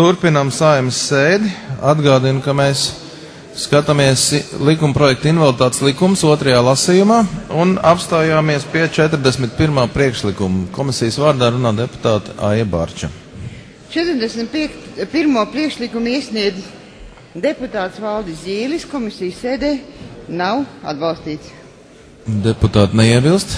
Turpinam Saeimas sēdi. Atgādinu, ka mēs skatāmies likuma projekta invaliditātes likums 2. lasījumā un apstājāmies pie 41. priekšlikuma. Komisijas vārdā runā deputāte Aija Bārča. 41. priekšlikumu iesniedz deputāts Valdis Zīlis, komisijas sēdē nav atbalstīts. Deputāti neiebilst.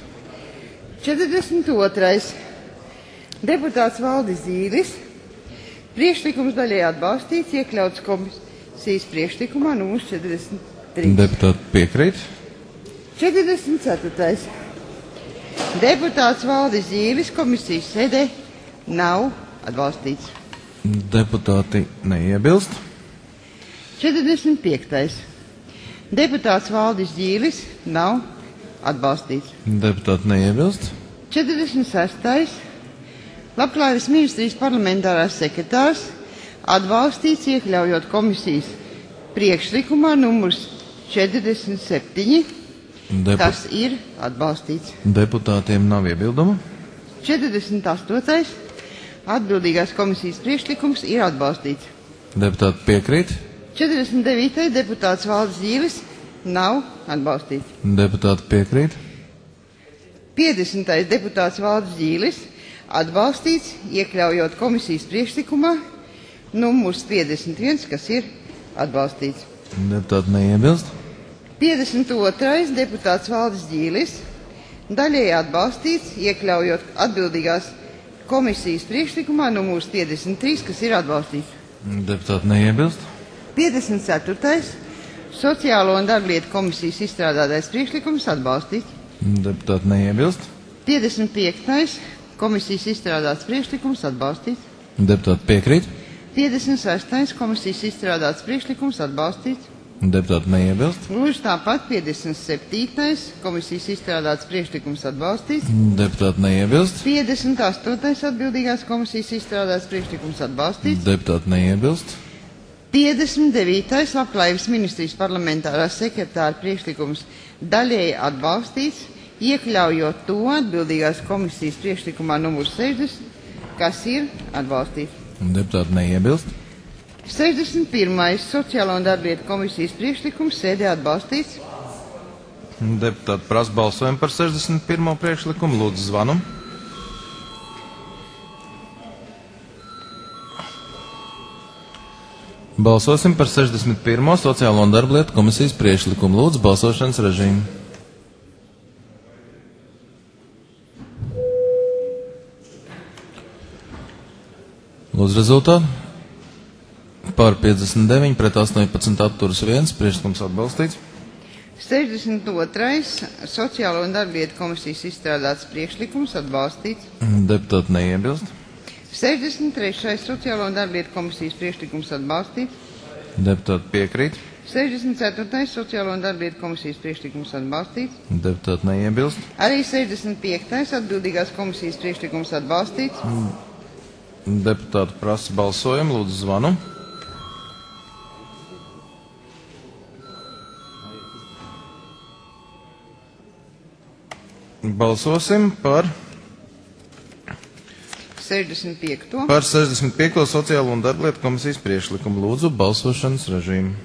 42. deputāts Valdis Zīlis. Priekšlikums daļai atbalstīts, iekļauts komisijas priekšlikumā numurs 43. Deputāti piekrīt. 44. deputāts Valdis Zīlis, komisijas sēdē nav atbalstīts. Deputāti neiebilst. 45. deputāts Valdis Zīlis nav atbalstīts. Deputāti neiebilst. 46. Labklājības ministrijas parlamentārās sekretārs atbalstīts, iekļaujot komisijas priekšlikumā numurs 47, kas ir atbalstīts. Deputātiem nav iebildumu. 48. atbildīgās komisijas priekšlikums ir atbalstīts. Deputāti piekrīt. 49. deputāts Valdis Zīlis nav atbalstīts. Deputāti piekrīt. 50. deputāts Valdis Zīlis atbalstīts, iekļaujot komisijas priekšlikumā numurs 51, kas ir atbalstīts. Deputāti neiebilst. 52. deputāts Valdis Zīlis daļēji atbalstīts, iekļaujot atbildīgās komisijas priekšlikumā numurs 53, kas ir atbalstīts. Deputāti neiebilst. 54. sociālo un darblietu komisijas izstrādātais priekšlikums atbalstīts. Deputāti neiebilst. 55. komisijas izstrādāts priekšlikums atbalstīts. Deputāti piekrīt. 56. komisijas izstrādāts priekšlikums atbalstīts. Deputāti neiebilst. Gluži tāpat 57. komisijas izstrādāts priekšlikums atbalstīts. Deputāti neiebilst. 58. atbildīgās komisijas izstrādāts priekšlikums atbalstīts. Deputāti neiebilst. 59. labklājības ministrijas parlamentārās sekretāra priekšlikums daļēji atbalstīts, iekļaujot to atbildīgās komisijas priekšlikumā numur 60, kas ir atbalstīts. Deputāti neiebilst. 61. sociālo un darblietu komisijas priekšlikums sēdē atbalstīts. Deputāti prasa balsojumu par 61. priekšlikumu. Lūdzu zvanu. Balsosim par 61. sociālo un darblietu komisijas priekšlikumu. Lūdzu balsošanas režīmu. Lūdzu rezultātu. Par 59 pret 18 atturas 1. Priekšlikums atbalstīts. 62. sociālo un darblietu komisijas izstrādāts priekšlikums atbalstīts. Deputāti neiebilst. 63. sociālo un darblietu komisijas priekšlikums atbalstīts. Deputāti piekrīt. 64. sociālo un darblietu komisijas priekšlikums atbalstīts. Deputāti neiebilst. Arī 65. atbildīgās komisijas priekšlikums atbalstīts. Deputāti prasa balsojumu. Lūdzu zvanu. Balsosim par 65. Par 65. sociālo un darblietu komisijas priekšlikumu. Lūdzu balsošanas režīmu.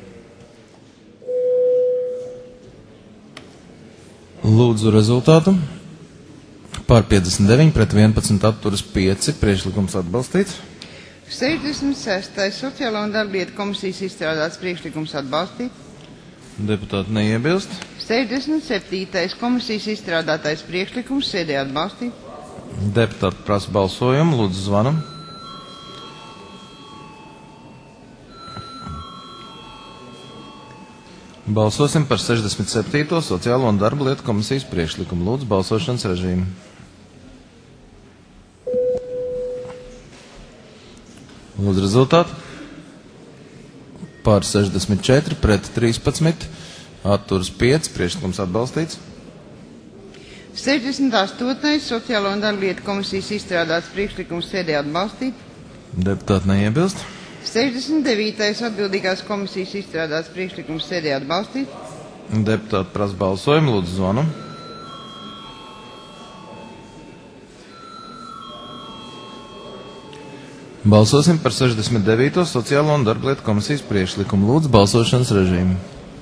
Lūdzu rezultātu. Par 59 pret 11 atturas 5. Priekšlikums atbalstīts. 66. sociālo un darblietu komisijas izstrādāts priekšlikums atbalstīts. Deputāti neiebilst. 67. komisijas izstrādātais priekšlikums sēdē atbalstīts. Deputāti prasa balsojumu. Lūdzu zvanu. Balsosim par 67. sociālo un darba lietu komisijas priekšlikumu. Lūdzu balsošanas režīmu. Lūdzu rezultātu. Par 64 pret 13 atturas 5. Priekšlikums atbalstīts. 68. sociālo un darblietu komisijas izstrādāts priekšlikums sēdē atbalstīt. Deputāti neiebilst. 69. atbildīgās komisijas izstrādāts priekšlikums sēdē atbalstīt. Deputāti prasa balsojumu. Lūdzu zvanu. Balsosim par 69. Sociālo un darblietu komisijas priekšlikumu. Lūdzu, balsošanas režīmu.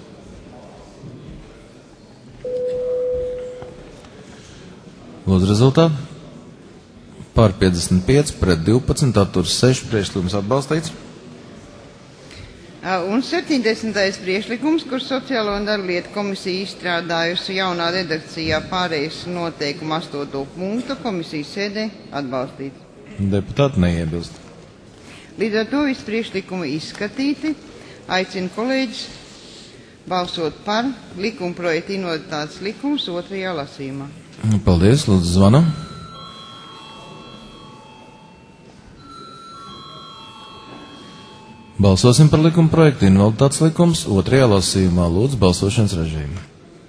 Lūdzu, rezultātu. Par 55, pret 12, atturs 6, priekšlikums atbalstīts. Un 70. priekšlikums, kur Sociālo un darblietu komisija izstrādājusi jaunā redakcijā pārējais noteikumu 8. punktu, komisijas sēdē atbalstīts. Deputāti neiebilst. Līdz ar to visi priekšlikumi izskatīti. Aicinu kolēģis balsot par likuma projektu invaliditātes likums 2. lasījumā. Paldies, lūdzu, zvanu. Balsosim par likuma projektu invaliditātes likums 2. lasījumā. Lūdzu, balsošanas režīmu.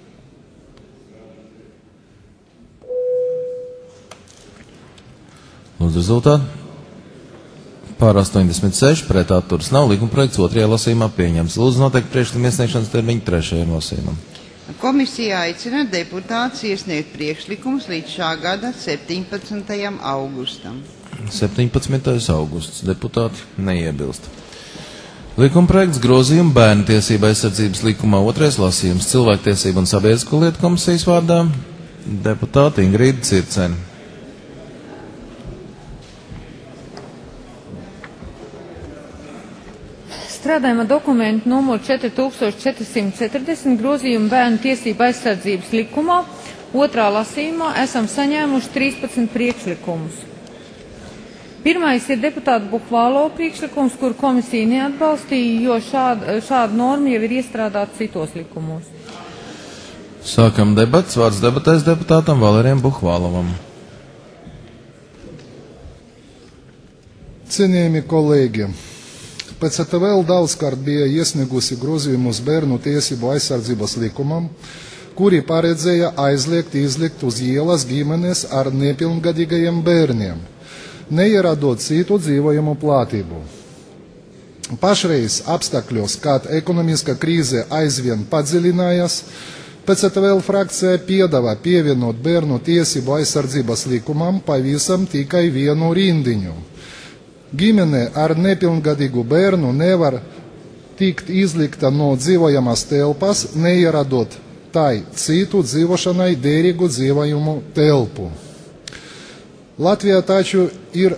Lūdzu, rezultātu. Pār 86, pret atturs nav. Likuma projekts 2. lasījumā pieņems. Lūdzu, noteikti priekšlikuma iesniegšanas termiņu 3. lasījumam. Komisija aicina deputātus iesniegt priekšlikumus līdz šā gada 17. augustam. 17. augusts. Deputāti neiebilst. Likuma projekts grozījumu bērnu tiesību aizsardzības likumā 2. lasījums cilvēktiesību un sabiedrisko lietu komisijas vārdā. Deputāti Ingrīda Circene. Strādājam ar dokumentu numuru 4440 grozījumu bērnu tiesību aizsardzības likumā. 2. lasījumā esam saņēmuši 13 priekšlikumus. Pirmais ir deputāta Buhvālo priekšlikums, kur komisija neatbalstīja, jo šāda norma jau ir iestrādāta citos likumos. Sākam debats. Vārds debatēs deputātam Valērijam Buhvālovam. Cienījami kolēģi, PCTVL daudzkārt bija iesniegusi grozījumus bērnu tiesību aizsardzības likumam, kuri paredzēja aizliegt izlikt uz ielas ģimenes ar nepilngadīgajiem bērniem, neieradot citu dzīvojumu platību. Pašreiz apstākļos, kad ekonomiskā krīze aizvien padziļinājās, PCTVL frakcija piedāvā pievienot bērnu tiesību aizsardzības likumam pavisam tikai vienu rindiņu. Ģimene ar nepilngadīgu bērnu nevar tikt izlikta no dzīvojamas telpas, neieradot tai citu dzīvošanai derīgu dzīvojumu telpu. Latvija taču ir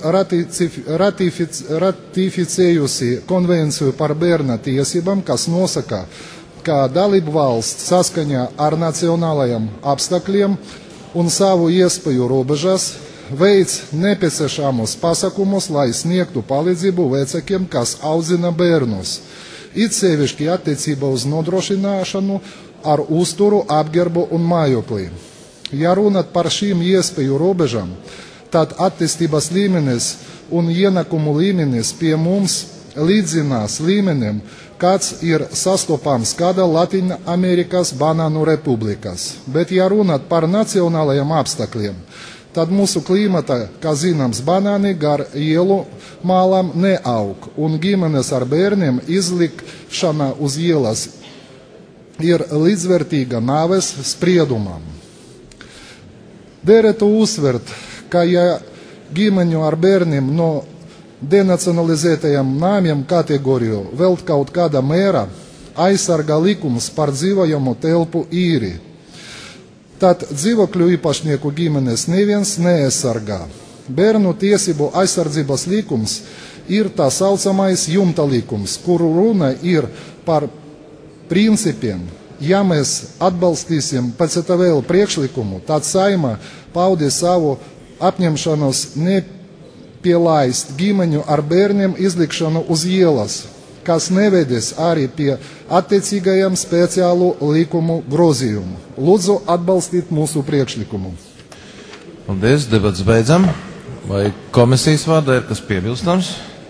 ratificējusi konvenciju par bērna tiesībām, kas nosaka, ka dalību valsts saskaņā ar nacionālajiem apstākļiem un savu iespēju robežās veids nepieciešamus pasākumus, lai sniegtu palīdzību vecākiem, kas audzina bērnus, it sevišķi attiecībā uz nodrošināšanu ar uzturu, apģērbu un mājokli. Ja runāt par šīm iespēju robežām, tad attīstības līmenis un ienākumu līmenis pie mums līdzinās līmenim, kāds ir sastopams kāda Latīņa Amerikas banānu republikas. Bet ja runāt par nacionālajiem apstākļiem, tad mūsu klimata, kā zināms, banāni gar ielu mālām neaug, un ģimenes ar bērniem izlikšana uz ielas ir līdzvērtīga nāves spriedumam. Derētu uzsvert, ka ja ģimeņu ar bērniem no denacionalizētajiem nāmiem kategoriju vēl kaut kāda mērā aizsargā likums par dzīvojamu telpu īri, tad dzīvokļu īpašnieku ģimenes neviens neaizsargā. Bērnu tiesību aizsardzības likums ir tā saucamais jumta likums, kuru runa ir par principiem. Ja mēs atbalstīsim PCTVL priekšlikumu, tad Saeima paudīs savu apņemšanos nepielaist ģimeņu ar bērniem izlikšanu uz ielas, kas nevedīs arī pie attiecīgajiem speciālu likumu grozījumu. Lūdzu atbalstīt mūsu priekšlikumu. Paldies, debats beidzam. Vai komisijas vārdā ir kas piebilstams?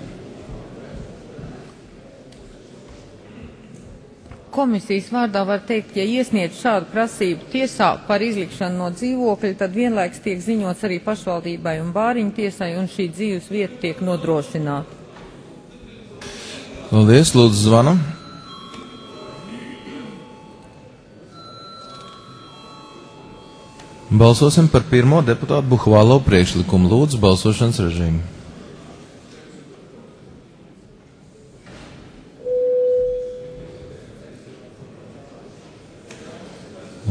Komisijas vārdā var teikt, ja iesniedz šādu prasību tiesā par izlikšanu no dzīvokļa, tad vienlaiks tiek ziņots arī pašvaldībai un bāriņu tiesai, un šī dzīves vieta tiek nodrošināta. Paldies, lūdzu zvanu. Balsosim par pirmo deputātu Buhvālo priekšlikumu. Lūdzu balsošanas režīmu.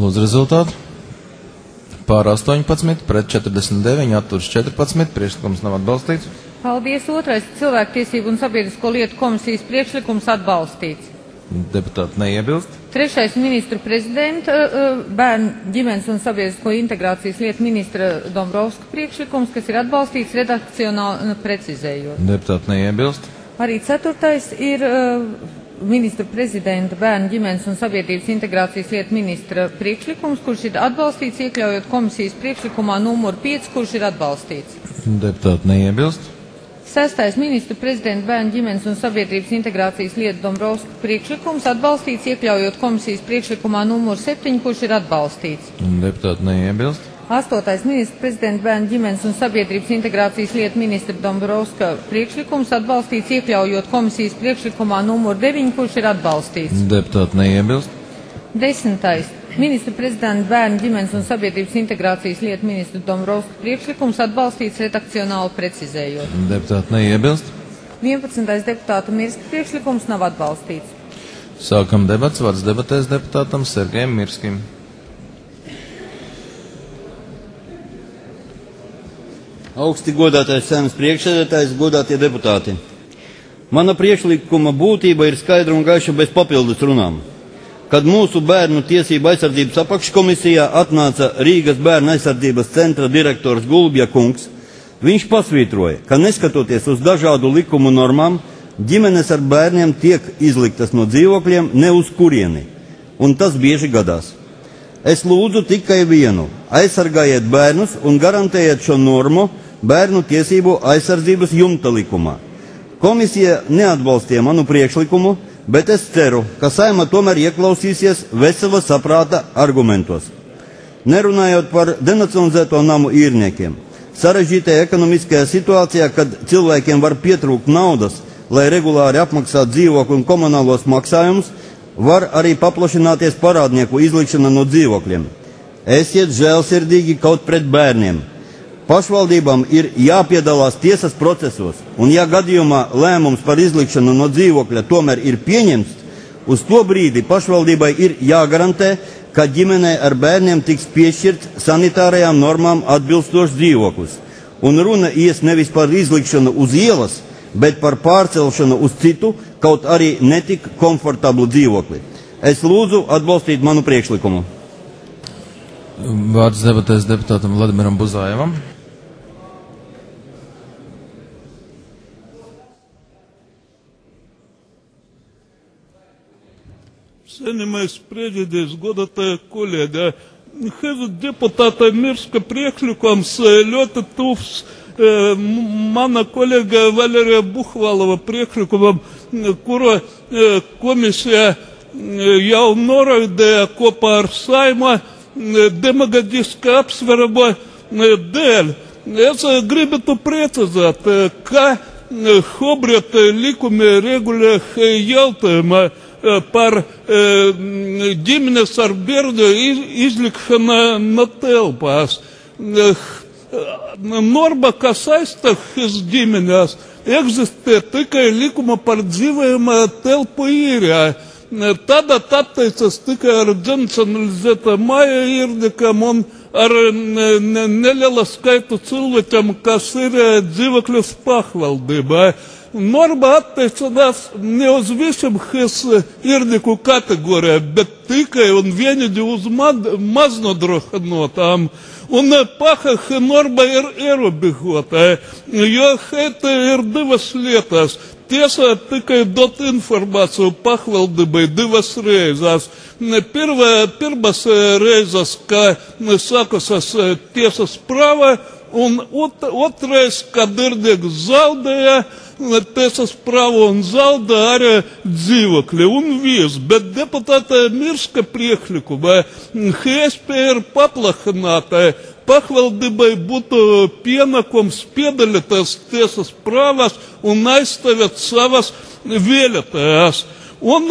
Lūdzu rezultātu. Pār 18, pret 49, atturs 14, priekšlikums nav atbalstīts. Paldies. Otrais cilvēktiesību un sabiedrisko lietu komisijas priekšlikums atbalstīts. Deputāti neiebilst. Trešais ministru prezidenta, bērnu ģimenes un sabiedrisko integrācijas lietu ministra Dombrovska priekšlikums, kas ir atbalstīts redakcionāli precizējot. Deputāti neiebilst. Arī ceturtais ir ministra prezidenta, bērnu ģimenes un sabiedrības integrācijas lietu ministra priekšlikums, kurš ir atbalstīts, iekļaujot komisijas priekšlikumā numur 5, kurš ir atbalstīts. Deputāti neiebilst. Sestais ministra prezidenta, bērnu ģimenes un sabiedrības integrācijas lietu Dombrovska priekšlikums atbalstīts, iekļaujot komisijas priekšlikumā numur 7, kurš ir atbalstīts. Deputāti neiebilst. Astotais ministra prezidenta, bērnu ģimenes un sabiedrības integrācijas lietu ministra Dombrovska priekšlikums atbalstīts, iekļaujot komisijas priekšlikumā numur 9, kurš ir atbalstīts. Deputāti neiebilst. Desmitais ministra prezidenta, bērnu ģimenes un sabiedrības integrācijas lietu ministra Dombrovska priekšlikums atbalstīts, redakcionāli precizējot. Deputāti neiebilst. 11. deputāta Mirska priekšlikums nav atbalstīts. Sākam debats. Vārds debatēs deputātam Sergejam Mirskim. Augsti godātais Saeimas priekšsēdētājs, godātie deputāti. Mana priekšlikuma būtība ir skaidra un gaiša bez papildus runām. Kad mūsu bērnu tiesību aizsardzības apakškomisijā atnāca Rīgas bērnu aizsardzības centra direktors Gulbja kungs, viņš pasvītroja, ka neskatoties uz dažādu likumu normām, ģimenes ar bērniem tiek izliktas no dzīvokļiem ne uz kurieni, un tas bieži gadās. Es lūdzu tikai vienu – aizsargājiet bērnus un garantējiet šo normu bērnu tiesību aizsardzības jumta likumā. Komisija neatbalstīja manu priekšlikumu, bet es ceru, ka Saeima tomēr ieklausīsies vesela saprāta argumentos. Nerunājot par denacionalizēto namu īrniekiem, sarežģītajā ekonomiskajā situācijā, kad cilvēkiem var pietrūkt naudas, lai regulāri apmaksātu dzīvokļu un komunālos maksājumus, var arī paplašināties parādnieku izlikšana no dzīvokļiem. Esiet žēlsirdīgi kaut pret bērniem. Pašvaldībām ir jāpiedalās tiesas procesos, un ja gadījumā lēmums par izlikšanu no dzīvokļa tomēr ir pieņemts, uz to brīdi pašvaldībai ir jāgarantē, ka ģimenei ar bērniem tiks piešķirts sanitārajām normām atbilstošs dzīvoklis. Un runa ies nevis par izlikšanu uz ielas, bet par pārcelšanu uz citu, kaut arī netik komfortablu dzīvokli. Es lūdzu atbalstīt manu priekšlikumu. Vārds debatēs deputātam Vladimiram Buzajevam. Saeimais priekšsēdētājs, godātie kolēģi, deputāta Mirska priekšlikums ļoti tuvs mana kolēģa Valerija Buhvalova priekšlikumam, kuru komisija jau noraidīja kopā ar Saeimu demagoģiska apsvēruma dēļ. Es gribētu precizēt, ka šobrīd likumi regulē jautājumu par ģimenes ar bērnu izlikšanu no telpās. Norma, kas saista šīs ģimenes, eksistē tikai likuma par dzīvojumu telpu īrijā. Tad attiecas tikai ar denacionalizētā māja īrniekam un ar nelielu skaitu cilvēkiem, kas ir dzīvokļus pašvaldībā. Norma attiecas ne uz visam šīs īrnieku kategorijām, bet tikai un vienīgi uz maznodrošinotām. Un paša šī norma ir ierobežota, jo šeit ir divas lietas. Tiesa tikai dot informāciju pašvaldībai divas reizes. Pirmas reizes, ka sākusies tiesas prāva, un otrais, kad īrnieks zaudēja tiesas prāvu un zaudē arī dzīvokļi un viss. Bet deputāta Mirska priekšlikuma iespēja ir paplašināta. Pašvaldībai būtu pienākums piedalīties tiesas prāvās un aizstāvēt savas vēlētājas. Un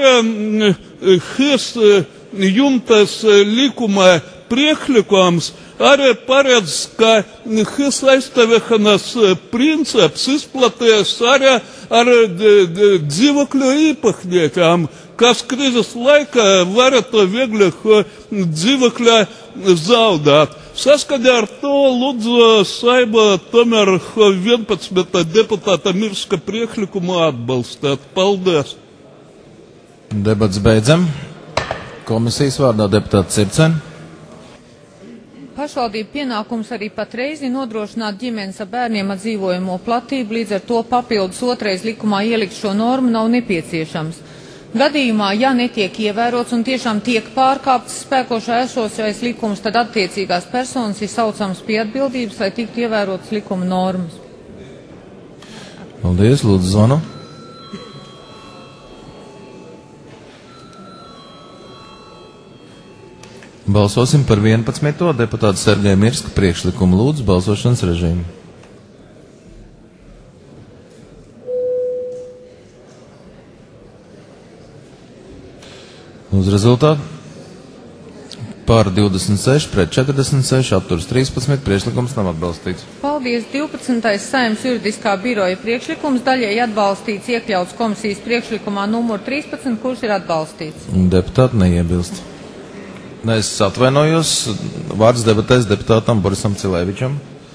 arī šis jumtas likuma priekšlikums arī paredz, ka his aizstāvēšanas princips izplatījies arī ar dzīvokļu īpašniekiem, kas krīzes laikā varētu viegli dzīvokļā zaudēt. Saskaņā ar to lūdzu Saima tomēr 11. deputāta Mirska priekšlikumu atbalstīt. Paldies! Debats beidzam. Komisijas vārdā deputāts Circen. Pašvaldību pienākums arī patreiz ir nodrošināt ģimenes ar bērniem ar dzīvojamo platību, līdz ar to papildus otrais likumā ielikt šo normu nav nepieciešams. Gadījumā, ja netiek ievērots un tiešām tiek pārkāpts spēkošā esošais likums, tad attiecīgās personas ir saucams pie atbildības, lai tiktu ievērotas likuma normas. Paldies, lūdzu zvanu. Balsosim par 11. deputātu Sergeja Mirska priekšlikumu. Lūdzu, balsošanas režīmu. Uz rezultātu. Par 26, pret 46, atturas 13, priekšlikums nav atbalstīts. Paldies. 12. Saeimas juridiskā biroja priekšlikums daļēji atbalstīts, iekļauts komisijas priekšlikumā numur 13, kurš ir atbalstīts. Deputāti neiebilst. Es atvainojos, vārds debatēs deputātam Borisam Cilēvičam.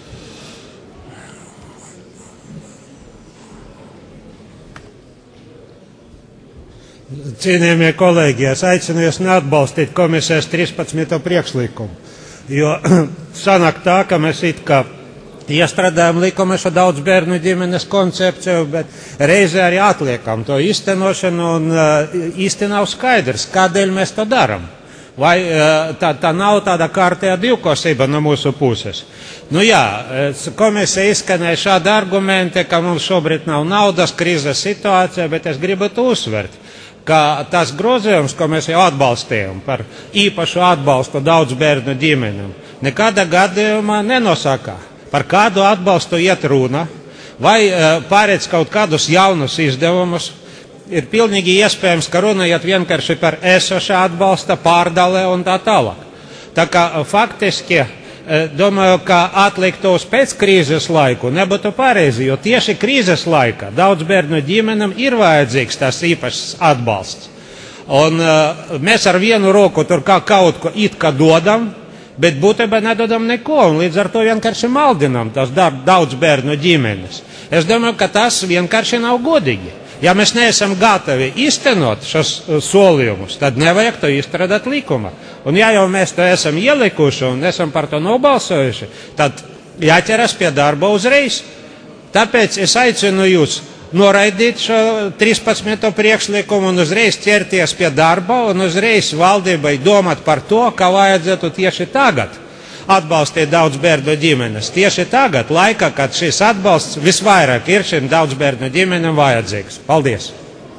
Cienījamie kolēģi, es aicinu jūs neatbalstīt komisijas 13. priekšlikumu, jo sanāk tā, ka mēs it kā iestrādājam likumu šo daudz bērnu ģimenes koncepciju, bet reizē arī atliekam to īstenošanu un īsti nav skaidrs, kādēļ mēs to darām. Vai tā nav tāda kārtējā divkosība no mūsu puses? Nu jā, komisija izskanēja šādi argumenti, ka mums šobrīd nav naudas, krīzes situācija, bet es gribu to uzsvert, ka tas grozījums, ko mēs jau atbalstījām par īpašu atbalstu daudz bērnu ģimenēm, nekādā gadījumā nenosaka, par kādu atbalstu iet runa, vai pārēc kaut kādus jaunus izdevumus. Ir pilnīgi iespējams, ka runājot vienkārši par esošā atbalsta pārdale un tā tālāk. Tā kā faktiski domāju, ka atlikt to uz pēc krīzes laiku nebūtu pareizi, jo tieši krīzes laikā daudz bērnu ģimenēm ir vajadzīgs tas īpašs atbalsts. Un mēs ar vienu roku tur kaut ko it kā dodam, bet būtībā nedodam neko, un līdz ar to vienkārši maldinam tas daudz bērnu ģimenes. Es domāju, ka tas vienkārši nav godīgi. Ja mēs neesam gatavi īstenot šos solījumus, tad nevajag to izstrādāt likumā. Un ja jau mēs to esam ielikuši un esam par to nobalsojuši, tad jāķeras pie darba uzreiz. Tāpēc es aicinu jūs noraidīt šo 13. priekšlikumu un uzreiz ķerties pie darba un uzreiz valdībai domāt par to, kā vajadzētu tieši tagad atbalstīt daudz bērnu ģimenes. Tieši tagad, laikā, kad šis atbalsts visvairāk ir šim daudz bērnu ģimenēm vajadzīgs. Paldies!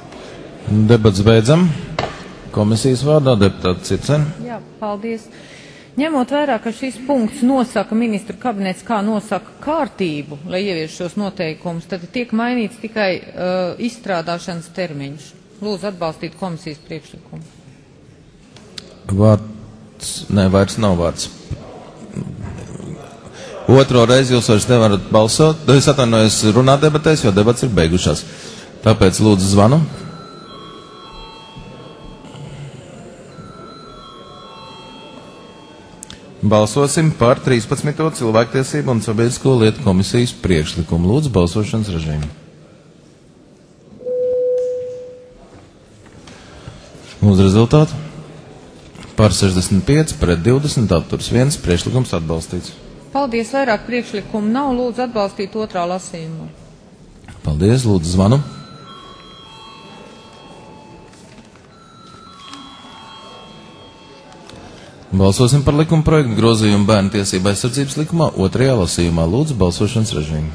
Debats beidzam. Komisijas vārdā deputāts Circen. Jā, paldies. Ņemot vērā, ka šis punkts nosaka ministru kabinets, kā nosaka kārtību, lai ievieš šos noteikumus, tad tiek mainīts tikai izstrādāšanas termiņš. Lūdzu atbalstīt komisijas priekšlikumu. Vairs nav vārds. Otro reizi jūs vairs nevarat balsot. Es atvainojos runāt debatēs, jo debats ir beigušās. Tāpēc lūdzu zvanu. Balsosim par 13. cilvēktiesību un sabiedrisko lietu komisijas priekšlikumu. Lūdzu balsošanas režīmu. Uz rezultātu. Par 65, pret 20, atturas 1, priekšlikums atbalstīts. Paldies, vairāk priekšlikumu nav, lūdzu atbalstīt otrā lasījumā. Paldies, lūdzu zvanu. Balsosim par likuma projektu grozījumu bērnu tiesību aizsardzības likumā otrajā lasījumā. Lūdzu balsošanas režīmu.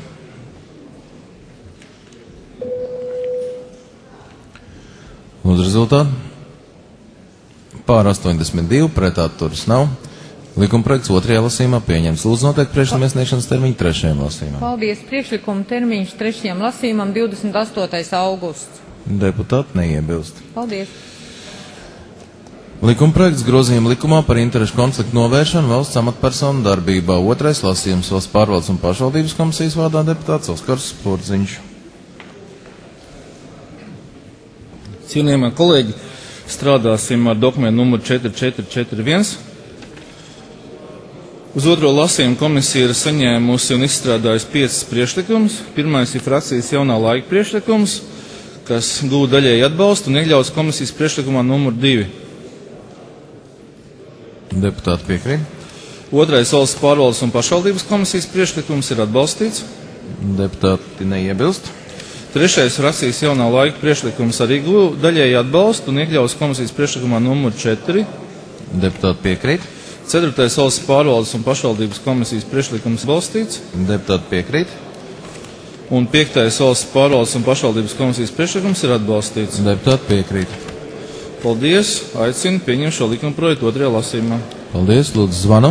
Uz rezultātu. Pār 82, pret atturas nav. Likumprojekts otrajā lasījumā pieņems. Lūdzu noteikt priekšlikuma iesniegšanas termiņu trešajam lasījumam. Paldies. Priekšlikuma termiņš trešajam lasījumam 28. augusts. Deputāti neiebilst. Paldies. Likumprojekts grozījuma likumā par interešu konfliktu novēršanu valsts amatpersonu darbībā. Otrais lasījums valsts pārvaldes un pašvaldības komisijas vārdā deputāts Oskars Porziņš. Cienījamie kolēģi, strādāsim ar dokumentu numuru 4441. Uz otro lasījumu komisija ir saņēmusi un izstrādājusi 5 priekšlikumus. Pirmais ir frakcijas jaunā laika priekšlikums, kas gūda daļēji atbalstu un iekļauts komisijas priekšlikumā numur 2. Deputāti piekrīt. Otrais valsts pārvaldes un pašvaldības komisijas priekšlikums ir atbalstīts. Deputāti neiebilst. Trešais frakcijas jaunā laika priekšlikums arī gūda daļēji atbalstu un iekļauts komisijas priekšlikumā numur 4. Deputāti piekrīt. Ceturtais valsts pārvaldes un pašvaldības komisijas priekšlikums balstīts. Deputāti piekrīt. Un 5. valsts pārvaldes un pašvaldības komisijas priekšlikums ir atbalstīts. Deputāti piekrīt. Paldies. Aicinu pieņemt šo likuma projektu otrajā lasījumā. Paldies. Lūdzu, zvanam.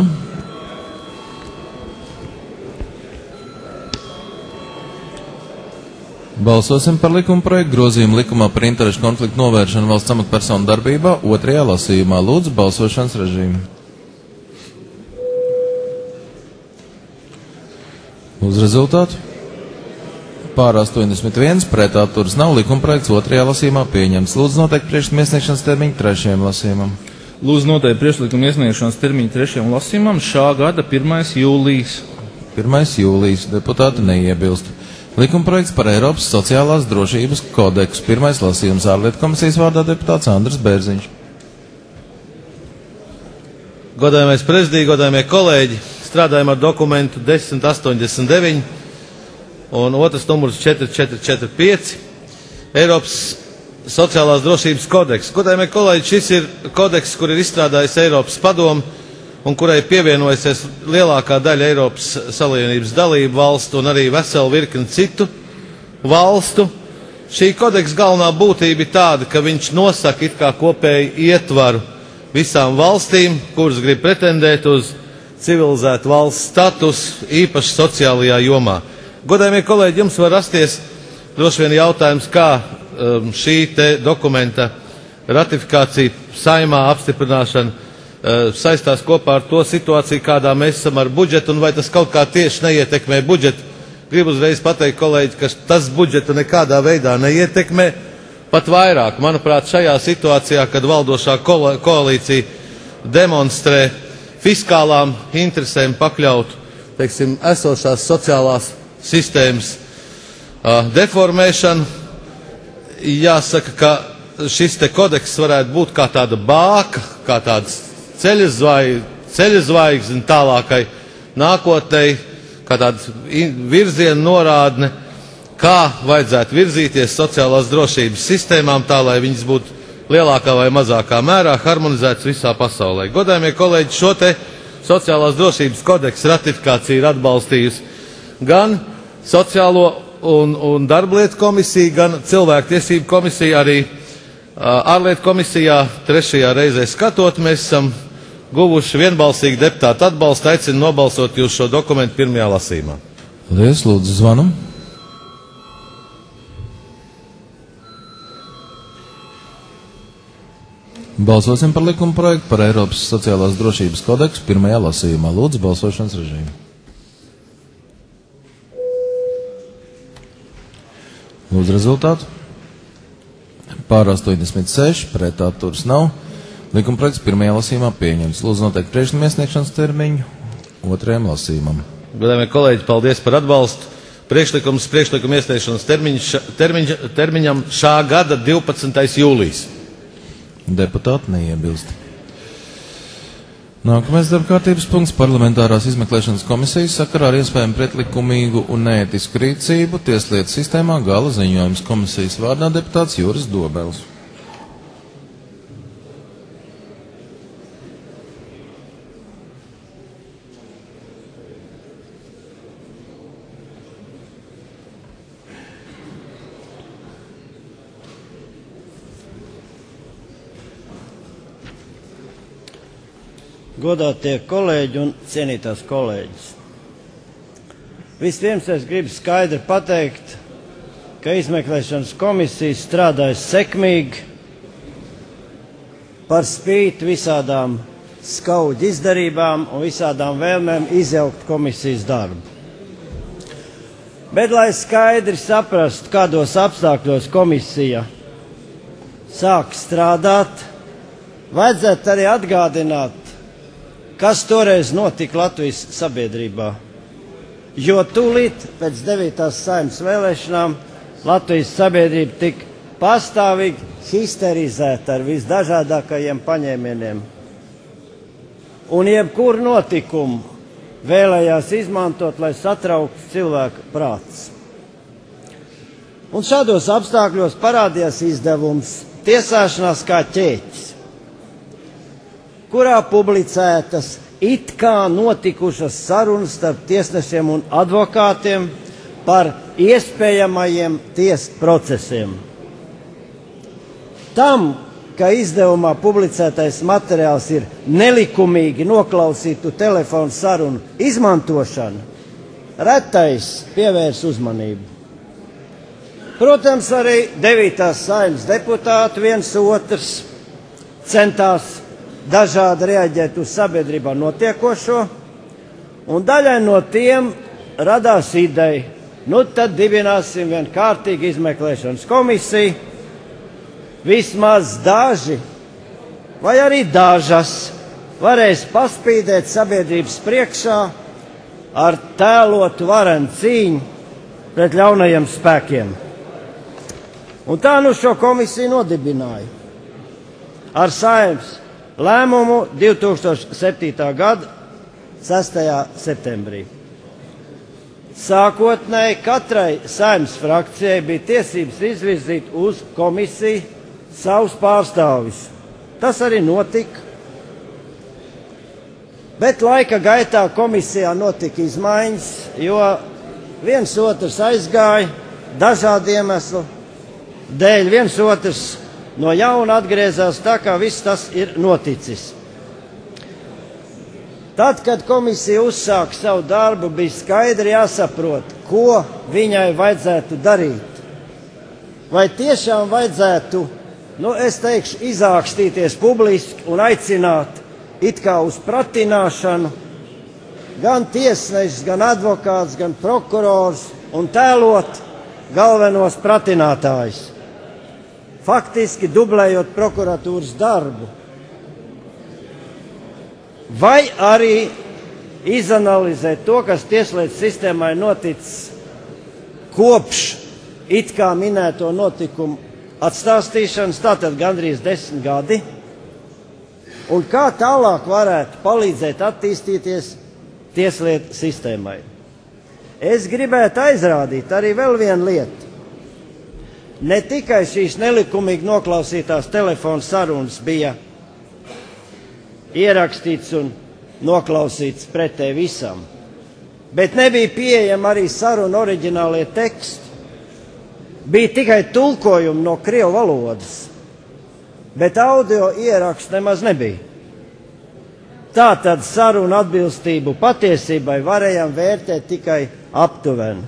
Balsosim par likuma projektu grozījumu likumā par interešu konfliktu novēršanu valsts amatpersonu darbībā otrajā lasījumā. Lūdzu, balsošanas režīmu. Uz rezultātu. Pār 81, pret atturas nav, likuma projekts otrajā lasījumā pieņemts. Lūdzu noteikti priekšlikuma iesniegšanas termiņu trešajam lasījumam. Lūdzu noteikti priekšlikuma iesniegšanas termiņu trešajam lasījumam šā gada 1. jūlijas. 1. jūlijas. Deputāti neiebilst. Likuma projekts par Eiropas sociālās drošības kodeksu. 1. lasījums ārlietu komisijas vārdā deputāts Andris Bērziņš. Godājamais prezidija, godājamie kolēģi, strādājam ar dokumentu 1089 un otrs numurs 4445 Eiropas sociālās drošības kodeks. Godājamie kolēģi, šis ir kodeks, kur ir izstrādājis Eiropas padomu un kurai pievienojusies lielākā daļa Eiropas Savienības dalību valstu un arī veselu virkni citu valstu. Šī kodeksa galvenā būtība ir tāda, ka viņš nosaka it kā kopēju ietvaru visām valstīm, kuras grib pretendēt uz civilizētu valsts status, īpaši sociālajā jomā. Godājamie kolēģi, jums var rasties droši vien jautājums, kā šī te dokumenta ratifikācija, saimā apstiprināšana saistās kopā ar to situāciju, kādā mēs esam ar budžetu, un vai tas kaut kā tieši neietekmē budžetu. Gribu uzreiz pateikt, kolēģi, ka tas budžetu nekādā veidā neietekmē. Pat vairāk, manuprāt, šajā situācijā, kad valdošā koalīcija demonstrē fiskālām interesēm pakļaut, teiksim, esošās sociālās sistēmas deformēšanu, jāsaka, ka šis te kodeks varētu būt kā tāda bāka, kā tāds ceļzvaigzne tālākai nākotnei, kā tāda virziena norādne, kā vajadzētu virzīties sociālās drošības sistēmām tā, lai viņas būtu lielākā vai mazākā mērā harmonizētas visā pasaulē. Godājamie kolēģi, šo te sociālās drošības kodeksa ratifikāciju ir atbalstījusi gan Sociālo un darblietu komisija, gan cilvēktiesību komisija, arī ārlietu komisijā trešajā reizē skatot, mēs esam guvuši vienbalsīgi deputātu atbalstu, aicinu nobalsot jūs šo dokumentu pirmajā lasījumā. Paldies, lūdzu zvanam. Balsosim par likuma projektu par Eiropas sociālās drošības kodeksu pirmajā lasījumā. Lūdzu, balsošanas režīmu. Lūdzu rezultātu. Pār 86, pret atturas nav. Likuma projekts pirmajā lasījumā pieņemts. Lūdzu noteikti priekšlikuma iesniegšanas termiņu otrajam lasījumam. Godājamie kolēģi, paldies par atbalstu. Priekšlikuma iesniegšanas termiņam šā gada 12. jūlijas. Deputāti neiebilst. Nākamais darbkārtības punkts - parlamentārās izmeklēšanas komisijas sakarā ar iespējamu pretlikumīgu un neētisku rīcību tieslietu sistēmā gala ziņojums. Komisijas vārdā deputāts Juris Dobels. Godātie kolēģi un cienītās kolēģis. Vispirms es gribu skaidri pateikt, ka izmeklēšanas komisija strādājas sekmīgi par spīti visādām skaudžu izdarībām un visādām vēlmēm izjaukt komisijas darbu. Bet, lai skaidri saprastu, kādos apstākļos komisija sāk strādāt, vajadzētu arī atgādināt, kas toreiz notika Latvijas sabiedrībā. Jo tūlīt pēc 9. Saeimas vēlēšanām Latvijas sabiedrība tika pastāvīgi histerizēta ar visdažādākajiem paņēmieniem. Un jebkuru notikumu vēlējās izmantot, lai satrauktu cilvēku prātus. Un šādos apstākļos parādījās izdevums Tiesāšanās kā ķēķis, kurā publicētas it kā notikušas sarunas starp tiesnešiem un advokātiem par iespējamajiem tiesu procesiem. Tam, ka izdevumā publicētais materiāls ir nelikumīgi noklausītu telefonu sarunu izmantošana, retais pievērs uzmanību. Protams, arī 9. Saeimas deputāti viens otrs centās dažādi reaģēt uz sabiedrībā notiekošo, un daļai no tiem radās ideja, nu tad dibināsim vienu kārtīgu izmeklēšanas komisiju, vismaz daži, vai arī dažas, varēs paspīdēt sabiedrības priekšā ar tēlotu varenu cīņu pret ļaunajiem spēkiem. Un tā nu šo komisiju nodibināja ar Saeimas lēmumu 2007. gada 6. septembrī. Sākotnēji katrai Saeimas frakcijai bija tiesības izvirzīt uz komisiju savus pārstāvis. Tas arī notika. Bet laika gaitā komisijā notika izmaiņas, jo viens otrs aizgāja dažādu iemeslu dēļ, viens otrs no jauna atgriezās, tā kā viss tas ir noticis. Tad, kad komisija uzsāka savu darbu, bija skaidri jāsaprot, ko viņai vajadzētu darīt. Vai tiešām vajadzētu, es teikšu, izākstīties publiski un aicināt it kā uz pratināšanu gan tiesnešus, gan advokātus, gan prokurors un tēlot galvenos pratinātājus, faktiski dublējot prokuratūras darbu. Vai arī izanalizēt to, kas tieslietu sistēmā ir noticis kopš it kā minēto notikumu atstāstīšanas, tātad gandrīz 10 gadi, un kā tālāk varētu palīdzēt attīstīties tieslietu sistēmai. Es gribētu aizrādīt arī vēl vienu lietu. Ne tikai šīs nelikumīgi noklausītās telefonu sarunas bija ierakstīts un noklausīts pretēji visam, bet nebija pieejama arī sarunu oriģinālie teksti. Bija tikai tulkojumi no krievu valodas, bet audio ieraksts nemaz nebija. Tātad sarunu atbilstību patiesībai varējām vērtēt tikai aptuveni.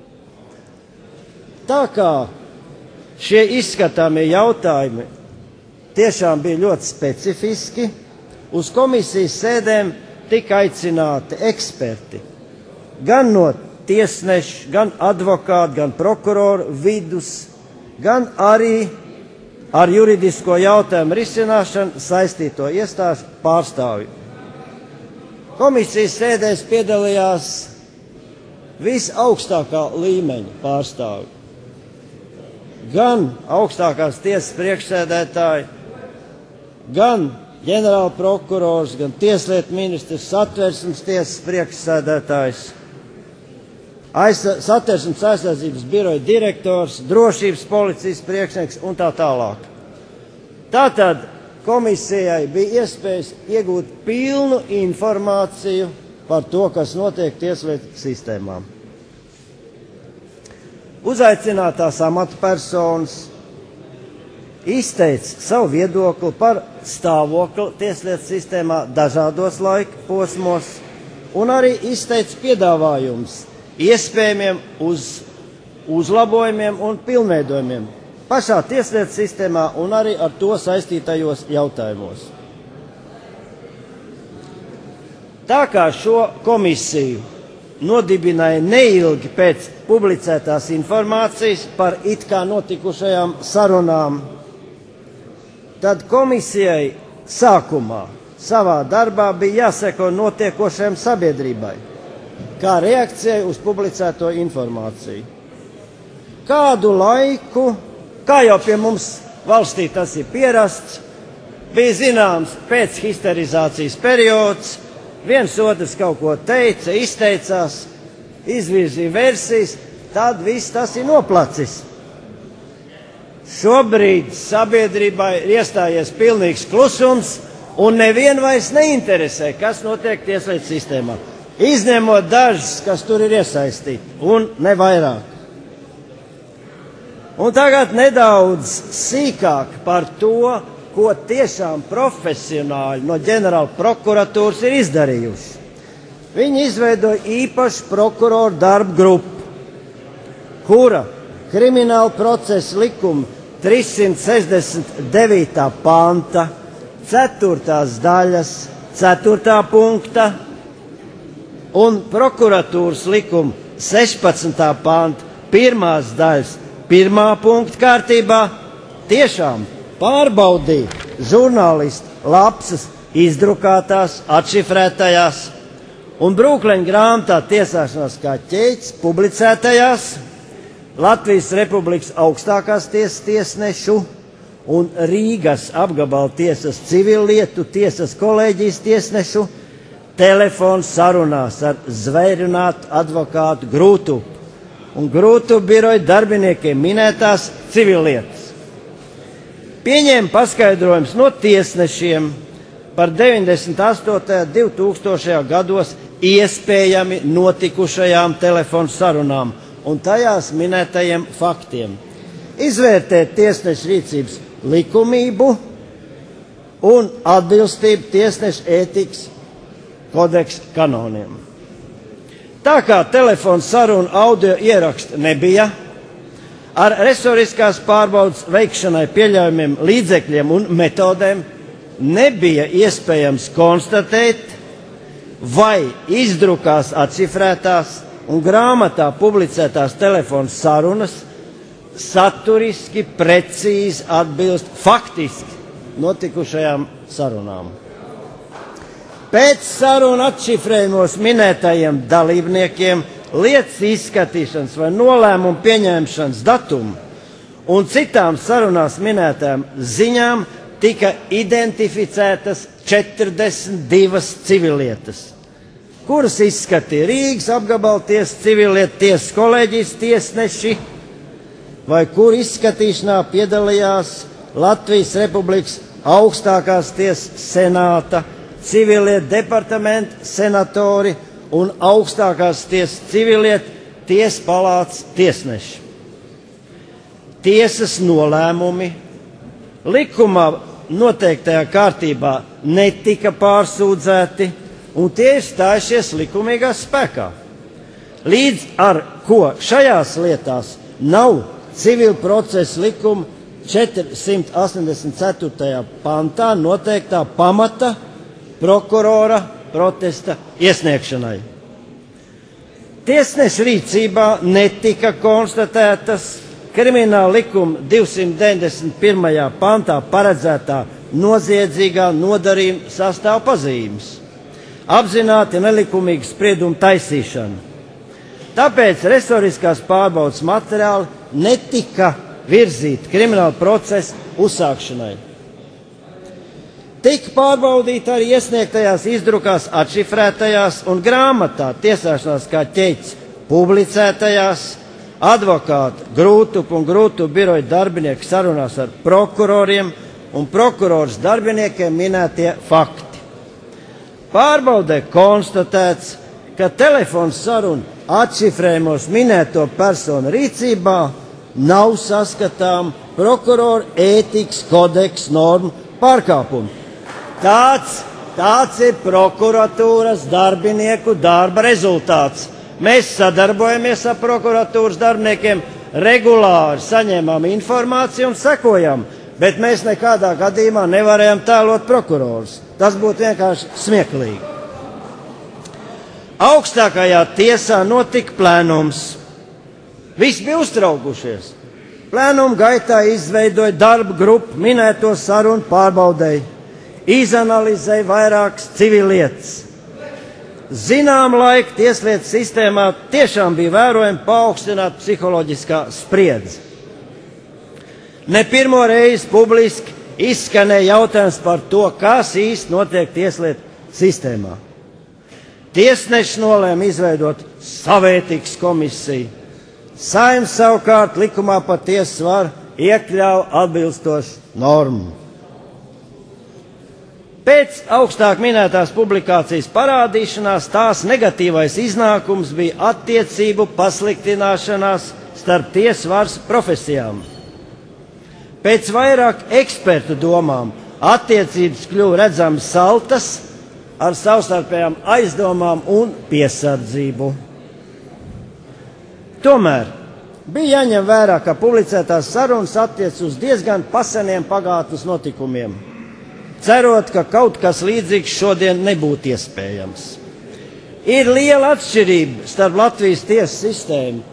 Tā kā šie izskatāmie jautājumi tiešām bija ļoti specifiski, uz komisijas sēdēm tika aicināti eksperti, gan no tiesnešu, gan advokātu, gan prokuroru vidus, gan arī ar juridisko jautājumu risināšanu saistīto iestāžu pārstāvju. Komisijas sēdēs piedalījās visaugstākā līmeņa pārstāvji. Gan augstākās tiesas priekšsēdētāji, gan ģenerāla prokurors, gan tieslietu ministrs, Satversmes tiesas priekšsēdētājs, Satversmes aizsardzības biroja direktors, drošības policijas priekšnieks un tā tālāk. Tātad komisijai bija iespējas iegūt pilnu informāciju par to, kas notiek tieslietu sistēmām. Uzaicinātās amatpersonas izteica savu viedokli par stāvokli tieslietu sistēmā dažādos laika posmos un arī izteica piedāvājums iespējamiem uzlabojumiem un pilnveidojumiem pašā tieslietu sistēmā un arī ar to saistītajos jautājumos. Tā kā šo komisiju nodibināja neilgi pēc publicētās informācijas par it kā notikušajām sarunām, tad komisijai sākumā savā darbā bija jāseko notiekošajam sabiedrībai, kā reakcijai uz publicēto informāciju. Kādu laiku, kā jau pie mums valstī tas ir pierasts, bija zināms pēchisterizācijas periods, viens otrs kaut ko teica, izteicās, izvirzīja versijas, tad viss tas ir noplacis. Šobrīd sabiedrībai ir iestājies pilnīgs klusums, un nevienu vairs neinteresē, kas notiek tieslietu sistēmā, izņemot dažus, kas tur ir iesaistīti, un ne vairāk. Un tagad nedaudz sīkāk par to, ko tiešām profesionāļi no ģenerāla prokuratūras ir izdarījuši. Viņi izveidoja īpašu prokuroru darba grupu, kura krimināla procesa likuma 369. panta, 4. daļas, 4. punkta un prokuratūras likuma 16. panta, 1. daļas, 1. punkta kārtībā tiešām pārbaudīja žurnālistu lapsas izdrukātās, atšifrētajās un Brūkleņa grāmatā tiesāšanās kā ķēķis publicētajās Latvijas Republikas augstākās tiesas tiesnešu un Rīgas apgabala tiesas civillietu tiesas kolēģijas tiesnešu telefonu sarunās ar zvērinātu advokātu Grūtupu un Grūtupu biroja darbiniekiem minētās civillietas. Pieņēma paskaidrojums no tiesnešiem par 98. 2000. gados iespējami notikušajām telefonu sarunām un tajās minētajiem faktiem. Izvērtēt tiesnešu rīcības likumību un atbilstību tiesnešu ētikas kodeksa kanoniem. Tā kā telefonu sarunu audio ieraksta nebija, ar resoriskās pārbaudas veikšanai pieļaujamiem līdzekļiem un metodēm nebija iespējams konstatēt, vai izdrukās atšifrētās un grāmatā publicētās telefonu sarunas saturiski precīzi atbilst faktiski notikušajām sarunām. Pēc sarunu atšifrējumos minētajiem dalībniekiem lietas izskatīšanas vai nolēmumu pieņemšanas datumu un citām sarunās minētām ziņām tika identificētas 42 civillietas, kuras izskatīja Rīgas apgabala tiesas civillietu tiesas kolēģijas tiesneši, vai kur izskatīšanā piedalījās Latvijas Republikas augstākās tiesas senāta, civillietu departamenta senatori un augstākās tiesas civillietu tiesas palātas tiesneši. Tiesas nolēmumi likumā noteiktajā kārtībā netika pārsūdzēti, un tie ir stājušies likumīgā spēkā. Līdz ar ko šajās lietās nav civil procesa likuma 484. pantā noteiktā pamata prokurora protesta iesniegšanai. Tiesneša rīcībā netika konstatētas krimināla likuma 291. pantā paredzētā noziedzīgā nodarījuma sastāvpazīmes, apzināti nelikumīga sprieduma taisīšana. Tāpēc resoriskās pārbaudas materiāli netika virzīti krimināla procesa uzsākšanai. Tika pārbaudīta arī iesniegtajās izdrukās atšifrētajās un grāmatā tiesāšanās kā ķēķis publicētajās advokātu Grūtupu un Grūtupu biroja darbinieku sarunās ar prokuroriem un prokuroras darbiniekiem minētie fakti. Pārbaudē konstatēts, ka telefonu sarunu atšifrējumos minēto personu rīcībā nav saskatām prokuroru ētikas kodeksa normu pārkāpumu. Tāds ir prokuratūras darbinieku darba rezultāts. Mēs sadarbojamies ar prokuratūras darbiniekiem, regulāri saņēmām informāciju un sekojam, bet mēs nekādā gadījumā nevarējām tēlot prokurorus. Tas būtu vienkārši smieklīgi. Augstākajā tiesā notika plēnums. Visi bija uztraukušies. Plēnuma gaitā izveidoja darba grupu minēto sarunu pārbaudēji, izanalizēja vairākas civilietas. Zinām laika tieslietu sistēmā tiešām bija vērojama paaugstināta psiholoģiskā spriedze. Ne pirmo reizi publiski izskanēja jautājums par to, kas īsti notiek tieslietu sistēmā. Tiesneši nolēma izveidot savētīgas komisiju. Saeims savukārt likumā par tiesas varu iekļauj atbilstošu normu. Pēc augstāk minētās publikācijas parādīšanās tās negatīvais iznākums bija attiecību pasliktināšanās starp tiesas varas profesijām. Pēc vairāk ekspertu domām attiecības kļuva redzamas saltas ar savstarpējām aizdomām un piesardzību. Tomēr bija jāņem vērā, ka publicētās sarunas attiec uz diezgan paseniem pagātnes notikumiem, cerot, ka kaut kas līdzīgs šodien nebūtu iespējams. Ir liela atšķirība starp Latvijas tiesu sistēmu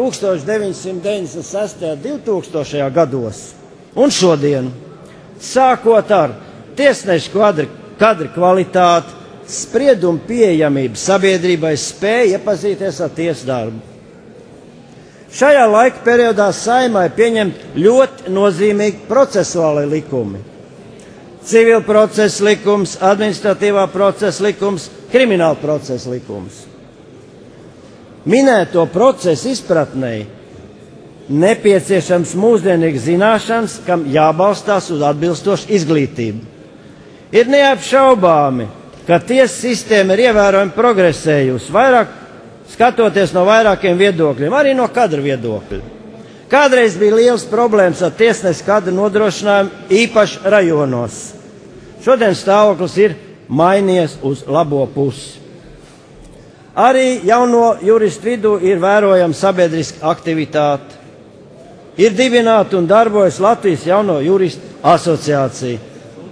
1996. un 2000. gados un šodien, sākot ar tiesnešu kadra kvalitāti, spriedumu pieejamību sabiedrībai, spēja iepazīties ar tiesu darbu. Šajā laika periodā Saeimai pieņemt ļoti nozīmīgi procesuāli likumi. Civil procesa likums, administratīvā procesa likums, krimināla procesa likums. Minēto procesu izpratnei nepieciešams mūsdienīgas zināšanas, kam jābalstās uz atbilstošu izglītību. Ir neapšaubāmi, ka tiesas sistēma ir ievērojami progresējusi, skatoties no vairākiem viedokļiem, arī no kadra viedokļa. Kādreiz bija liels problēmas ar tiesnešu kadra nodrošinājumu, īpaši rajonos. Šodien stāvoklis ir mainījies uz labo pusi. Arī jauno juristu vidū ir vērojama sabiedriska aktivitāte. Ir dibināta un darbojas Latvijas jauno juristu asociācija.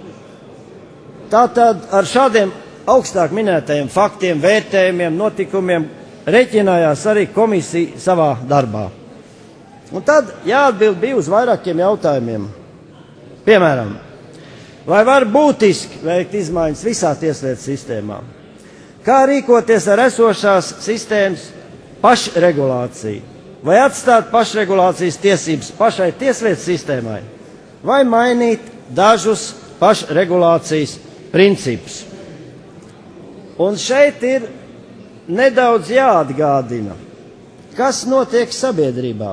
Tātad ar šādiem augstāk minētajiem faktiem, vērtējumiem, notikumiem reķinājās arī komisija savā darbā. Un tad jāatbild bija uz vairākiem jautājumiem. Piemēram, vai var būtiski veikt izmaiņas visā tieslietu sistēmā? Kā rīkoties ar esošās sistēmas pašregulāciju? Vai atstāt pašregulācijas tiesības pašai tieslietu sistēmai? Vai mainīt dažus pašregulācijas principus? Un šeit ir nedaudz jāatgādina, kas notiek sabiedrībā.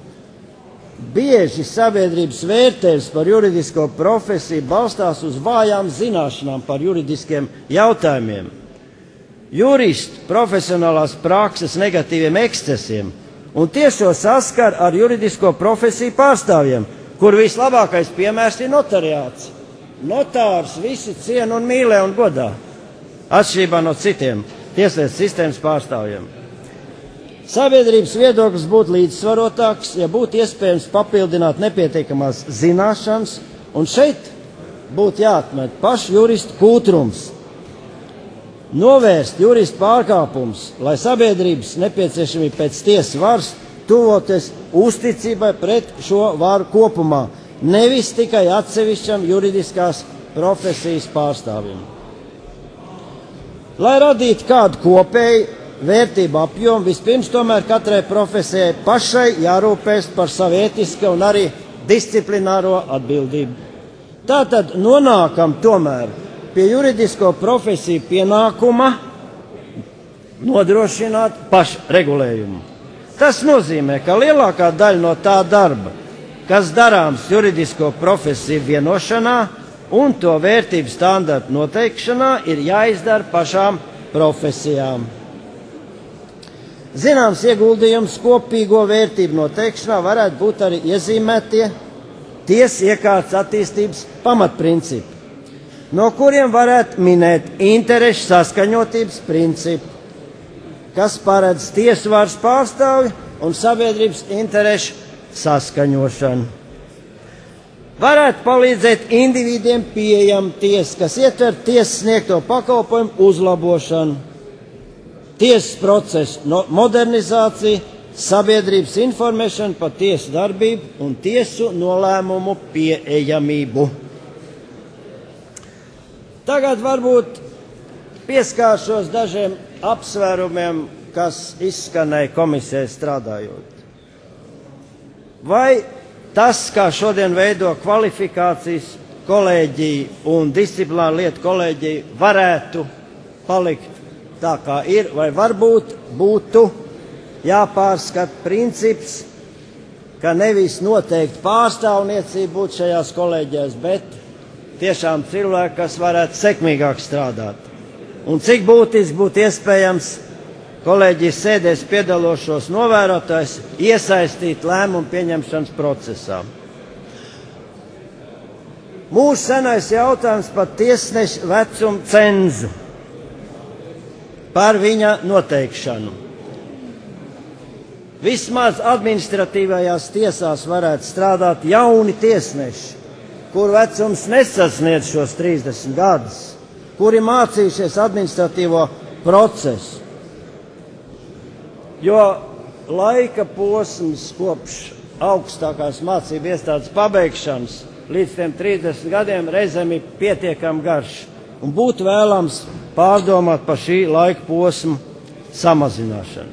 Bieži sabiedrības vērtējums par juridisko profesiju balstās uz vājām zināšanām par juridiskiem jautājumiem. Juristu profesionālās prakses negatīviem ekscesiem un tiešo saskar ar juridisko profesiju pārstāvjiem, kur vislabākais piemērs ir notariāts. Notārs visi ciena un mīlē un godā, atšķirībā no citiem tieslietu sistēmas pārstāvjiem. Sabiedrības viedoklis būtu līdzsvarotāks, ja būtu iespējams papildināt nepietiekamās zināšanas, un šeit būtu jāatmet pašu juristu kūtrums, novērst juristu pārkāpumus, lai sabiedrības nepieciešamība pēc tiesas varas tuvoties uzticībai pret šo varu kopumā, nevis tikai atsevišķam juridiskās profesijas pārstāvjiem. Lai radītu kādu kopēju vērtību apjomu, vispirms tomēr katrai profesijai pašai jārūpēs par savu ētisko un arī disciplināro atbildību. Tātad nonākam tomēr pie juridisko profesiju pienākuma nodrošināt pašregulējumu. Tas nozīmē, ka lielākā daļa no tā darba, kas darāms juridisko profesiju vienošanā un to vērtību standartu noteikšanā, ir jāizdara pašām profesijām. Zināms ieguldījums kopīgo vērtību noteikšanā varētu būt arī iezīmētie tiesas iekārtas attīstības pamatprincipi, no kuriem varētu minēt interešu saskaņotības principu, kas paredz tiesu varas pārstāvju un sabiedrības interešu saskaņošanu. Varētu palīdzēt individiem pieejama tiesa, kas ietver tiesas sniegto pakalpojumu uzlabošanu, tiesas procesu modernizāciju, sabiedrības informēšanu par tiesu darbību un tiesu nolēmumu pieejamību. Tagad varbūt pieskāršos dažiem apsvērumiem, kas izskanēja komisijai strādājot. Vai tas, kā šodien veido kvalifikācijas kolēģiju un disciplināru lietu kolēģiju, varētu palikt tā, kā ir, vai varbūt būtu jāpārskata princips, ka nevis noteikti pārstāvniecība būtu šajās kolēģijās, bet tiešām cilvēki, kas varētu sekmīgāk strādāt. Un cik būtiski būtu iespējams kolēģijas sēdēs piedalošos novērotājus iesaistīt lēmumu pieņemšanas procesā. Mūsu senais jautājums par tiesneša vecumu cenzu, par viņa noteikšanu. Vismaz administratīvajās tiesās varētu strādāt jauni tiesneši, kur vecums nesasniedz šos 30 gadus, kuri mācījušies administratīvo procesu. Jo laika posms kopš augstākās mācību iestādes pabeigšanas līdz tiem 30 gadiem reizēm ir pietiekami garš, un būtu vēlams pārdomāt par šī laika posma samazināšanu.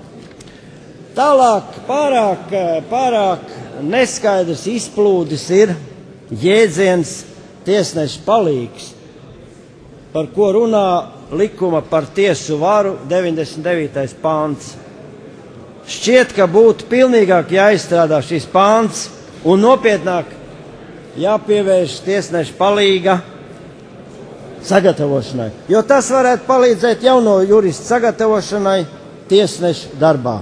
Tālāk pārāk neskaidrs izplūdis ir jēdziens tiesneša palīgs, par ko runā likuma par tiesu varu 99. pāns. Šķiet, ka būtu pilnīgāk jāizstrādā šis pāns un nopietnāk jāpievērš tiesneša palīga sagatavošanai, jo tas varētu palīdzēt jauno juristu sagatavošanai tiesneša darbā.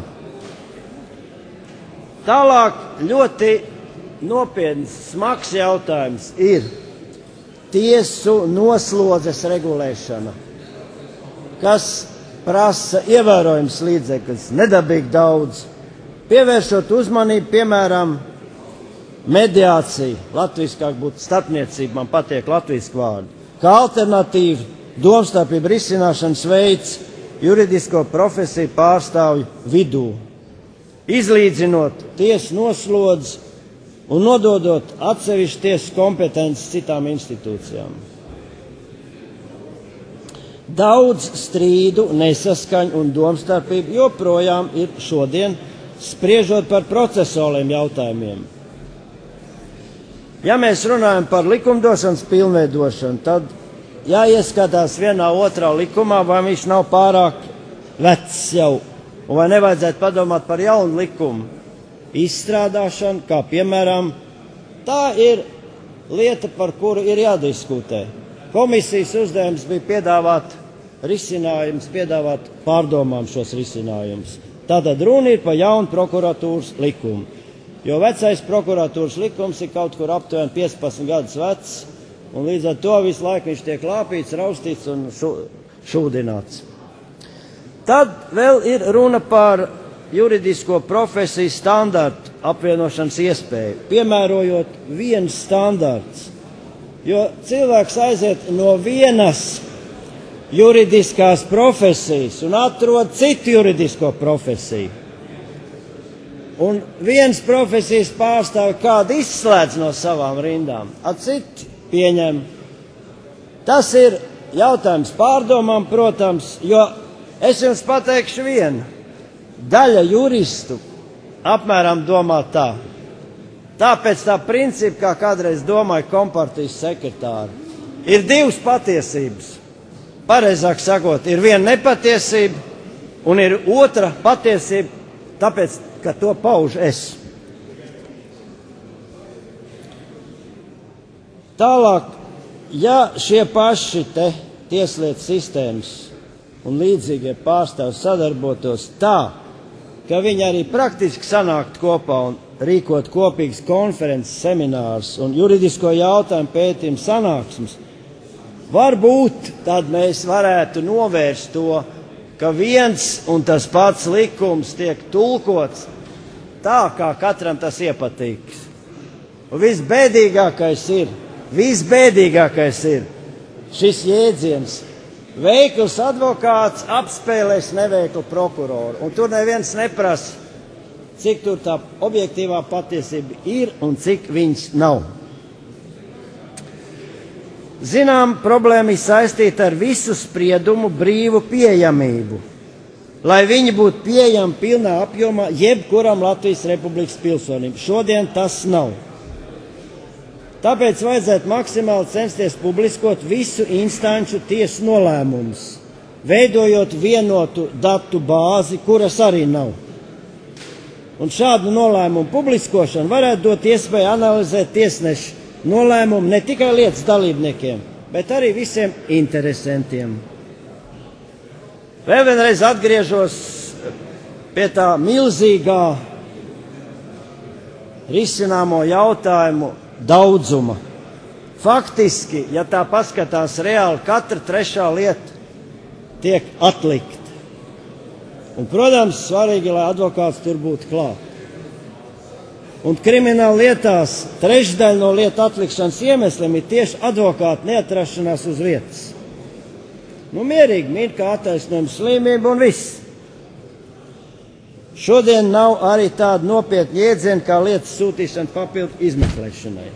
Tālāk ļoti nopietns, smags jautājums ir tiesu noslodzes regulēšana, kas prasa ievērojams līdzekļus, nedabīgi daudz, pievēršot uzmanību, piemēram, mediācija, latviskāk būtu starpniecība, man patiek latviski vārdi, kā alternatīva domstarpību risināšanas veids juridisko profesiju pārstāvju vidū, izlīdzinot tiesu noslodzi un nododot atsevišķu tiesu kompetences citām institūcijām. Daudz strīdu, nesaskaņu un domstarpību joprojām ir šodien, spriežot par procesuāliem jautājumiem. Ja mēs runājam par likumdošanas pilnveidošanu, tad jāieskatās vienā otrā likumā, vai viņš nav pārāk vecs jau, un vai nevajadzētu padomāt par jaunu likumu izstrādāšanu, kā piemēram, tā ir lieta, par kuru ir jādiskutē. Komisijas uzdevums bija piedāvāt risinājumus, piedāvāt pārdomām šos risinājumus. Tātad runa ir par jaunu prokuratūras likumu, jo vecais prokuratūras likums ir kaut kur aptuveni 15 gadus vecs, un līdz ar to visu laiku viņš tiek lāpīts, raustīts un šūdināts. Tad vēl ir runa par juridisko profesiju standartu apvienošanas iespēju, piemērojot viens standarts, jo cilvēks aiziet no vienas juridiskās profesijas un atrod citu juridisko profesiju. Un viens profesijas pārstāvi kādu izslēdz no savām rindām, a citi pieņem. Tas ir jautājums pārdomām, protams, jo es jums pateikšu vienu. Daļa juristu apmēram domā tā. Tāpēc tā principa, kā kādreiz domāja kompartijas sekretāri, ir divas patiesības. Pareizāk sakot, ir viena nepatiesība un ir otra patiesība, tāpēc, ka to pauž es. Tālāk, ja šie paši te tieslietu sistēmas un līdzīgie pārstāvji sadarbotos tā, ka viņi arī praktiski sanākt kopā un rīkot kopīgas konferences, seminārus un juridisko jautājumu pētījumu sanāksmes, varbūt tad mēs varētu novērst to, ka viens un tas pats likums tiek tulkots tā, kā katram tas iepatīks. Un visbēdīgākais ir šis jēdziens. Veikls advokāts apspēlēs neveiklu prokuroru. Un tur neviens neprasa, cik tur tā objektīvā patiesība ir un cik viņas nav. Zinām, problēma ir saistīta ar visu spriedumu brīvu pieejamību, lai viņi būtu pieejami pilnā apjomā jebkuram Latvijas Republikas pilsonim. Šodien tas nav. Tāpēc vajadzētu maksimāli censties publiskot visu instanču tiesu nolēmumus, veidojot vienotu datu bāzi, kuras arī nav. Un šādu nolēmumu publiskošanu varētu dot iespēju analizēt tiesnešu nolēmumu ne tikai lietas dalībniekiem, bet arī visiem interesantiem. Vēl vienreiz atgriežos pie tā milzīgā risināmo jautājumu daudzuma. Faktiski, ja tā paskatās reāli, katra trešā lieta tiek atlikta. Un, protams, svarīgi, lai advokāts tur būtu klāt. Un krimināla lietās trešdaļa no lietu atlikšanas iemesliem ir tieši advokāta neatrašanās uz vietas. Mierīgi min, kā attaisnojuma slimība un viss. Šodien nav arī tāda nopietna jēdziena kā lietas sūtīšana papildu izmeklēšanai.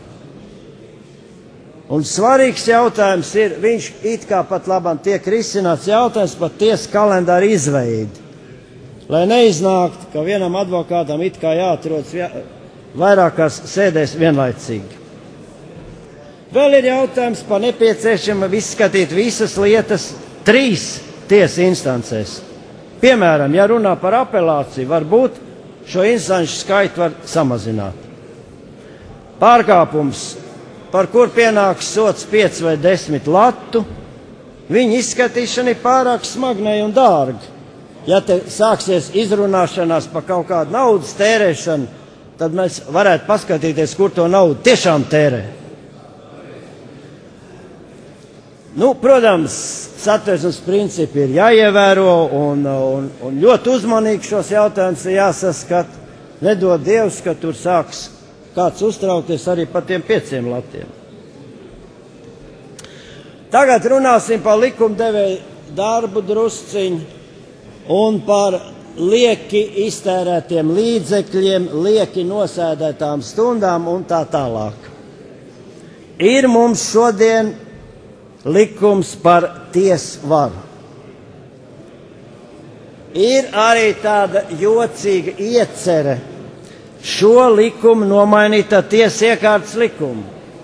Un svarīgs jautājums ir, viņš it kā pat labam tiek risināts jautājums par tiesu kalendāru izveidi. Lai neiznāktu, ka vienam advokātam it kā jāatrodas vairākās sēdēs vienlaicīgi. Vēl ir jautājums par nepieciešamību izskatīt visas lietas 3 tiesas instancēs. Piemēram, ja runā par apelāciju, varbūt šo instanču skaitu var samazināt. Pārkāpums, par kur pienāks sots 5 vai 10 latu, viņa izskatīšana ir pārāk smagnēja un dārga. Ja te sāksies izrunāšanās par kaut kādu naudas tērēšanu, tad mēs varētu paskatīties, kur to naudu tiešām tērē. Protams, satversmes principi ir jāievēro un ļoti uzmanīgi šos jautājumus ir jāsaskat. Nedod Dievs, ka tur sāks kāds uztraukties arī par tiem 5 latiem. Tagad runāsim par likumdevēju darbu drusciņu un par lieki iztērētiem līdzekļiem, lieki nosēdētām stundām un tā tālāk. Ir mums šodien likums par tiesvaru. Ir arī tāda jocīga iecere šo likumu nomainīt ar tiesu iekārtas likumu.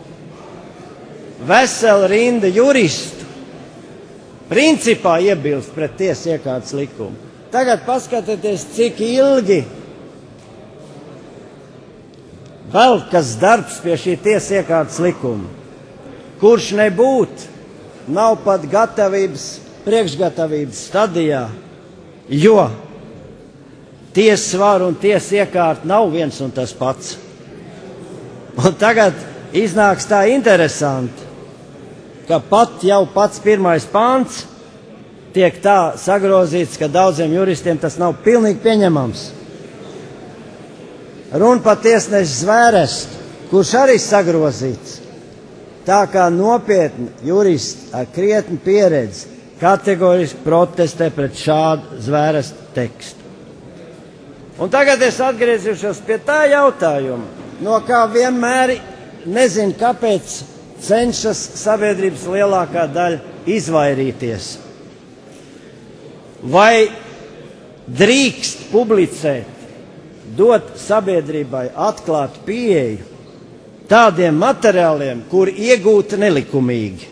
Vesela rinda juristu principā iebilst pret tiesu iekārtas likumu. Tagad paskatieties, cik ilgi velkas darbs pie šī tiesu iekārtas likuma, kurš nebūtu, nav pat priekšgatavības stadijā, jo tiesvaru un tiesu iekārta nav viens un tas pats. Un tagad iznāks tā interesanti, ka pats pirmais pāns tiek tā sagrozīts, ka daudziem juristiem tas nav pilnīgi pieņemams. Runa par tiesnešu Zvērestu, kurš arī sagrozīts. Tā kā nopietni juristi ar krietni pieredzi kategoriski protestē pret šādu Zvērestu tekstu. Un tagad es atgriezīšos pie tā jautājuma, no kā vienmēr nezinu, kāpēc cenšas sabiedrības lielākā daļa izvairīties. Vai drīkst publicēt, dot sabiedrībai atklātu pieeju tādiem materiāliem, kur iegūti nelikumīgi?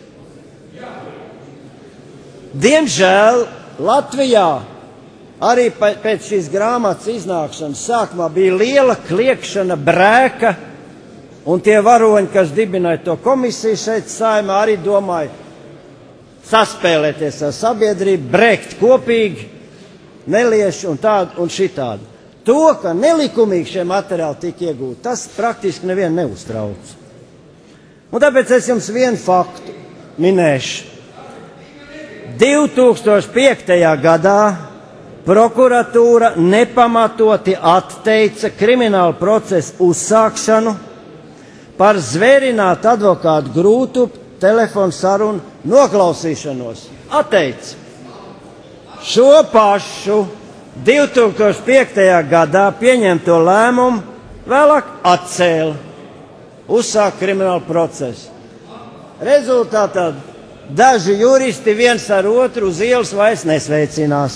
Diemžēl Latvijā arī pēc šīs grāmatas iznākšanas sākumā bija liela kliekšana, brēka, un tie varoņi, kas dibināja to komisiju šeit Saeimā, arī domāja saspēlēties ar sabiedrību, brēkt kopīgi, nelieši un tādu un šitādu. To, ka nelikumīgi šie materiāli tika iegūti, tas praktiski nevienu neuztrauc. Un tāpēc es jums vienu faktu minēšu. 2005. gadā prokuratūra nepamatoti atteica kriminālu procesu uzsākšanu par zvērinātu advokātu Grūtupu telefonu sarunu noklausīšanos. Atteica. Šo pašu 2005. gadā pieņemto lēmumu vēlāk atcēla, uzsāk kriminālu procesu. Rezultātā daži juristi viens ar otru uz ielas vairs nesveicinās.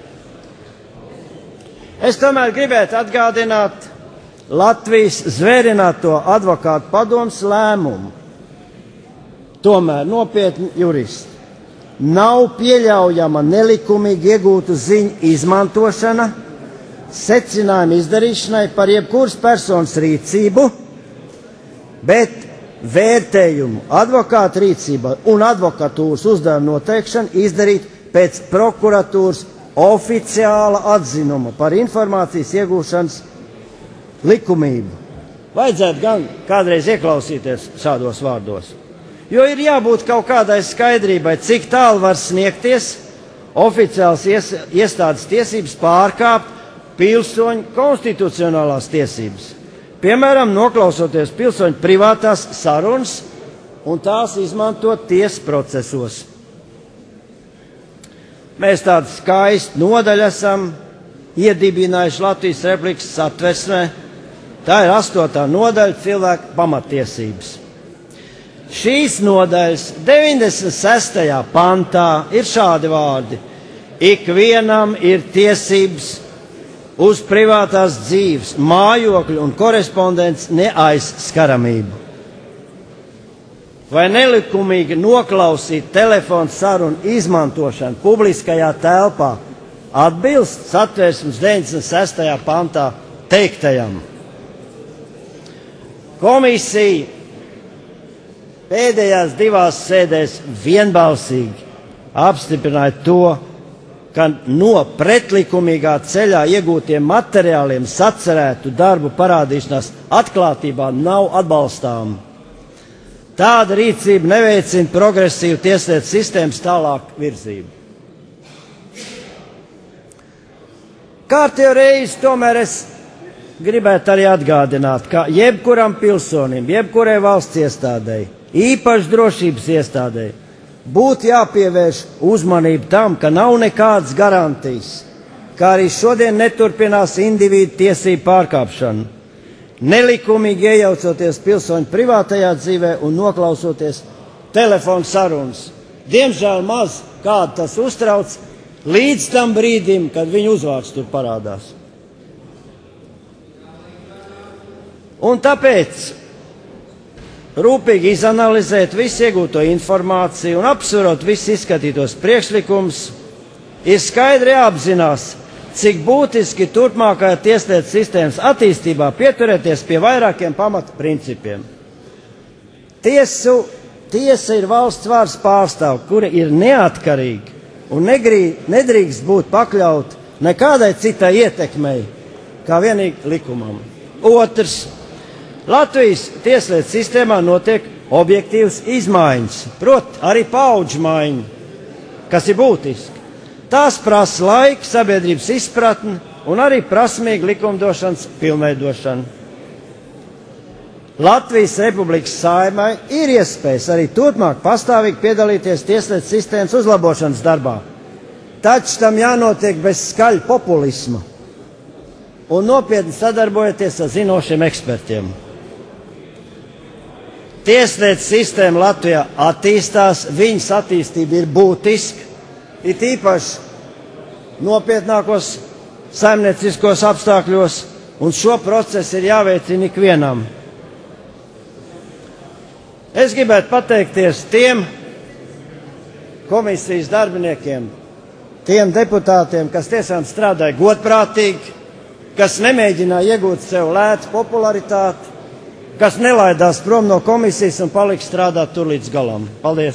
Es tomēr gribētu atgādināt Latvijas zvērināto advokātu padomes lēmumu. Tomēr nopietni juristi. Nav pieļaujama nelikumīgi iegūtu ziņu izmantošana, secinājumu izdarīšanai par jebkuras personas rīcību, bet vērtējumu advokāta rīcība un advokatūras uzdevuma noteikšana izdarīt pēc prokuratūras oficiāla atzinuma par informācijas iegūšanas likumību. Vajadzētu gan kādreiz ieklausīties šādos vārdos, jo ir jābūt kaut kādai skaidrībai, cik tālu var sniegties oficiāls iestādes tiesības pārkāpt pilsoņu konstitucionālās tiesības. Piemēram, noklausoties pilsoņu privātās sarunas un tās izmantot tiesas procesos. Mēs tādu skaistu nodaļu esam iedibinājuši Latvijas Republikas Satversmē. Tā ir 8. nodaļa cilvēku pamatiesības. Šīs nodaļas 96. pantā ir šādi vārdi: ikvienam ir tiesības uz privātās dzīves, mājokļu un korespondences neaizskaramību. Vai nelikumīgi noklausīt telefonu sarunu izmantošanu publiskajā telpā atbilst Satversmes 96. pantā teiktajam? Komisija pēdējās 2 sēdēs vienbalsīgi apstiprināja to, ka no pretlikumīgā ceļā iegūtiem materiāliem sacerētu darbu parādīšanās atklātībā nav atbalstāma. Tāda rīcība neveicina progresīvu tieslietu sistēmas tālāk virzību. Kārtējo reizi tomēr es gribētu arī atgādināt, ka jebkuram pilsonim, jebkurai valsts iestādei, īpaši drošības iestādei, būtu jāpievērš uzmanību tam, ka nav nekādas garantijas, kā arī šodien neturpinās individu tiesību pārkāpšanu, nelikumīgi iejaucoties pilsoņu privātajā dzīvē un noklausoties telefonu sarunas. Diemžēl maz kādu tas uztrauc līdz tam brīdim, kad viņa uzvārds tur parādās. Un tāpēc rūpīgi izanalizēt visu iegūto informāciju un apsverot visu izskatītos priekšlikumus, ir skaidri jāapzinās, cik būtiski turpmākajā tieslietu sistēmas attīstībā pieturēties pie vairākiem pamatprincipiem. Tiesa ir valsts varas pārstāvji, kuri ir neatkarīgi un nedrīkst būt pakļaut nekādai citai ietekmei, kā vienīgi likumam. Otrs, Latvijas tieslietu sistēmā notiek objektīvas izmaiņas, proti arī paudžu maiņa, kas ir būtiski. Tās prasa laiku, sabiedrības izpratni un arī prasmīgu likumdošanas pilnveidošanu. Latvijas Republikas Saeimai ir iespējas arī turpmāk pastāvīgi piedalīties tieslietu sistēmas uzlabošanas darbā, taču tam jānotiek bez skaļa populisma un nopietni sadarbojoties ar zinošiem ekspertiem. Tieslietu sistēma Latvijā attīstās, viņas attīstība ir būtiska, it īpaši nopietnākos saimnieciskos apstākļos, un šo procesu ir jāveicina ikvienam. Es gribētu pateikties tiem komisijas darbiniekiem, tiem deputātiem, kas tiešām strādāja godprātīgi, kas nemēģināja iegūt sev lētu popularitāti, kas nelaidās prom no komisijas un palika strādāt tur līdz galam. Paldies!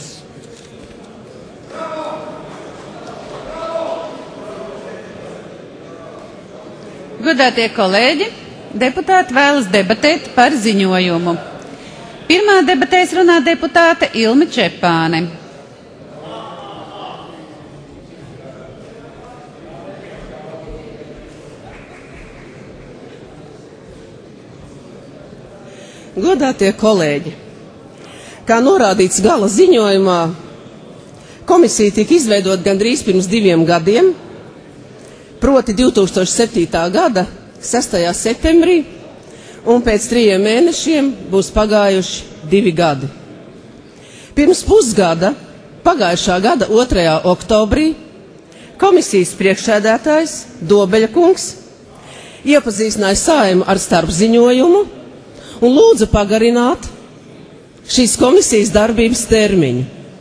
Godātie kolēģi, deputāti vēlas debatēt par ziņojumu. Pirmā debatēs runā deputāte Ilme Čepāne. Godātie kolēģi, kā norādīts gala ziņojumā, komisija tika izveidota gandrīz pirms 2 gadiem, proti 2007. gada 6. septembrī, un pēc 3 mēnešiem būs pagājuši 2 gadi. Pirms pusgada, pagājušā gada 2. oktobrī, komisijas priekšsēdētājs Dobeļa kungs iepazīstināja Saeimu ar starpziņojumu un lūdza pagarināt šīs komisijas darbības termiņu.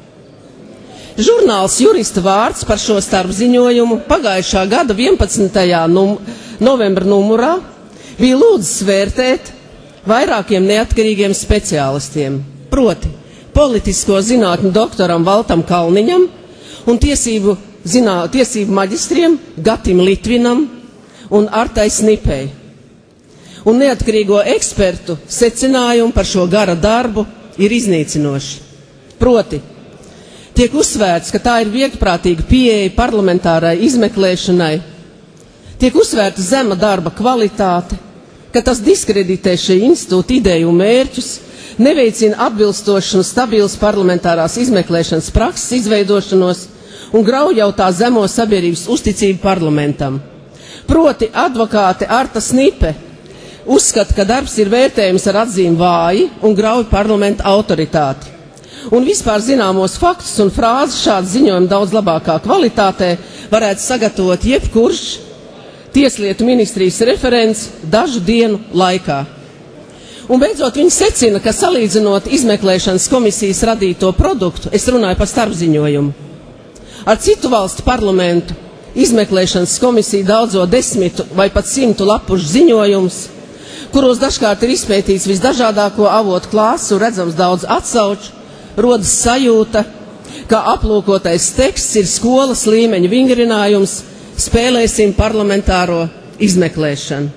Žurnāls Jurista vārds par šo starpziņojumu pagājušā gada 11. novembra numurā bija lūdzis vērtēt vairākiem neatkarīgiem speciālistiem, proti politisko zinātņu doktoram Valtam Kalniņam un tiesību maģistriem Gatim Litvinam un Artai Snipei. Un neatkarīgo ekspertu secinājumi par šo gara darbu ir iznīcinoši. Proti, tiek uzsvērts, ka tā ir viegprātīga pieeja parlamentārai izmeklēšanai, tiek uzsvērta zema darba kvalitāte, ka tas diskreditē šī institūta ideju un mērķus, neveicina atbilstošu un stabilas parlamentārās izmeklēšanas prakses izveidošanos un grauj jau tā zemo sabiedrības uzticību parlamentam. Proti, advokāte Arta Snipe uzskata, ka darbs ir vērtējums ar atzīmi vāji un grauj parlamenta autoritāti. Un vispār zināmos faktus un frāzes šādu ziņojumu daudz labākā kvalitātē varētu sagatavot jebkurš Tieslietu ministrijas referents dažu dienu laikā. Un beidzot viņi secina, ka salīdzinot izmeklēšanas komisijas radīto produktu, es runāju par starpziņojumu, ar citu valstu parlamentu izmeklēšanas komisija daudzo 10 vai pat 100 lapušu ziņojumus, kuros dažkārt ir izpētīts visdažādāko avotu klāstu un redzams daudz atsauču, rodas sajūta, ka aplūkotais teksts ir skolas līmeņa vingrinājums, spēlēsim parlamentāro izmeklēšanu.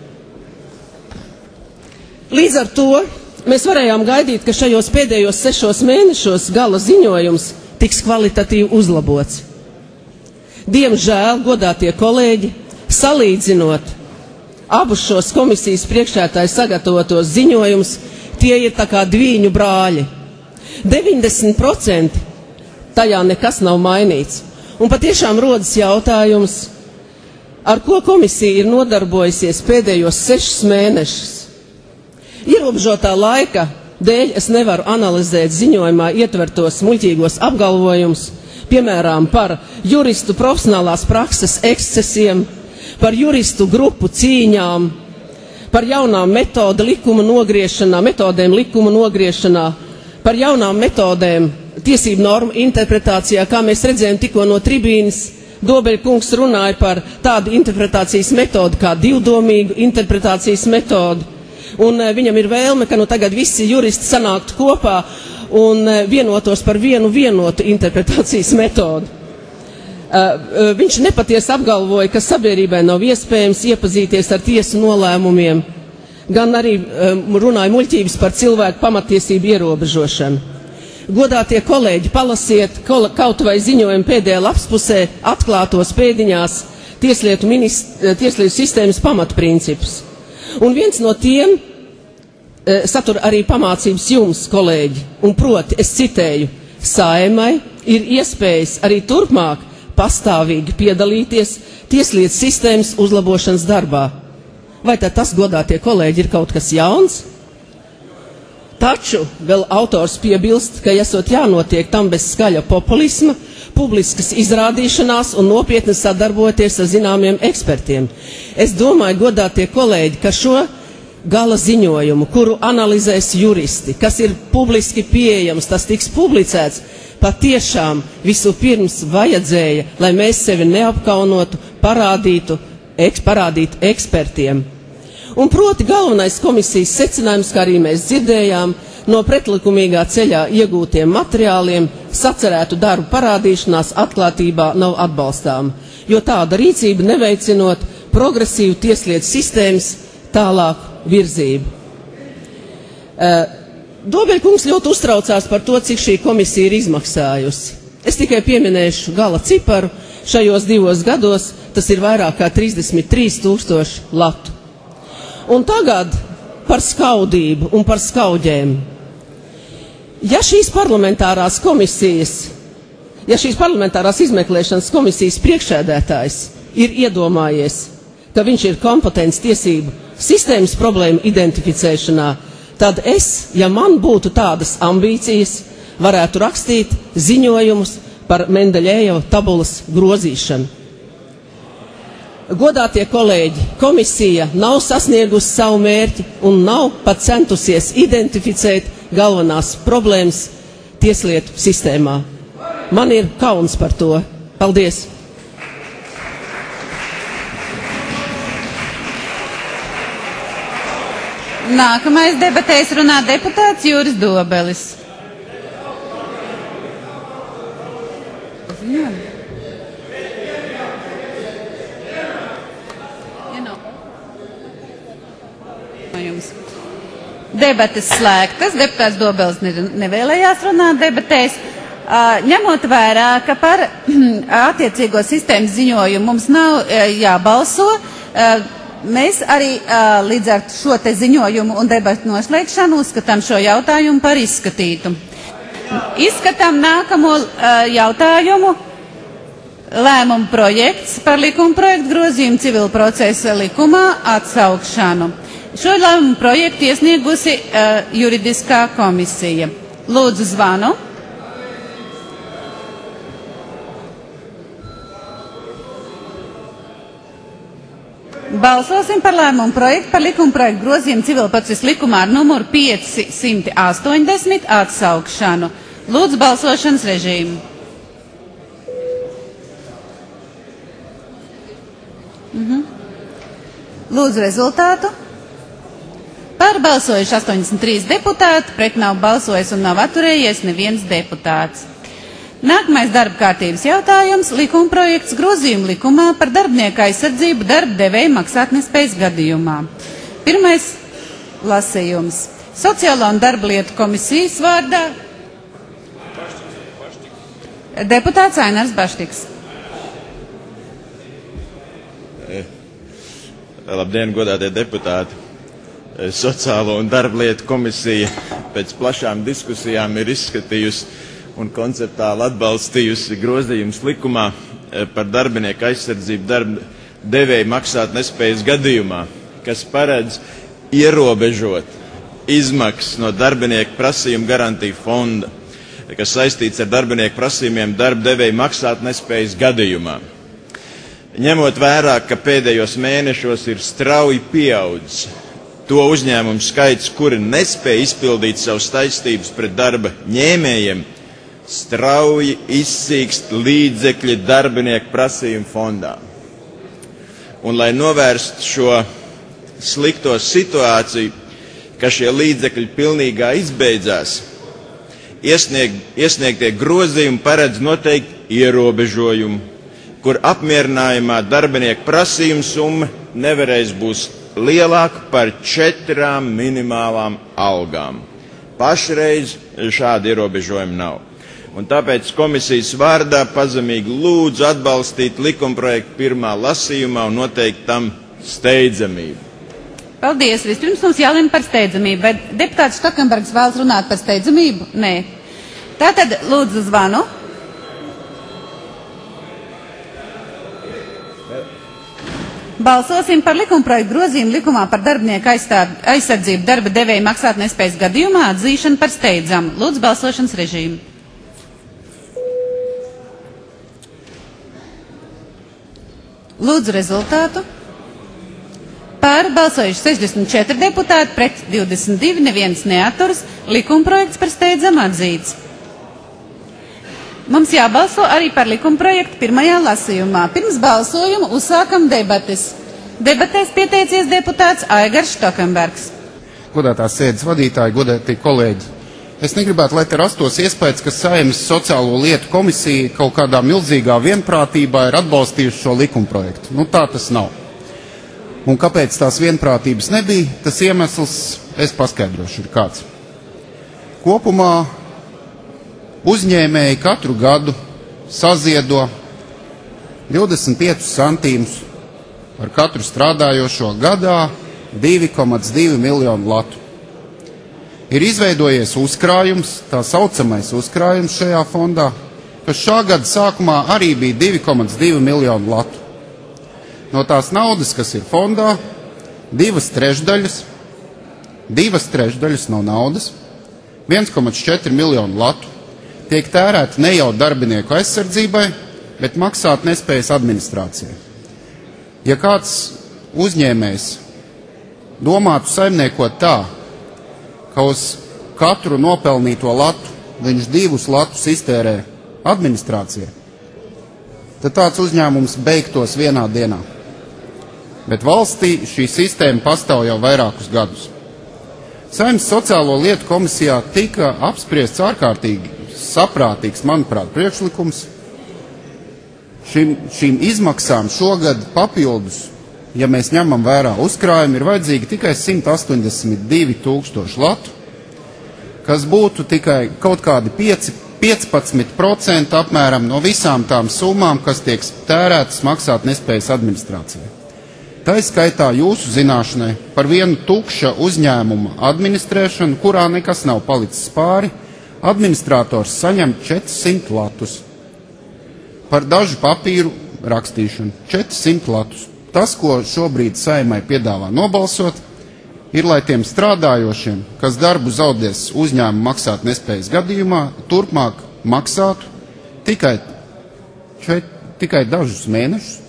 Līdz ar to mēs varējām gaidīt, ka šajos pēdējos 6 mēnešos gala ziņojums tiks kvalitatīvi uzlabots. Diemžēl, godātie kolēģi, salīdzinot abus šos komisijas priekšsēdētāju sagatavotos ziņojumus, tie ir tā kā dvīņu brāļi. 90% tajā nekas nav mainīts. Un patiešām rodas jautājums, ar ko komisija ir nodarbojusies pēdējos 6 mēnešus. Ierobežotā laika dēļ es nevaru analizēt ziņojumā ietvertos muļķīgos apgalvojumus, piemēram, par juristu profesionālās prakses ekscesiem, par juristu grupu cīņām, par jaunām metodēm likuma nogriešanā, par jaunām metodēm tiesību normu interpretācijā, kā mēs redzējām tikko no tribīnes. Dobeļa kungs runāja par tādu interpretācijas metodu kā divdomīgu interpretācijas metodu. Un viņam ir vēlme, ka tagad visi juristi sanāktu kopā un vienotos par vienotu interpretācijas metodu. Viņš nepatiesi apgalvoja, ka sabiedrībai nav iespējams iepazīties ar tiesu nolēmumiem, gan arī runāja muļķības par cilvēku pamatiesību ierobežošanu. Godātie kolēģi, palasiet kaut vai ziņojumu pēdējā lapspusē atklātos pēdiņās tieslietu sistēmas pamatprincipus. Un viens no tiem satura arī pamācības jums, kolēģi, un proti, es citēju, Saeimai ir iespējas arī turpmāk pastāvīgi piedalīties tieslietu sistēmas uzlabošanas darbā. Vai tad tas, godātie kolēģi, ir kaut kas jauns? Taču vēl autors piebilst, ka esot jānotiek tam bez skaļa populisma, publiskas izrādīšanās un nopietni sadarboties ar zināmiem ekspertiem. Es domāju, godātie kolēģi, ka šo gala ziņojumu, kuru analizēs juristi, kas ir publiski pieejams, tas tiks publicēts, patiešām vispirms vajadzēja, lai mēs sevi neapkaunotu, parādītu ekspertiem. Un proti galvenais komisijas secinājums, kā arī mēs dzirdējām, no pretlikumīgā ceļā iegūtiem materiāliem sacerētu darbu parādīšanās atklātībā nav atbalstāma, jo tāda rīcība neveicinot progresīvu tieslietu sistēmas tālāk virzību. Dobeļa kungs ļoti uztraucās par to, cik šī komisija ir izmaksājusi. Es tikai pieminēšu gala ciparu. Šajos 2 gados tas ir vairāk kā 33 000 latu. Un tagad par skaudību un par skaudēm. Ja šīs parlamentārās izmeklēšanas komisijas priekšsēdētājs ir iedomājies, ka viņš ir kompetents tiesību sistēmas problēmu identificēšanā, tad es, ja man būtu tādas ambīcijas, varētu rakstīt ziņojumus par Mendeļejeva tabulas grozīšanu. Godātie kolēģi, komisija nav sasniegusi savu mērķi un nav pat centusies identificēt galvenās problēmas tieslietu sistēmā. Man ir kauns par to. Paldies! Nākamais debatēs runā deputāts Juris Dobelis. Debates slēgtas, deputāts Dobelis nevēlējās runāt debatēs. Ņemot vērā, ka par attiecīgo sistēmas ziņojumu mums nav jābalso, mēs arī līdz ar šo te ziņojumu un debatu noslēgšanu uzskatām šo jautājumu par izskatītu. Izskatām nākamo jautājumu. Lēmuma projekts par likuma projektu grozījumu civila procesa likumā atsaukšanu. Šo lēmumu projektu iesniegusi juridiskā komisija. Lūdzu zvanu. Balsosim par lēmumu projektu par likuma projektu grozījumu civila procesa likumā ar numuru 580 atsaukšanu. Lūdzu balsošanas režīmu. Lūdzu rezultātu. Par balsojuši 83 deputāti, pret nav balsojis un nav atturējies neviens deputāts. Nākamais darba kārtības jautājums - likuma projekts grozījumu likumā par darbinieku aizsardzību darba devēja maksātnespējas gadījumā. Pirmais lasījums. Sociālo un darba lietu komisijas vārdā deputāts Ainars Baštiks. Labdien, godātie deputāti! Sociālo un darba lietu komisija pēc plašām diskusijām ir izskatījusi un konceptuāli atbalstījusi grozījumus likumā par darbinieku aizsardzību darba devēja maksāt nespējas gadījumā, kas paredz ierobežot izmaksas no darbinieku prasījumu garantiju fonda, kas saistīts ar darbinieku prasījumiem darba devēja maksāt nespējas gadījumā. Ņemot vērā, ka pēdējos mēnešos ir strauji pieaudzis to uzņēmumu skaits, kuri nespēja izpildīt savus saistības pret darba ņēmējiem, strauji izsīkst līdzekļi darbinieku prasījumu fondā. Un, lai novērstu šo slikto situāciju, ka šie līdzekļi pilnīgā izbeidzās, iesniegtie grozījumi paredz noteikti ierobežojumu, kur apmierinājumā darbinieku prasījuma summa nevarēs būt lielāka par 4 minimālām algām. Pašreiz šādi ierobežojumi nav. Un tāpēc komisijas vārdā pazemīgi lūdzu atbalstīt likumprojektu pirmā lasījumā un noteikt tam steidzamību. Paldies. Vispirms mums jālem par steidzamību. Vai deputāts Štokenbergs vēlas runāt par steidzamību? Nē. Tātad lūdzu zvanu. Balsosim par likumprojektu grozījumu likumā par darbinieku aizsardzību darba devēja maksātnespējas gadījumā atzīšanu par steidzamu. Lūdzu balsošanas režīmu. Lūdzu rezultātu. Par balsojuši 64 deputāti, pret 22, neviens neaturas. Likumprojekts par steidzamu atzīts. Mums jābalso arī par likumprojektu pirmajā lasījumā. Pirms balsojuma uzsākam debates. Debatēs pieteicies deputāts Aigars Štokenbergs. Godātās sēdes vadītāji, godātie kolēģi, es negribētu, lai te rastos iespējas, ka Saeimas sociālo lietu komisija kaut kādā milzīgā vienprātībā ir atbalstījusi šo likumprojektu. Nu, tā tas nav. Un kāpēc tās vienprātības nebija, tas iemesls es paskaidrošu, ir kāds. Kopumā uzņēmēji katru gadu saziedo 25 centīmus par katru strādājošo gadā 2,2 miljonu latu. Ir izveidojies uzkrājums, tā saucamais uzkrājums šajā fondā, kas šā gada sākumā arī bija 2,2 miljonu latu. No tās naudas, kas ir fondā, 2/3 no naudas, 1,4 miljonu latu, tiek tērēta ne jau darbinieku aizsardzībai, bet maksāt nespējas administrācijai. Ja kāds uzņēmējs domātu saimniekot tā, ka uz katru nopelnīto latu viņš 2 latus iztērē administrācijai, tad tāds uzņēmums beigtos vienā dienā. Bet valstī šī sistēma pastāv jau vairākus gadus. Saeimas sociālo lietu komisijā tika apspriests ārkārtīgi saprātīgs, manuprāt, priekšlikums. Šīm izmaksām šogad papildus, ja mēs ņemam vērā uzkrājumu, ir vajadzīgi tikai 182 tūkstoši latu, kas būtu tikai kaut kādi 15% apmēram no visām tām summām, kas tiek tērētas maksāt nespējas administrācijai. Tā skaitā jūsu zināšanai par vienu tukša uzņēmuma administrēšanu, kurā nekas nav palicis pāri, administrators saņem 400 latus. Par dažu papīru rakstīšanu 400 latus. Tas, ko šobrīd Saeimai piedāvā nobalsot, ir, lai tiem strādājošiem, kas darbu zaudēs uzņēmuma maksāt nespējas gadījumā, turpmāk maksātu tikai dažus mēnešus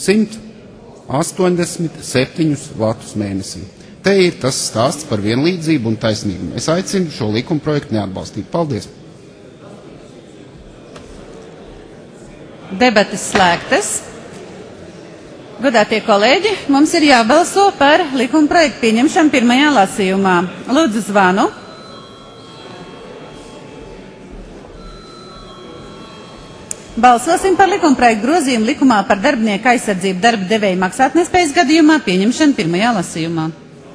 187 latus mēnesī. Te ir tas stāsts par vienlīdzību un taisnīgumu. Es aicinu šo likuma projektu neatbalstīt. Paldies! Debates slēgtas. Godātie kolēģi, mums ir jābalso par likuma projektu pieņemšanu pirmajā lasījumā. Lūdzu zvanu. Balsosim par likuma projektu grozījumu likumā par darbinieku aizsardzību darba devēja maksātnespējas gadījumā pieņemšanu pirmajā lasījumā.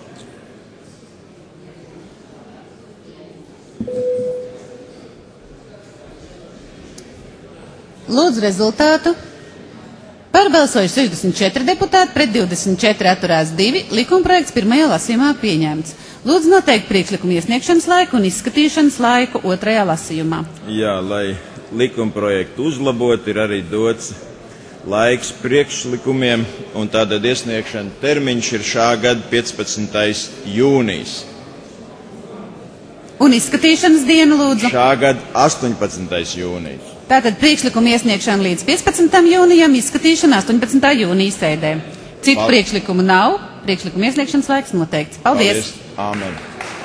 Lūdzu rezultātu. Pārbalsoja 64 deputāti, pret 24 atturās 2. Likumprojekts pirmajā lasījumā pieņemts. Lūdzu noteikt priekšlikumu iesniegšanas laiku un izskatīšanas laiku otrajā lasījumā. Jā, lai likumprojektu uzlabot, ir arī dots laiks priekšlikumiem, un tātad iesniegšana termiņš ir šā gada 15. jūnijas. Un izskatīšanas diena, lūdzu. Šā gada 18. jūnijas. Tātad priekšlikuma iesniegšana līdz 15. jūnijam, izskatīšana 18. jūnijas sēdē. Citu priekšlikumu nav, priekšlikuma iesniegšanas laiks noteikts. Paldies! Āmen!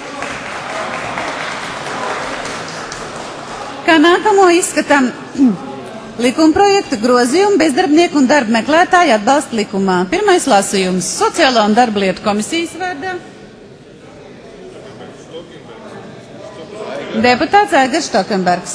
Kā nākamo izskatām likumprojektu grozījumu bezdarbnieku un darba meklētāju atbalsta likumā. Pirmais lasījums Sociālā un darba lietu komisijas vārdā. Deputāts Aigars Štokenbergs.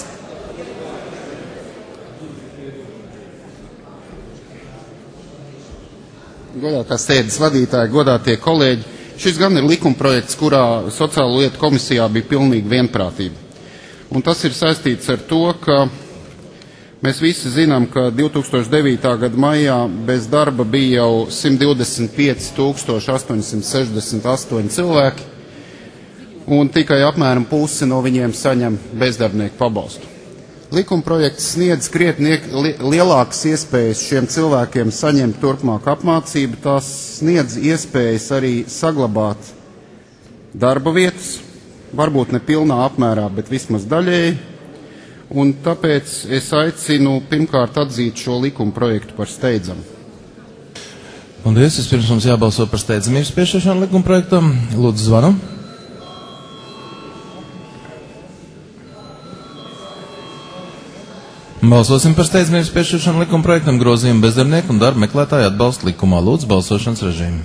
Godātās sēdes vadītāji, godātie kolēģi, šis gan ir likumprojekts, kurā Sociālo lietu komisijā bija pilnīga vienprātība. Un tas ir saistīts ar to, ka mēs visi zinām, ka 2009. gada maijā bez darba bija jau 125 868 cilvēki, un tikai apmēram pusi no viņiem saņem bezdarbnieku pabalstu. Likumprojekts sniedz krietni lielākas iespējas šiem cilvēkiem saņemt turpmāk apmācību, tās sniedz iespējas arī saglabāt darba vietas, varbūt ne pilnā apmērā, bet vismaz daļēji, un tāpēc es aicinu pirmkārt atzīt šo likumprojektu par steidzamu. Paldies, vispirms mums jābalso par steidzamības piešķiršanu likumprojektam. Lūdzu zvanu. Balsosim par steidzamības piešķiršanu likumprojektam grozījumu bezdarbnieku un darba meklētāju atbalsta likumā. Lūdzu, balsošanas režīmu.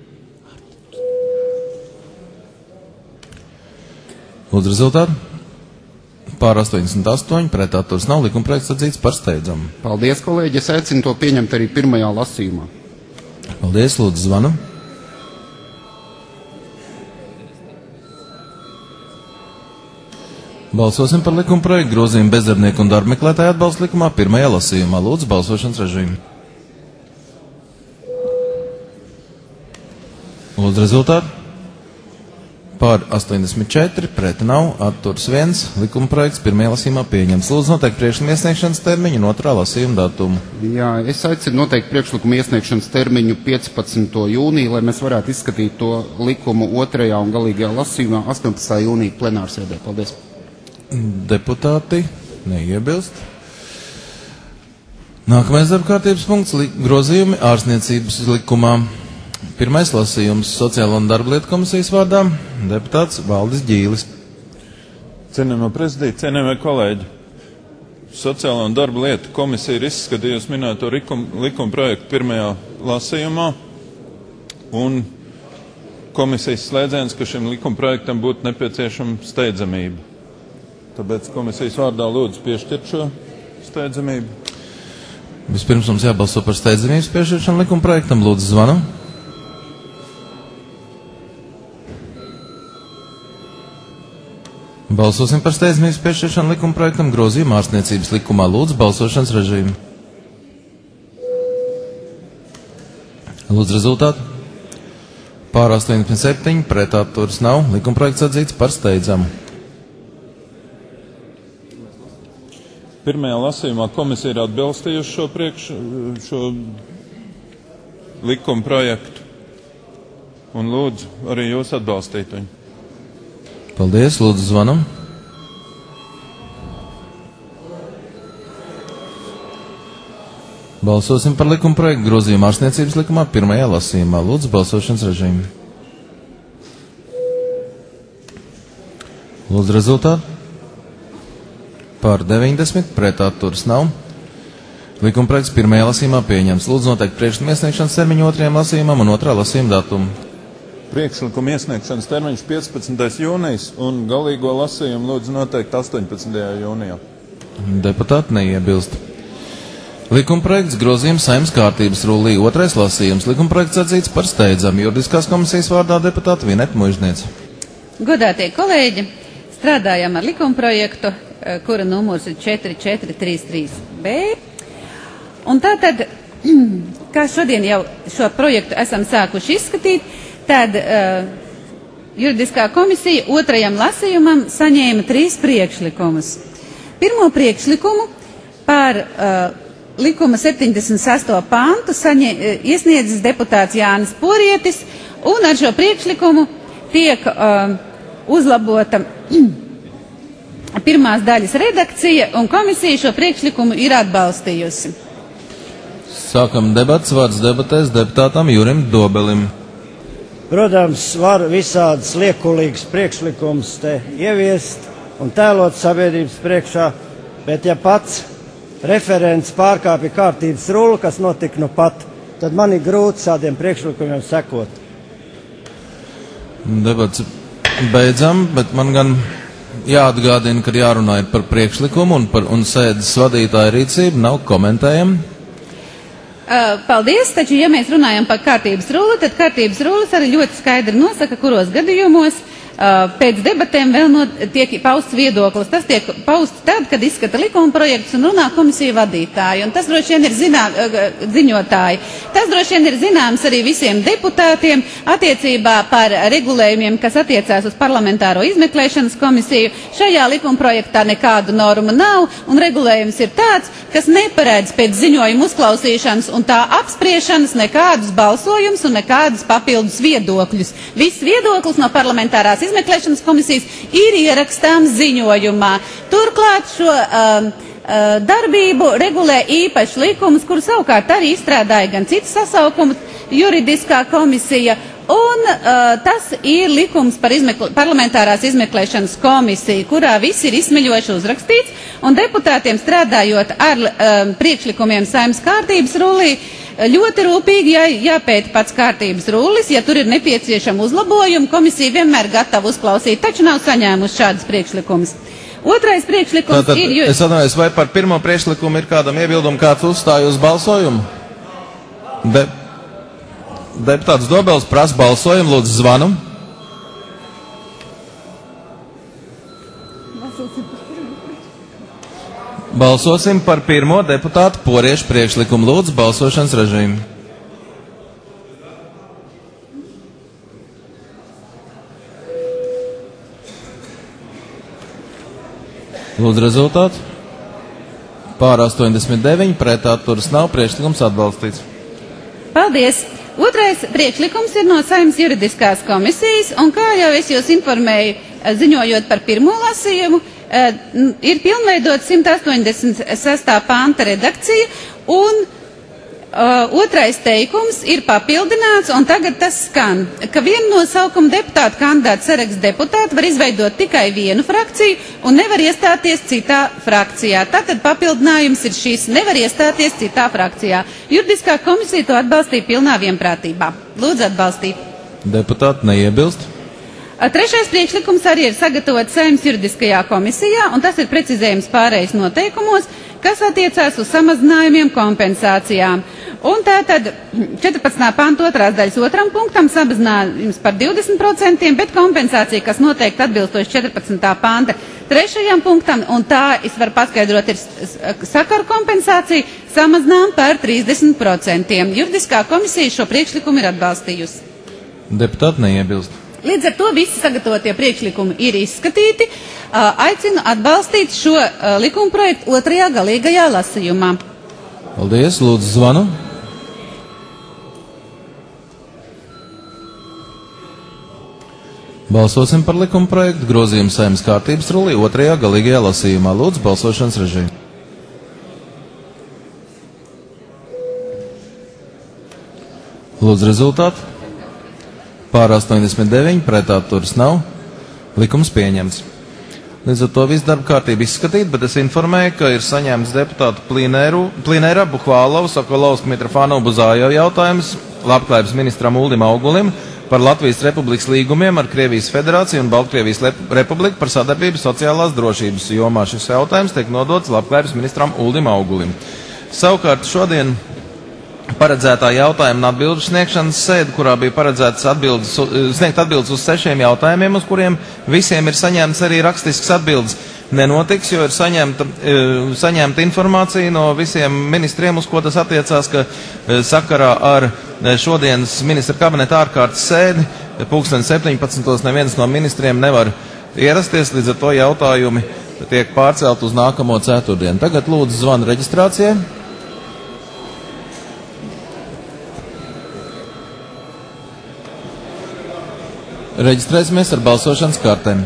Lūdzu, rezultātu. Pār 88, pret atturs nav, likumprojekts atzīts par steidzamu. Paldies, kolēģi, es aicinu to pieņemt arī pirmajā lasījumā. Paldies, lūdzu, zvanu. Balsosim par likuma projektu grozījumu bezdarbnieku un darba meklētāju atbalsta likumā pirmajā lasījumā. Lūdzu, balsošanas režīmu. Lūdzu, Lūdzu rezultātu. Par 84, pret nav, atturs 1. Likuma projekts pirmajā lasījumā pieņemts. Lūdzu noteikt priekšlikuma iesniegšanas termiņu un otrā lasījuma datumu. Jā, es aicinu noteikt priekšlikuma iesniegšanas termiņu 15. jūniju, lai mēs varētu izskatīt to likumu otrajā un galīgajā lasījumā 18. jūnija plenārsēdē. Paldies. Deputāti neiebilst. Nākamais darba kārtības punkts - grozījumi ārstniecības likumā. Pirmais lasījums Sociālo un darba lietu komisijas vārdā deputāts Valdis Ģīlis. Cienījamā prezidija, cienījamie kolēģi, Sociālo un darba lietu komisija ir izskatījusi minēto likuma projektu pirmajā lasījumā, un komisijas slēdziens, ka šim likuma projektam būtu nepieciešama steidzamība. Tāpēc komisijas vārdā lūdzu piešķirt šo steidzamību. Vispirms mums jābalso par steidzamības piešķiršanu likuma projektam. Lūdzu zvanu. Balsosim par steidzamības piešķiršanu likuma projektam grozījumu ārstniecības likumā. Lūdzu balsošanas režīmu. Lūdzu rezultātu. Pār 87, pret atturas nav. Likuma projekts atzīts par steidzamu. Pirmajā lasījumā komisija ir atbalstījusi šo likuma projektu, un lūdzu arī jūs atbalstīt viņu. Paldies, lūdzu zvanam. Balsosim par likuma projektu grozījumu ārstniecības likumā pirmajā lasījumā. Lūdzu balsošanas režīmu. Lūdzu rezultātu. Par 90, pret atturas nav. Likuma projekts pirmajā lasījumā pieņems. Lūdzu noteikt priekšlikuma iesniegšanas termiņu otrajam lasījumam un otrā lasījuma datumu. Priekšlikuma iesniegšanas termiņš 15. jūnijas un galīgo lasījumu lūdzu noteikt 18. jūnijā. Deputāti neiebilst. Likuma projekts grozījums Saeimas kārtības rullī otrais lasījums. Likuma projekts atzīts par steidzamu. Juridiskās komisijas vārdā deputāta Vineta Muižniece. Godātie kolēģi, strādājam ar likuma projektu, kura numurs ir 4433B. Un tātad, kā šodien jau šo projektu esam sākuši izskatīt, tad juridiskā komisija otrajam lasījumam saņēma 3 priekšlikumus. Pirmo priekšlikumu par likuma 78. pantu iesniedzis deputāts Jānis Porietis, un ar šo priekšlikumu tiek uzlabota pirmās daļas redakcija, un komisija šo priekšlikumu ir atbalstījusi. Sākam debats, vārds debatēs deputātam Jurim Dobelim. Protams, var visādas liekulīgas priekšlikumus te ieviest un tēlot sabiedrības priekšā, bet ja pats referents pārkāpja kārtības rulli, kas notika nu pat, tad man ir grūti šādiem priekšlikumiem sekot. Debats beidzam, bet man gan jāatgādina, ka jārunā ir par priekšlikumu un sēdes vadītāja rīcību nav komentējama. Paldies, taču, ja mēs runājam par kārtības rulli, tad kārtības rullis arī ļoti skaidri nosaka, kuros gadījumos pēc debatēm vēl tiek pausts viedoklis. Tas tiek pausts tad, kad izskata likuma projektus un runā komisiju vadītāji. Un tas droši vien ir ziņotāji. Tas droši vien ir zināms arī visiem deputātiem attiecībā par regulējumiem, kas attiecās uz parlamentāro izmeklēšanas komisiju. Šajā likuma projektā nekādu normu nav, un regulējums ir tāds, kas neparedz pēc ziņojuma uzklausīšanas un tā apspriešanas nekādus balsojumus un nekādus papildus viedokļus. Viss viedoklis no parlamentārās izmeklēšanas komisijas ir ierakstāms ziņojumā. Turklāt šo darbību regulē īpašs likums, kuru savukārt arī izstrādāja gan citu sasaukumu juridiskā komisija, un tas ir likums par parlamentārās izmeklēšanas komisiju, kurā viss ir izsmeļoši uzrakstīts, un deputātiem strādājot ar priekšlikumiem Saeimas kārtības rullī, ļoti rūpīgi jāpēta pats kārtības rullis, ja tur ir nepieciešama uzlabojuma, komisija vienmēr gatava uzklausīt, taču nav saņēmusi šādas priekšlikumus. Otrais priekšlikums Tātad, ir... Es atvainojos, vai par pirmo priekšlikumu ir kādam iebildumu, kāds uzstāja uz balsojumu? Deputāts Dobels prasa balsojumu, lūdzu zvanu. Balsosim par pirmo deputātu Poriešu priekšlikumu. Lūdzu balsošanas režīmu. Lūdzu rezultātu. Pār 89, pret atturas nav, priekšlikums atbalstīts. Paldies! Otrais priekšlikums ir no Saeimas juridiskās komisijas, un kā jau es jūs informēju, ziņojot par pirmo lasījumu, ir pilnveidot 186. panta redakcija, un otrais teikums ir papildināts, un tagad tas skan, ka vienu nosaukumu deputātu kandidātu saraksts deputāti var izveidot tikai vienu frakciju un nevar iestāties citā frakcijā. Tātad papildinājums ir šīs nevar iestāties citā frakcijā. Juridiskā komisija to atbalstīja pilnā vienprātībā. Lūdzu atbalstīt. Deputāti neiebilst. Trešais priekšlikums arī ir sagatavots Saeimas juridiskajā komisijā, un tas ir precizējums pārējais noteikumos, kas attiecās uz samazinājumiem kompensācijām. Un tātad 14. panta 2. daļas 2. punktam samazinājums par 20%, bet kompensācija, kas noteikti atbilstoši 14. panta 3. punktam, un tā, es varu paskaidrot, ir sakaru kompensācija, samazinām par 30%. Juridiskā komisija šo priekšlikumu ir atbalstījusi. Deputāti neiebilst. Līdz ar to visi sagatavotie priekšlikumi ir izskatīti. Aicinu atbalstīt šo likuma projektu otrajā galīgajā lasījumā. Paldies, lūdzu zvanu. Balsosim par likuma projektu grozījumu Saeimas kārtības rullī otrajā galīgajā lasījumā. Lūdzu, balsošanas režīmu. Lūdzu rezultātu. Pār 89, pret atturas nav. Likums pieņemts. Līdz ar to visu darba kārtību izskatīt, bet es informēju, ka ir saņēmts deputātu Plinēra, Buhvālovu, Sokolovsku, Mitrofānovu, Buzājo jautājums labklājības ministram Uldim Augulim par Latvijas Republikas līgumiem ar Krievijas Federāciju un Baltkrievijas Republiku par sadarbību sociālās drošības jomā. Šis jautājums tiek nodots labklājības ministram Uldim Augulim. Savukārt šodien paredzētā jautājuma un atbildu sniegšanas sēde, kurā bija paredzēts sniegt atbildes uz 6 jautājumiem, uz kuriem visiem ir saņemts arī rakstisks atbildes, nenotiks, jo ir saņemta informācija no visiem ministriem, uz ko tas attiecās, ka sakarā ar šodienas ministra kabineta ārkārtas sēdi 17. neviens no ministriem nevar ierasties, līdz ar to jautājumi tiek pārcelt uz nākamo ceturtdienu. Tagad lūdzu zvanu reģistrācijai. Reģistrēsimies ar balsošanas kartēm.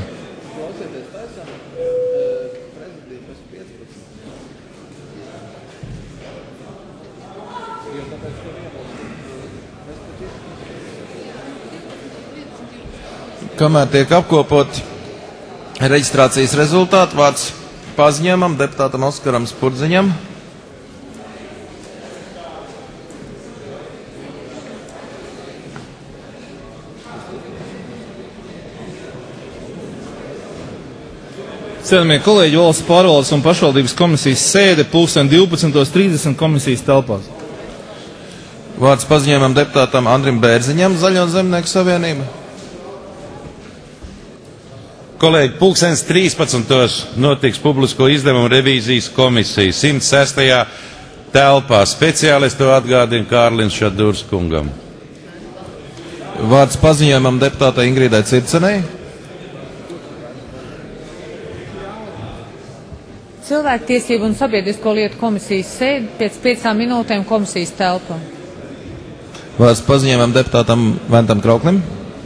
Kamēr tiek apkopot reģistrācijas rezultāti, vārds paziņojumam deputātam Oskaram Spurdziņam. Cienījamie kolēģi, valsts pārvaldes un pašvaldības komisijas sēde 12:30 komisijas telpās. Vārds paziņojumam deputātam Andrim Bērziņam, Zaļo zemnieku savienība. Kolēģi, 13:13 notiks publisko izdevumu revīzijas komisija 106. telpā. Speciālisti to atgādina Kārlis Šadurskungam. Vārds paziņojumam deputātai Ingridai Circenei. Cilvēktiesību un sabiedrisko lietu komisijas sēde pēc 5 minūtēm komisijas telpā. Vārds paziņojumam deputātam Ventam Krauklim.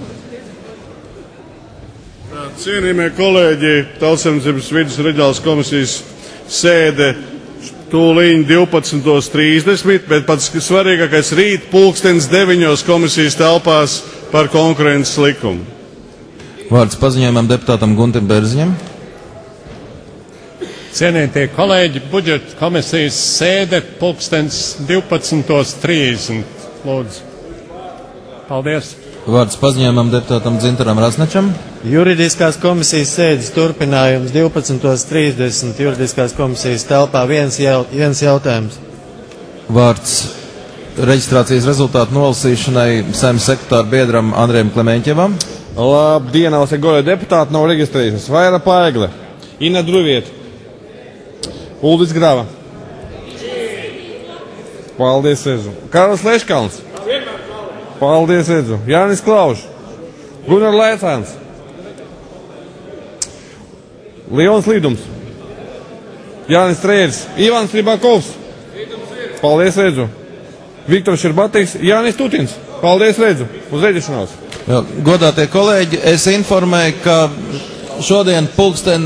Cienījamie kolēģi, Tautsaimniecības vides reģionālās komisijas sēde tūlīt 12:30, bet pats svarīgākais rīt 9:00 komisijas telpās par konkurences likumu. Vārds paziņojumam deputātam Guntim Bērziņam. Cienītie kolēģi, budžeta komisijas sēde 12:30. Lūdzu. Paldies. Vārds paziņojumam deputātam Dzintaram Rasnečam. Juridiskās komisijas sēdes turpinājums 12:30. Juridiskās komisijas telpā viens jautājums. Vārds reģistrācijas rezultātu nolasīšanai Saeimas sekretāra biedram Andrejam Klemeņķevam. Labdien, valsts goļa deputāti, nav reģistrējušies. Vaira Paigle, Ina Druvieta, Uldis Grava. Paldies, Edzu. Karls Leškalns. Paldies, Edzu. Jānis Klauš. Gunnar Lēcāns. Lions Līdums. Jānis Strēdis, Ivans Ribakovs. Paldies, redzu. Viktors Širbatīgs, Jānis Tutins. Paldies, redzu. Uz redzēšanos. Godātie kolēģi, es informēju, ka šodien pulksten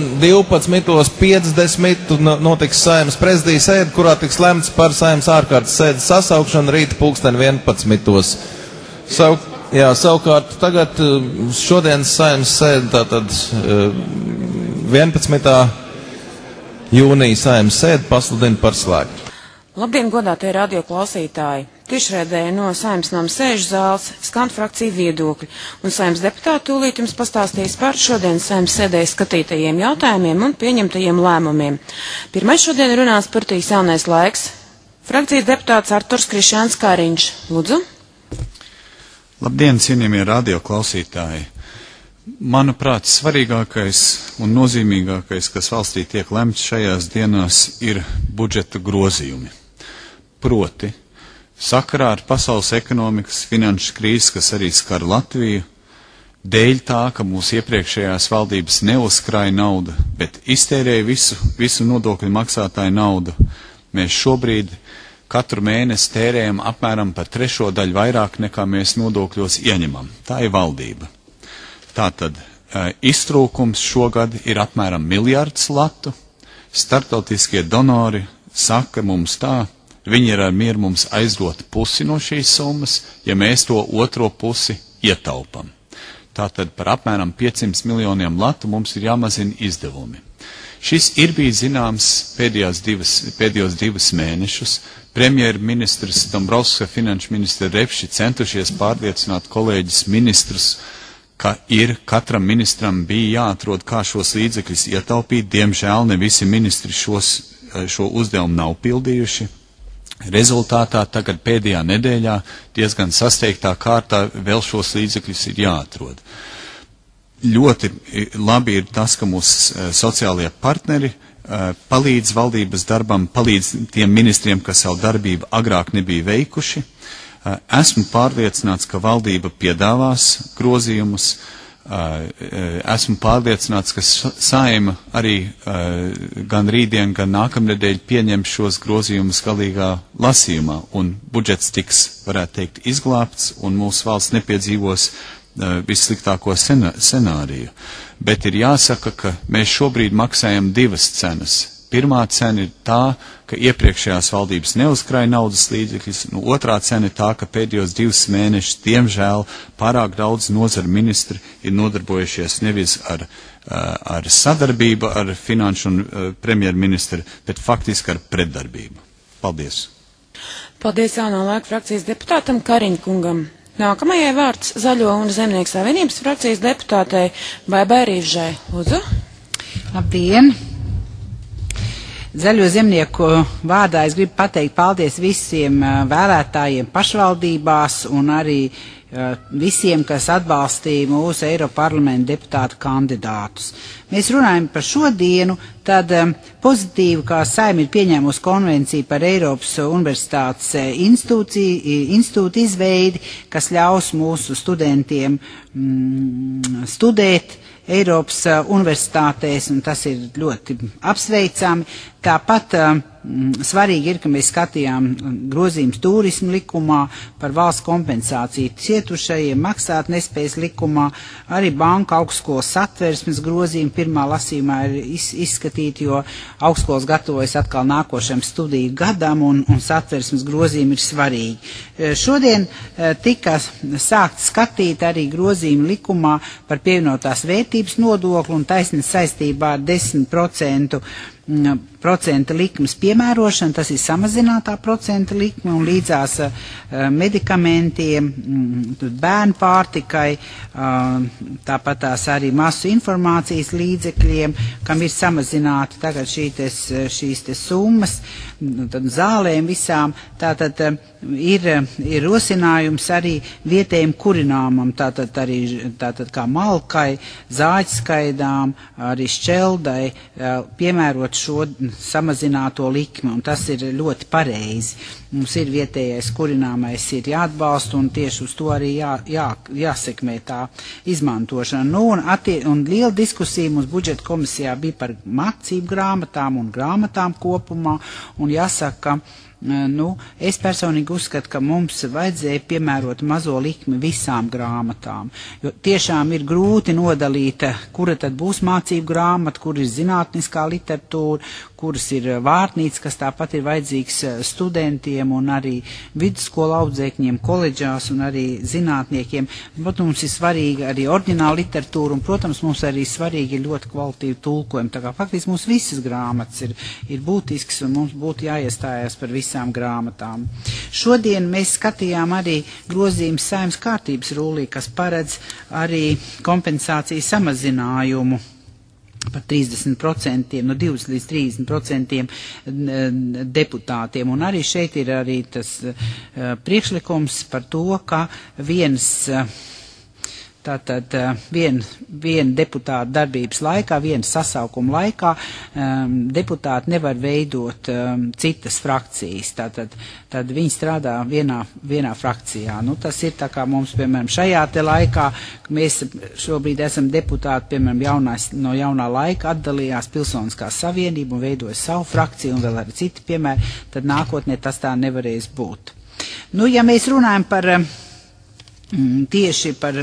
12:50 notiks Saeimas prezidijas sēde, kurā tiks lemts par Saeimas ārkārtas sēdes sasaukšanu rīt pulksten 11. Savukārt tagad šodienas Saeimas sēde, tātad 11. jūnija Saeimas sēde pasludina par slēgtu. Labdien, godātie radio klausītāji! Tiešraidē no Saeimas nama sēžu zāles skan frakciju viedokļi, un Saeimas deputāti tūlīt jums pastāstīs par šodienas Saeimas sēdē skatītajiem jautājumiem un pieņemtajiem lēmumiem. Pirmais šodien runās partijas Jaunais laiks. Frakcijas deputāts Arturs Krišjāns Kariņš. Lūdzu. Labdien, cienījamie radio klausītāji! Manuprāt, svarīgākais un nozīmīgākais, kas valstī tiek lemts šajās dienās, ir budžeta grozījumi. Proti, sakarā ar pasaules ekonomikas finanšu krīzes, kas arī skar Latviju, dēļ tā, ka mūsu iepriekšējās valdības neuzkrāja naudu, bet iztērēja visu nodokļu maksātāju naudu, mēs šobrīd katru mēnesi tērējam apmēram par 3/3 vairāk nekā mēs nodokļos ieņemam. Tā ir valdība. Tātad iztrūkums šogad ir apmēram 1 miljards latu. Startautiskie donori saka mums tā, viņi ir ar mieru mums aizdot pusi no šīs summas, ja mēs to otro pusi ietaupam. Tātad par apmēram 500 miljoniem latu mums ir jāmazina izdevumi. Šis ir bijis zināms pēdējos 2 mēnešus. Premjerministrs Dombrovskis, finanšu ministra Repši centušies pārliecināt kolēģis ministrus, ka katram ministram bija jāatrod, kā šos līdzekļus ietaupīt. Diemžēl ne visi ministri šo uzdevumu nav pildījuši. Rezultātā tagad pēdējā nedēļā diezgan sasteigtā kārtā vēl šos līdzekļus ir jāatrod. Ļoti labi ir tas, ka mūsu sociālie partneri palīdz valdības darbam, palīdz tiem ministriem, kas savu darbību agrāk nebija veikuši. Esmu pārliecināts, ka valdība piedāvās grozījumus. Esmu pārliecināts, ka Saeima arī gan rītdien, gan nākamnedēļ pieņem šos grozījumus galīgā lasījumā, un budžets tiks, varētu teikt, izglābts, un mūsu valsts nepiedzīvos vissliktāko scenāriju. Bet ir jāsaka, ka mēs šobrīd maksājam 2 cenas. Pirmā cena ir tā, ka iepriekšējās valdības neuzkrāja naudas līdzekļus, un otrā cena ir tā, ka pēdējos 2 mēnešus, diemžēl, pārāk daudz nozaru ministri ir nodarbojušies nevis ar sadarbību ar finanšu un premjerministru, bet faktiski ar pretdarbību. Paldies! Paldies Jaunā laika frakcijas deputātam Kariņkungam. Nākamajai vārds Zaļo un Zemnieku savienības frakcijas deputātei Baibai Rīvžai. Lūdzu. Labdien! Zaļo zemnieku vārdā es gribu pateikt paldies visiem vēlētājiem pašvaldībās un arī visiem, kas atbalstīja mūsu Eiroparlamenta deputātu kandidātus. Mēs runājam par šodienu, tad pozitīvi, kā Saeima ir pieņēmusi konvenciju par Eiropas Universitātes institūtu izveidi, kas ļaus mūsu studentiem studēt Eiropas universitātēs, un tas ir ļoti apsveicami. Tāpat svarīgi ir, ka mēs skatījām grozījums turismu likumā par valsts kompensāciju cietušajiem, maksāt nespējas likumā, arī banka augstskolas satversmes grozījumi pirmā lasījumā ir izskatīti, jo augstskolas gatavojas atkal nākošam studiju gadam, un satversmes grozījumi ir svarīgi. Šodien tika sākt skatīt arī grozījumi likumā par pievienotās vērtības nodokli un taisnes saistībā ar 10% likmes piemērošana, tas ir samazinātā procenta likme, un līdzās medikamentiem, bērnu pārtikai, tāpat tās arī masu informācijas līdzekļiem, kam ir samazināta tagad šīs te summas, tad zālēm visām, tātad ir rosinājums arī vietējiem kurināmam, tātad kā malkai, zāģskaidām, arī šķeldai, piemērot šo samazināto likmi, un tas ir ļoti pareizi. Mums ir vietējais kurināmais ir jāatbalsta, un tieši uz to arī jāsekmē tā izmantošana. Nu, un liela diskusija mums budžeta komisijā bija par mācību grāmatām un grāmatām kopumā, un jāsaka, es personīgi uzskatu, ka mums vajadzēja piemērot mazo likmi visām grāmatām, jo tiešām ir grūti nodalīt, kura tad būs mācību grāmata, kur ir zinātniskā literatūra, kuras ir vārtnīca, kas tāpat ir vajadzīgs studentiem un arī vidusskolu audzēkņiem, koledžās un arī zinātniekiem. Bet mums ir svarīga arī oriģināla literatūra, un, protams, mums arī svarīgi ir ļoti kvalitīvi tulkojumi. Tā kā faktiski mums visas grāmatas ir būtisks, un mums būtu jāiestājās par visām grāmatām. Šodien mēs skatījām arī grozījumus Saeimas kārtības rullī, kas paredz arī kompensāciju samazinājumu par 30%, no 20 līdz 30% deputātiem. Un arī šeit ir arī tas priekšlikums par to, ka viena deputāta darbības laikā, viena sasaukuma laikā deputāti nevar veidot citas frakcijas. Tad viņi strādā vienā frakcijā. Tas ir tā kā mums, piemēram, šajā te laikā, mēs šobrīd esam deputāti, piemēram, no jaunā laika atdalījās Pilsoniskā savienība un veidoja savu frakciju un vēl arī citi piemēri, tad nākotnē tas tā nevarēs būt. Ja mēs runājam tieši par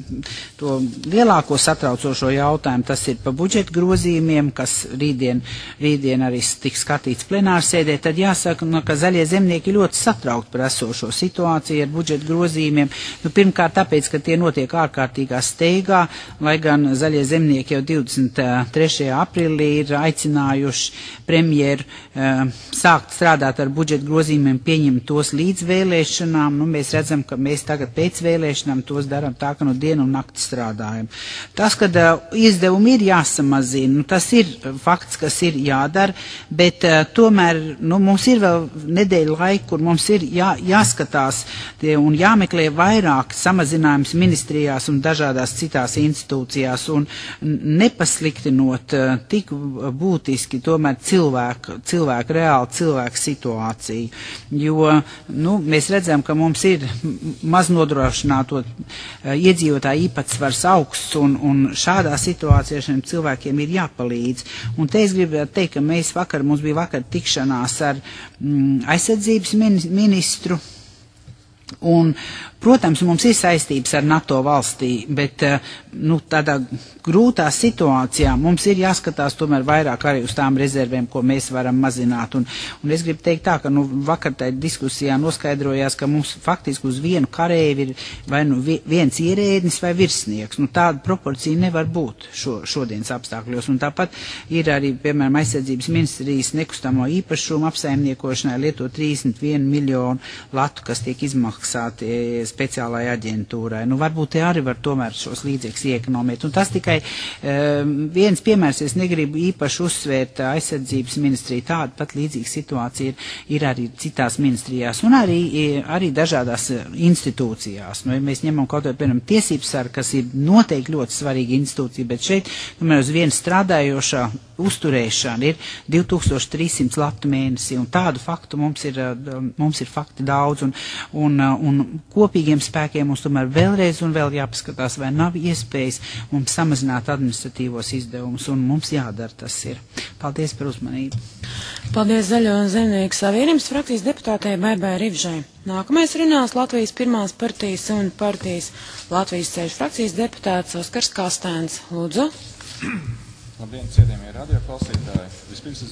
to lielāko satraucošo jautājumu, tas ir par budžeta grozījumiem, kas rītdien arī tiks skatīts plenārsēdē, tad jāsaka, ka zaļie zemnieki ļoti satraukti par esošo situāciju ar budžeta grozījumiem. Pirmkārt tāpēc, ka tie notiek ārkārtīgā steigā, lai gan zaļie zemnieki jau 23. aprīlī ir aicinājuši premjeru sākt strādāt ar budžeta grozījumiem, pieņemt tos līdz vēlēšanām. Mēs redzam, ka mēs tagad pēc vēlēšanām tos darām tā, ka no dienu un nakti strādājam. Tas, kad izdevumi ir jāsamazina, tas ir fakts, kas ir jādara, bet tomēr mums ir vēl nedēļa laika, kur mums ir jāskatās un jāmeklē vairāk samazinājums ministrijās un dažādās citās institūcijās un nepasliktinot tik būtiski tomēr cilvēku reāli cilvēku situāciju. Jo mēs redzam, ka mums ir maz nodrošināto iedzīvotāju īpatsvars augsts un šādā situācijā šiem cilvēkiem ir jāpalīdz. Un te es gribētu teikt, ka mums bija vakar tikšanās ar aizsardzības ministru. Un, protams, mums ir saistības ar NATO valstī, bet tādā grūtā situācijā mums ir jāskatās tomēr vairāk arī uz tām rezervēm, ko mēs varam mazināt. Un es gribu teikt tā, ka vakar tajā diskusijā noskaidrojās, ka mums faktiski uz vienu karēvi ir vai viens ierēdnis vai virsnieks. Tāda proporcija nevar būt šodienas apstākļos. Un tāpat ir arī, piemēram, aizsardzības ministrijas nekustamo īpašumu apsaimniekošanai lieto 31 miljonu latu, kas tiek izmaksāti speciālajai aģentūrai. Varbūt te arī var tomēr šos līdzekļus iekonomēt. Un tas tikai viens piemērs, es negribu īpaši uzsvērt aizsardzības ministriju. Tāda pat līdzīga situācija ir arī citās ministrijās un arī dažādās institūcijās. Ja mēs ņemam kaut vai, piemēram, tiesības sargu, kas ir noteikti ļoti svarīga institūcija, bet šeit, uz vienu strādājošā uzturēšana ir 2300 latu mēnesī, un tādu faktu mums ir fakti daudz, un kopīgiem spēkiem mums tomēr vēlreiz un vēl jāpaskatās, vai nav iespējas mums samazināt administratīvos izdevumus, un mums jādara tas ir. Paldies par uzmanību. Paldies Zaļo zemnieku savienības frakcijas deputātei Baibai Rivžai. Nākamais runās Latvijas pirmās partijas un partijas Latvijas ceļu frakcijas deputāts Oskars Kastēns. Lūdzu. Labdien, cienījamie radioklausītāji!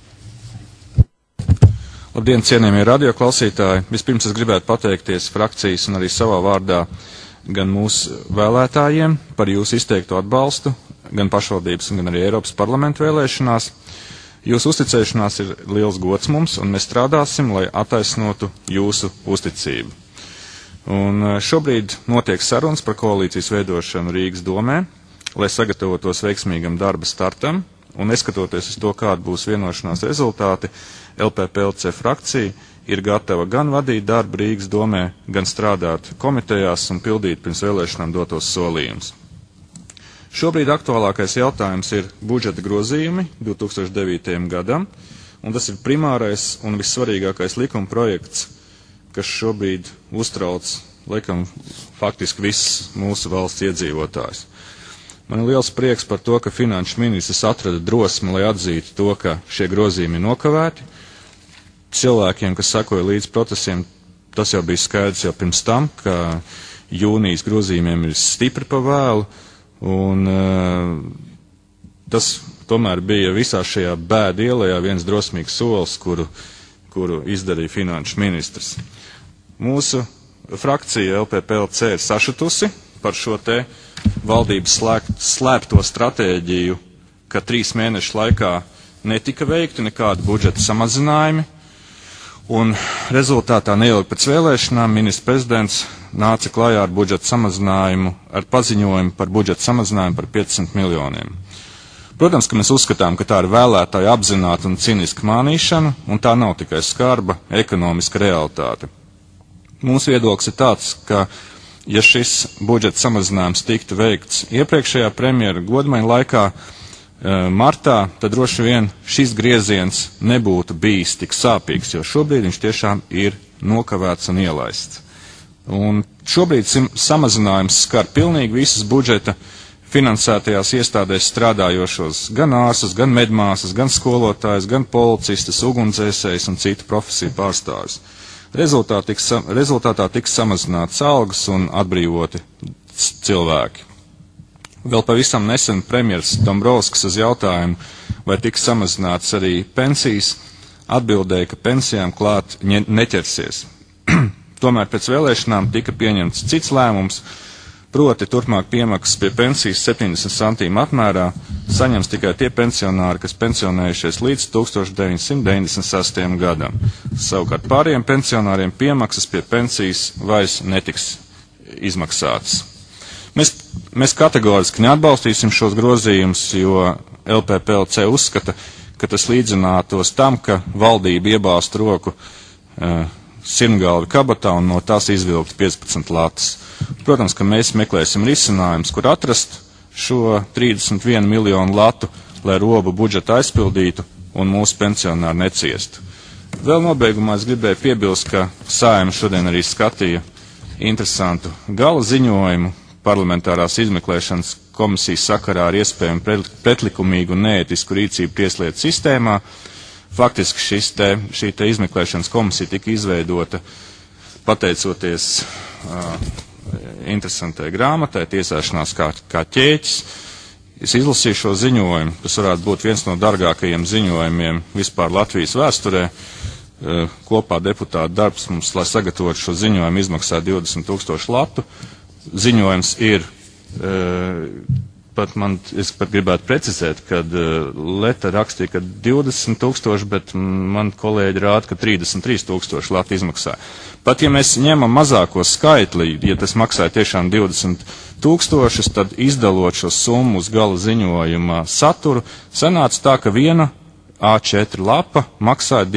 Labdien, cienījamie radioklausītāji! Vispirms es gribētu pateikties frakcijas un arī savā vārdā gan mūsu vēlētājiem par jūsu izteikto atbalstu, gan pašvaldības un gan arī Eiropas parlamentu vēlēšanās. Jūsu uzticēšanās ir liels gods mums, un mēs strādāsim, lai attaisnotu jūsu uzticību. Un šobrīd notiek sarunas par koalīcijas veidošanu Rīgas domē, lai sagatavotos veiksmīgam darba startam, un neskatoties uz to, kāda būs vienošanās rezultāti, LPPLC frakcija ir gatava gan vadīt darbu Rīgas domē, gan strādāt komitejās un pildīt pirms vēlēšanām dotos solījumus. Šobrīd aktuālākais jautājums ir budžeta grozījumi 2009. gadam, un tas ir primārais un vissvarīgākais likuma projekts, kas šobrīd uztrauc, laikam, faktiski viss mūsu valsts iedzīvotājs. Man ir liels prieks par to, ka finanšu ministrs atrada drosmi, lai atzītu to, ka šie grozījumi ir nokavēti. Cilvēkiem, kas sekoja līdz procesiem, tas jau bija skaidrs jau pirms tam, ka jūnijas grozījumiem ir stipri pa vēlu, un tas tomēr bija visā šajā bēdu ielajā viens drosmīgs solis, kuru izdarīja finanšu ministrs. Mūsu frakcija LPPLC ir sašutusi par šo te valdības slēpto stratēģiju, ka 3 mēnešu laikā netika veikti nekādi budžeta samazinājumi, un rezultātā neilgi pēc vēlēšanām ministrs prezidents nāca klajā ar budžeta samazinājumu, ar paziņojumu par budžeta samazinājumu par 500 miljoniem. Protams, ka mēs uzskatām, ka tā ir vēlētāju apzināta un ciniska mānīšana, un tā nav tikai skarba ekonomiska realitāte. Mūsu viedoklis ir tāds, ka, ja šis budžeta samazinājums tiktu veikts iepriekšējā premjera godmaiņa laikā, martā, tad droši vien šis grieziens nebūtu bijis tik sāpīgs, jo šobrīd viņš tiešām ir nokavēts un ielaists. Un šobrīd samazinājums skar pilnīgi visas budžeta finansētajās iestādēs strādājošos, gan ārstus, gan medmāsas, gan skolotājus, gan policistus, ugunsdzēsējus un citu profesiju pārstāvjus. Rezultātā tiks samazināts algas un atbrīvoti cilvēki. Vēl pavisam nesen premjers Dombrovskis uz jautājumu, vai tiks samazināts arī pensijas, atbildēja, ka pensijām klāt neķersies. Tomēr pēc vēlēšanām tika pieņemts cits lēmums, proti turpmāk piemaksas pie pensijas 70 centīmu apmērā saņems tikai tie pensionāri, kas pensionējušies līdz 1996. gadam. Savukārt pārējiem pensionāriem piemaksas pie pensijas vairs netiks izmaksātas. Mēs kategoriski neatbalstīsim šos grozījumus, jo LPPLC uzskata, ka tas līdzinātos tam, ka valdība iebāzt roku sirmgalvi kabatā un no tās izvilkt 15 latas. Protams, ka mēs meklēsim risinājumus, kur atrast šo 31 miljonu latu, lai robu budžetu aizpildītu un mūsu pensionāri neciestu. Vēl nobeigumā es gribēju piebilst, ka Saeima šodien arī skatīja interesantu gala ziņojumu parlamentārās izmeklēšanas komisijas sakarā ar iespējamu pretlikumīgu un neētisku rīcību tieslietu sistēmā. Faktiski šī izmeklēšanas komisija tika izveidota pateicoties interesantai grāmatai, tiesāšanās kā ķēķis. Es izlasīju šo ziņojumu, tas varētu būt viens no dārgākajiem ziņojumiem vispār Latvijas vēsturē. Kopā deputāta darbs mums, lai sagatavotu šo ziņojumu, izmaksā 20 000 latu. Ziņojums ir, es pat gribētu precizēt, kad Leta rakstīja, ka 20 000, bet man kolēģi rāda, ka 33 000 latu izmaksā. Pat ja mēs ņemam mazāko skaitli, ja tas maksāja tiešām 20 000, tad izdalot šo summu uz gala ziņojuma saturu, sanāca tā, ka viena A4 lapa maksāja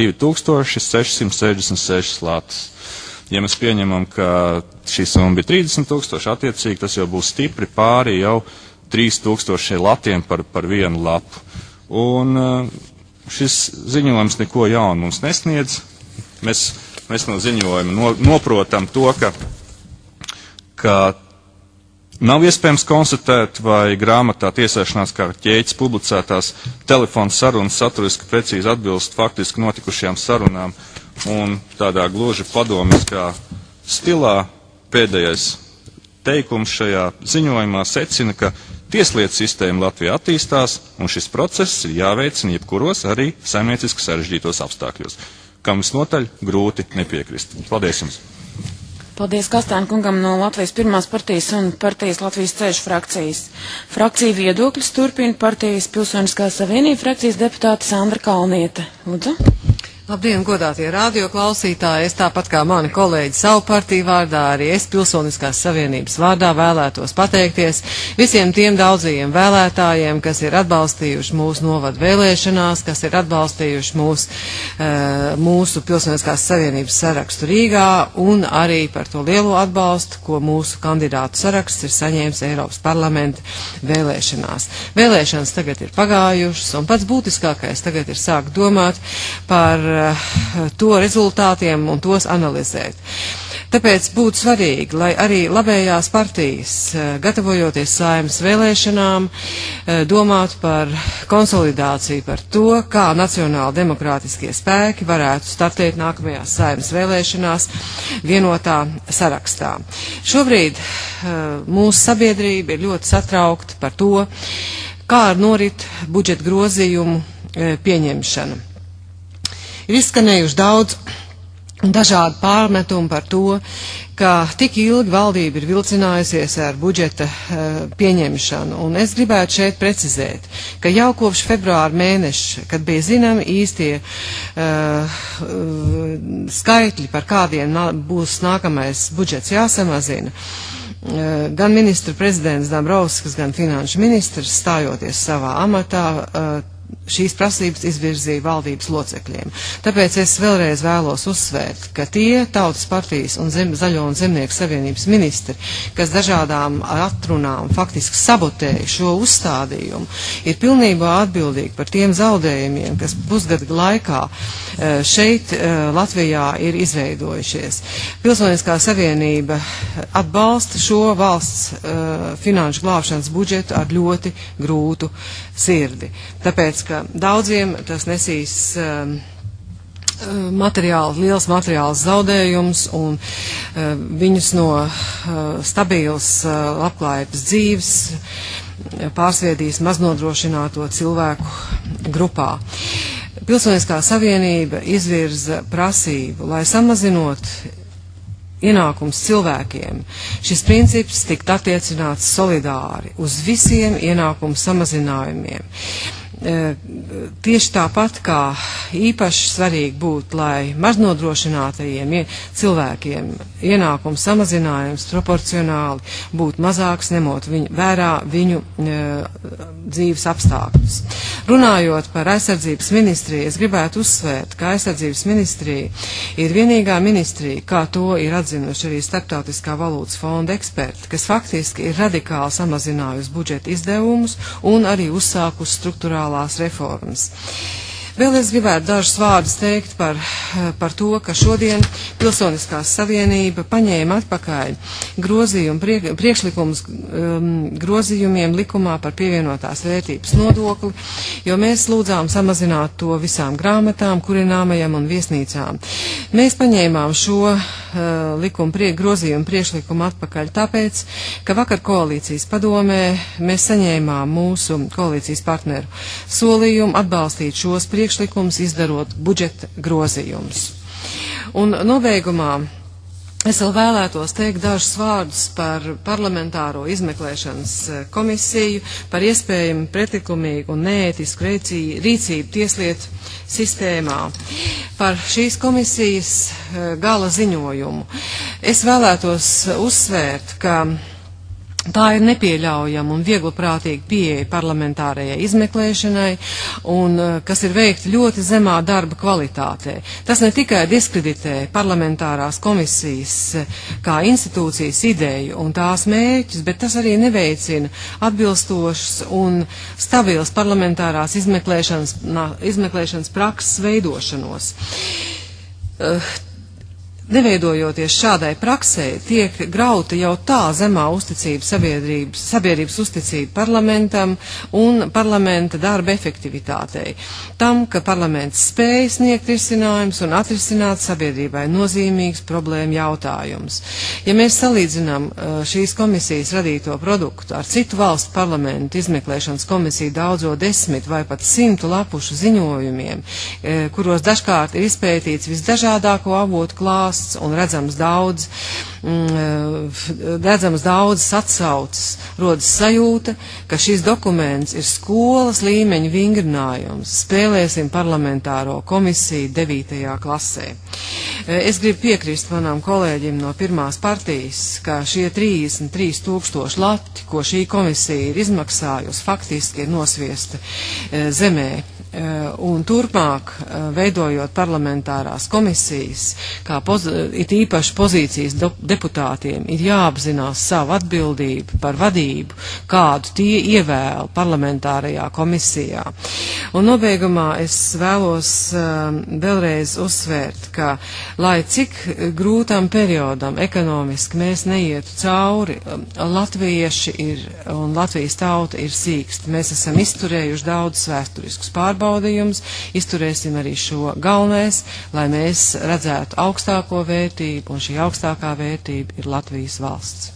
2666 latas. Ja mēs pieņemam, ka šī summa bija 30 000, attiecīgi tas jau būs stipri pāri jau 3000 latiem par vienu lapu. Un šis ziņojums neko jaunu mums nesniedz. Mēs no ziņojuma noprotam to, ka nav iespējams konstatēt, vai grāmatā tiesāšanās kā ķēķis publicētās telefona sarunas saturiski precīzi atbilst faktiski notikušajām sarunām. Un tādā gluži padomiskā stilā pēdējais teikums šajā ziņojumā secina, ka tieslietu sistēma Latvijā attīstās, un šis process ir jāveicina jebkuros arī saimnieciski sarežģītos apstākļos, kam visnotaļ grūti nepiekrist. Paldies jums! Paldies Kastāna kungam no Latvijas pirmās partijas un partijas Latvijas ceļš frakcijas. Frakcija viedokļus turpina partijas Pilsoniskā savienība frakcijas deputāte Sandra Kalniete. Lūdzu. Labdien, godātie radioklausītāji! Es tāpat kā mani kolēģi savu partiju vārdā, arī es Pilsoniskās savienības vārdā vēlētos pateikties visiem tiem daudzajiem vēlētājiem, kas ir atbalstījuši mūsu novadu vēlēšanās, kas ir atbalstījuši mūsu Pilsoniskās savienības sarakstu Rīgā un arī par to lielo atbalstu, ko mūsu kandidātu saraksts ir saņēmis Eiropas parlamenta vēlēšanās. Vēlēšanas tagad ir pagājušas un pats būtiskākais tagad ir sākt domāt par to rezultātiem un tos analizēt. Tāpēc būtu svarīgi, lai arī labējās partijas, gatavojoties Saeimas vēlēšanām, domātu par konsolidāciju, par to, kā nacionāli demokrātiskie spēki varētu startēt nākamajās Saeimas vēlēšanās vienotā sarakstā. Šobrīd mūsu sabiedrība ir ļoti satraukta par to, kā norit budžeta grozījumu pieņemšana. Ir izskanējuši daudz dažādu pārmetumu par to, ka tik ilgi valdība ir vilcinājusies ar budžeta pieņemšanu. Un es gribētu šeit precizēt, ka jau kopš februāra mēneša, kad bija zināmi īstie skaitļi, par kādiem būs nākamais budžets jāsamazina, gan ministra prezidents Dombrovskis, gan finanšu ministrs stājoties savā amatā, šīs prasības izvirzīja valdības locekļiem. Tāpēc es vēlreiz vēlos uzsvērt, ka tie Tautas partijas un Zaļo un Zemnieku savienības ministri, kas dažādām atrunām faktiski sabotēja šo uzstādījumu, ir pilnībā atbildīgi par tiem zaudējumiem, kas pusgada laikā šeit Latvijā ir izveidojušies. Pilsoniskā savienība atbalsta šo valsts finanšu glābšanas budžetu ar ļoti grūtu sirdi. Tāpēc, ka daudziem tas nesīs liels materiāls zaudējums un viņus no stabīlas labklājības dzīves pārsviedīs maznodrošināto cilvēku grupā. Pilsoniskā savienība izvirza prasību, lai samazinot ienākums cilvēkiem, šis princips tikt attiecināts solidāri uz visiem ienākumu samazinājumiem. Tieši tāpat kā īpaši svarīgi būtu, lai maznodrošinātajiem cilvēkiem ienākums samazinājums proporcionāli būtu mazāks, ņemot vērā viņu dzīves apstākļus. Runājot par aizsardzības ministriju, es gribētu uzsvērt, ka aizsardzības ministrija ir vienīgā ministrija, kā to ir atzinuši arī Starptautiskā valūtas fonda eksperti, kas faktiski ir radikāli samazinājusi budžeta izdevumus un arī uzsākusi struktūrālās reformas. Vēl es gribētu dažus vārdus teikt par to, ka šodien Pilsoniskā savienība paņēma atpakaļ priekšlikums grozījumiem likumā par pievienotās vērtības nodokli, jo mēs lūdzām samazināt to visām grāmatām, kurināmajam un viesnīcām. Mēs paņēmām šo grozījumu priekšlikumu atpakaļ tāpēc, ka vakar koalīcijas padomē mēs saņēmām mūsu koalīcijas partneru solījumu atbalstīt šos priekšlikums, izdarot budžeta grozījumus. Un nobeigumā es vēl vēlētos teikt dažus vārdus par parlamentāro izmeklēšanas komisiju, par iespējamu pretlikumīgu un neētisku rīcību tieslietu sistēmā. Par šīs komisijas gala ziņojumu es vēlētos uzsvērt, ka tā ir nepieļaujama un viegliprātīga pieeja parlamentārajai izmeklēšanai, un kas ir veikta ļoti zemā darba kvalitātē. Tas ne tikai diskreditē parlamentārās komisijas kā institūcijas ideju un tās mērķus, bet tas arī neveicina atbilstošas un stabilas parlamentārās izmeklēšanas prakses veidošanos. Neveidojoties šādai praksē, tiek grauta jau tā zemā uzticība sabiedrības uzticība parlamentam un parlamenta darba efektivitātei. Tam, ka parlaments spēj sniegt risinājumus un atrisināt sabiedrībai nozīmīgus problēmu jautājumus. Ja mēs salīdzinām šīs komisijas radīto produktu ar citu valstu parlamentu izmeklēšanas komisiju daudzo 10 vai pat 100 lapušu ziņojumiem, kuros dažkārt ir izpētīts visdažādāko avotu klāsts stāsts un redzams daudzas atsauces, rodas sajūta, ka šis dokuments ir skolas līmeņa vingrinājums. Spēlēsim parlamentāro komisiju 9. klasē. Es gribu piekrist manām kolēģim no pirmās partijas, ka šie 33 000 lati, ko šī komisija ir izmaksājusi, faktiski ir nosviesti zemē. Un turpmāk, veidojot parlamentārās komisijas, it īpaši pozīcijas deputātiem, ir jāapzinās savu atbildību par vadību, kādu tie ievēl parlamentārajā komisijā. Un nobeigumā es vēlos vēlreiz uzsvērt, ka, lai cik grūtam periodam ekonomiski mēs neietu cauri, latvieši un Latvijas tauta ir sīksti. Mēs esam izturējuši daudzus vēsturiskus pārbaudījumus, izturēsim arī šo galvenais, lai mēs redzētu augstāko vērtību, un šī augstākā vērtība ir Latvijas valsts.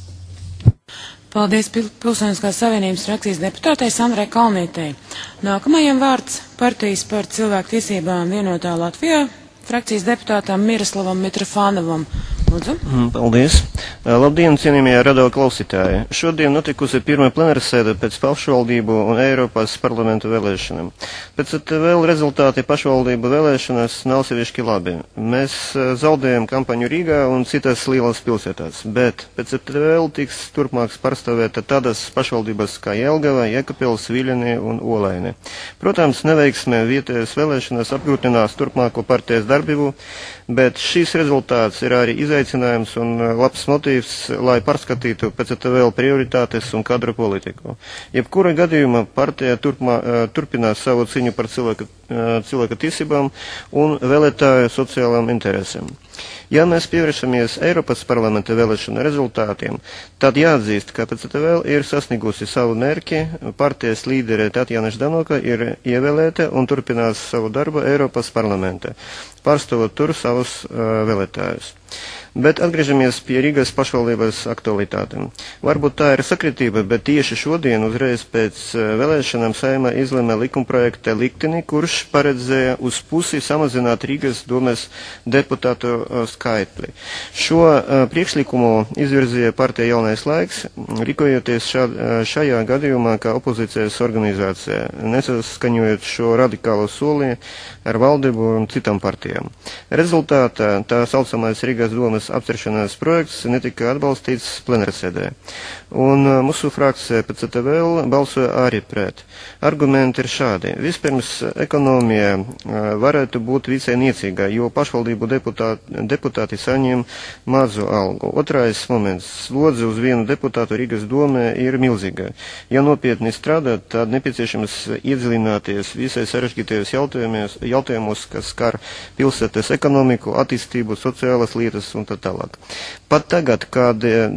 Paldies Pilsoniskās savienības frakcijas deputātei Sandrai Kalnītei. Nākamajam vārds partijas par cilvēku tiesībām vienotā Latvijā frakcijas deputātam Miroslavam Mitrofanovam. Lūdzu. Paldies. Labdien, cienījamie radio klausītāji. Šodien notikusi pirmā plenāra sēde pēc pašvaldību un Eiropas parlamentu vēlēšanām. Pēc vēl rezultāti pašvaldību vēlēšanas nav sevišķi labi. Mēs zaudējam kampaņu Rīgā un citas lielas pilsētās, bet pēc vēl tiks turpmāk pārstāvēta tādas pašvaldības kā Jelgava, Jēkabpils, Viļani un Olaini. Protams, neveiksme vietējas vēlēšanas apgrūtinās turpmāko partijas darbību, bet šīs rezultāts ir arī izaicinājums un labs motīvs, lai pārskatītu pēc vēl prioritātes un kadru politiku. Jebkura gadījumā partija turpinās savu cīņu par cilvēka tiesībām un vēlētāju sociālām interesēm. Ja mēs pievēršamies Eiropas parlamenta vēlēšana rezultātiem, tad jāatzīst, ka PCTVL ir sasniegusi savu mērķi, partijas līdere Tatjana Ždanoka ir ievēlēta un turpinās savu darbu Eiropas parlamentā, pārstāvot tur savus vēlētājus. Bet atgriežamies pie Rīgas pašvaldības aktualitātēm. Varbūt tā ir sakritība, bet tieši šodien uzreiz pēc vēlēšanām Saeima izlēma likumprojekta likteni, kurš paredzēja uz pusi samazināt Rīgas domes deputātu skaitli. Šo priekšlikumu izvirzīja partija Jaunais laiks, rīkojoties šajā gadījumā kā opozīcijas organizācija, nesaskaņojot šo radikālo soli ar valdību un citām partijām. Rezultātā tā saucamais Rīgas domes apceršanās projekts netika atbalstīts plenārsēdē. Un mūsu frakcija PCTVL balsoja arī pret. Argumenti ir šādi. Vispirms, ekonomija varētu būt visai niecīga, jo pašvaldību deputāti saņem mazu algu. Otrais moments. Slodze uz vienu deputātu Rīgas domē ir milzīga. Ja nopietni strādāt, tad nepieciešams iedziļināties visai sarežģītajos jautājumos, kas skar pilsētas ekonomiku, attīstību, sociālas lietas un tā tālāk. Pat tagad, kad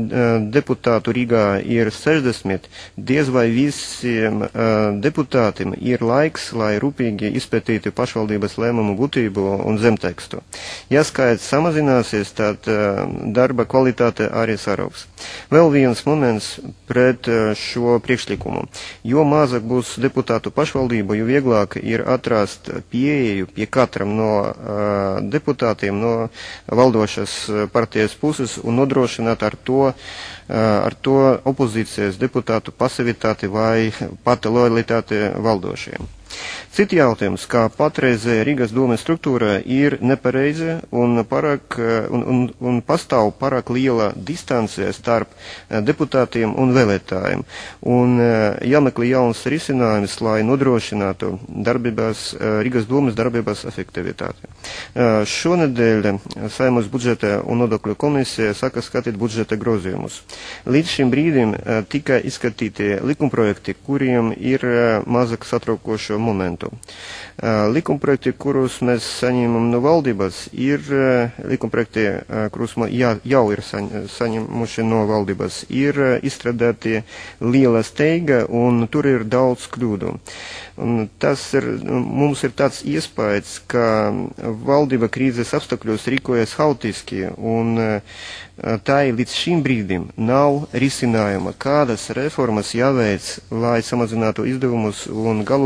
deputātu Rīgā ir 60, diez vai visiem deputātiem ir laiks, lai rūpīgi izpētītu pašvaldības lēmumu būtību un zemtekstu. Ja skaits samazināsies, tad darba kvalitāte arī sarauks. Vēl viens moments pret šo priekšlikumu. Jo mazāk būs deputātu pašvaldību, jo vieglāk ir atrast pieeju pie katram no deputātiem no valdošas partijas puses un nodrošināt ar to opozīcijas deputātu pasivitāti vai pat lojalitāti valdošiem. Citi jautājums, kā patreizē Rīgas domes struktūra ir nepareiza un pastāv pārāk liela distance starp deputātiem un vēlētājiem. Un jāmeklē jauns risinājums, lai nodrošinātu Rīgas domes darbības efektivitāti. Šonedēļ Saeimas budžeta un nodokļu komisija saka skatīt budžeta grozījumus. Līdz šim brīdim tika izskatīti likumprojekti, kuriem ir mazāk satraukošo momentu. Likumprojekti, kurus mēs saņemam no valdības, ir likumprojekti, kurus jau ir saņemuši no valdības, ir izstrādāti liela steiga un tur ir daudz kļūdu. Mums ir tāds iespējas, ka valdība krīzes apstākļos rīkojas haotiski un tā līdz šim brīdim nav risinājuma, kādas reformas jāveic, lai samazinātu izdevumus un galu galā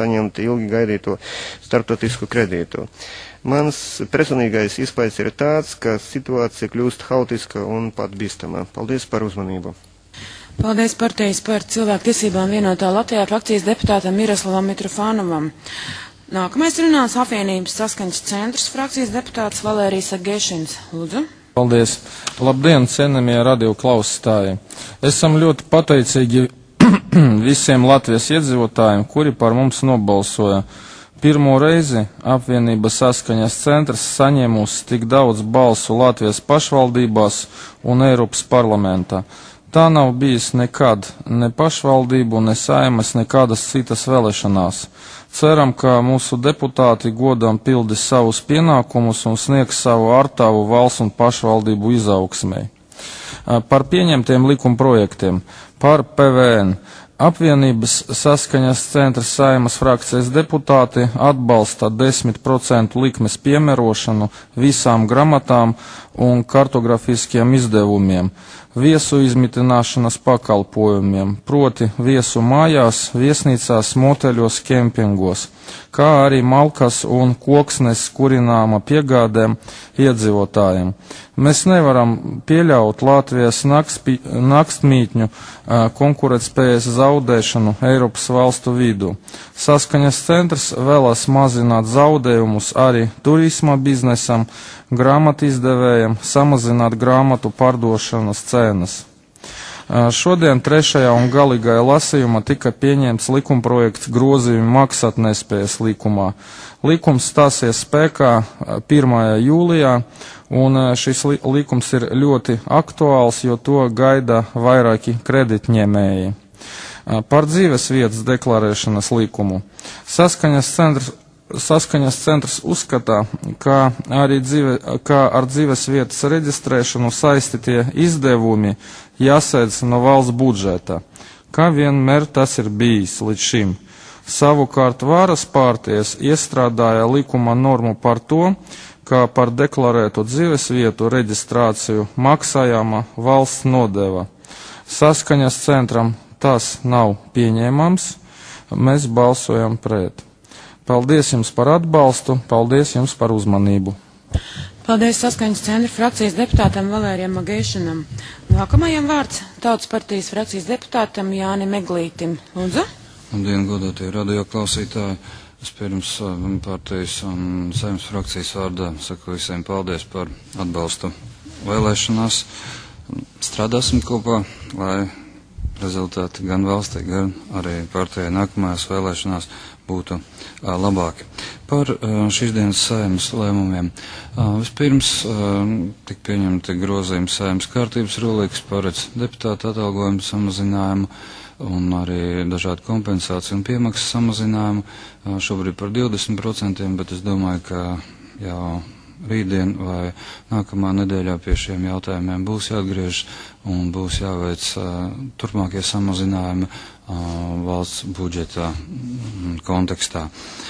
saņemt ilgi gaidīto starptautisku kredītu. Mans personīgais iespējas ir tāds, ka situācija kļūst haotiska un pat bīstamā. Paldies par uzmanību. Paldies partijas par cilvēku tiesībām vienotā Latvijā frakcijas deputātam Miroslavam Mitrofanovam. Nākamais runās apvienības saskaņas centrs frakcijas deputāts Valērijas Agēšins. Lūdzu. Paldies. Labdien, cienījamie radio klausītāji. Esam ļoti pateicīgi visiem Latvijas iedzīvotājiem, kuri par mums nobalsoja. Pirmo reizi apvienības saskaņas centrs saņēmusi tik daudz balsu Latvijas pašvaldībās un Eiropas parlamentā. Tā nav bijis nekad, ne pašvaldību, ne Saimas, nekādas citas vēlēšanās. Ceram, ka mūsu deputāti godam pildis savus pienākumus un sniegs savu ārtavu valsts un pašvaldību izaugsmei. Par pieņemtiem likumprojektiem, par PVN. Apvienības saskaņas centra Saimas frakcijas deputāti atbalsta 10% likmes piemērošanu visām grāmatām un kartografiskiem izdevumiem, viesu izmitināšanas pakalpojumiem, proti viesu mājās, viesnīcās, moteļos, kempingos, kā arī malkas un koksnes kurināma piegādēm iedzīvotājiem. Mēs nevaram pieļaut Latvijas nakstmītņu konkurētspējas zaudēšanu Eiropas valstu vidū. Saskaņas centrs vēlas mazināt zaudējumus arī turisma biznesam, grāmatu izdevējiem, samazināt grāmatu pārdošanas cenas. Šodien trešajā un galīgajā lasījumā tika pieņemts likumprojekts grozījumi maksātnespējas likumā. Likums stāsies spēkā 1. jūlijā, un šis likums ir ļoti aktuāls, jo to gaida vairāki kreditņēmēji. Par dzīves vietas deklarēšanas likumu. Saskaņas centrs uzskata, ka ar dzīves vietas reģistrēšanu saistītie izdevumi jāsēdz no valsts budžeta, kā vienmēr tas ir bijis līdz šim. Savukārt varas partijas iestrādāja likuma normu par to, ka par deklarētu dzīves vietu reģistrāciju maksājama valsts nodeva. Saskaņas centram tas nav pieņēmams, mēs balsojam pret. Paldies jums par atbalstu, paldies jums par uzmanību. Paldies saskaņas centra frakcijas deputātam Valērijam Agēšanam. Nākamajam vārds Tautas partijas frakcijas deputātam Jānim Eglītim. Lūdzu. Labdien, godātie radio klausītāji. Es pirms partijas un Saeimas frakcijas vārdā saku visiem paldies par atbalstu vēlēšanās. Strādāsim kopā, lai rezultāti gan valstī, gan arī partijai nākamajās vēlēšanās būtu labāki. Par šīs dienas Saeimas lēmumiem. Vispirms tika pieņemti grozījumi Saeimas kārtības rulī, kas paredz deputātu atalgojumu samazinājumu un arī dažādu kompensāciju un piemaksas samazinājumu. Šobrīd par 20%, bet es domāju, ka jau rītdien vai nākamā nedēļā pie šiem jautājumiem būs jāatgriežas un būs jāveic turpmākie samazinājumi valsts budžeta kontekstā.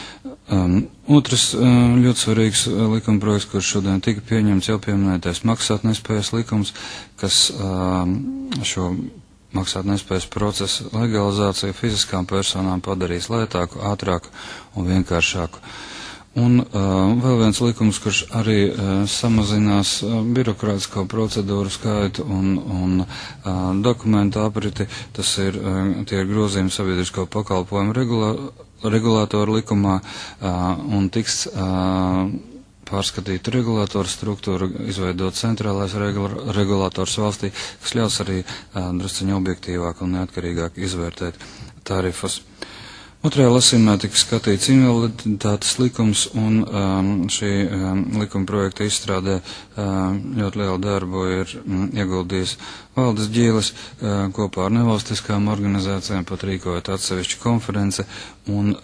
Otrs ļoti svarīgs likumprojekts, kurš šodien tika pieņemts, jau pieminētais maksātnespējas likums, kas šo maksātnespējas procesa legalizāciju fiziskām personām padarīs lētāku, ātrāku un vienkāršāku. Un vēl viens likums, kurš arī samazinās birokrātisko procedūru skaitu un dokumentu apriti, tas ir tie grozījumi sabiedrisko pakalpojumu regulātoru likumā un tiks pārskatīt regulātoru struktūru, izveidot centrālais regulātors valstī, kas ļaus arī drusciņi objektīvāk un neatkarīgāk izvērtēt tarifus. Otrajā lasījumā tika skatīts invaliditātes likums, un šī likuma projekta izstrādē ļoti lielu darbu ir ieguldījis valdes ģīles kopā ar nevalstiskām organizācijām, pat rīkojot atsevišķu konference, un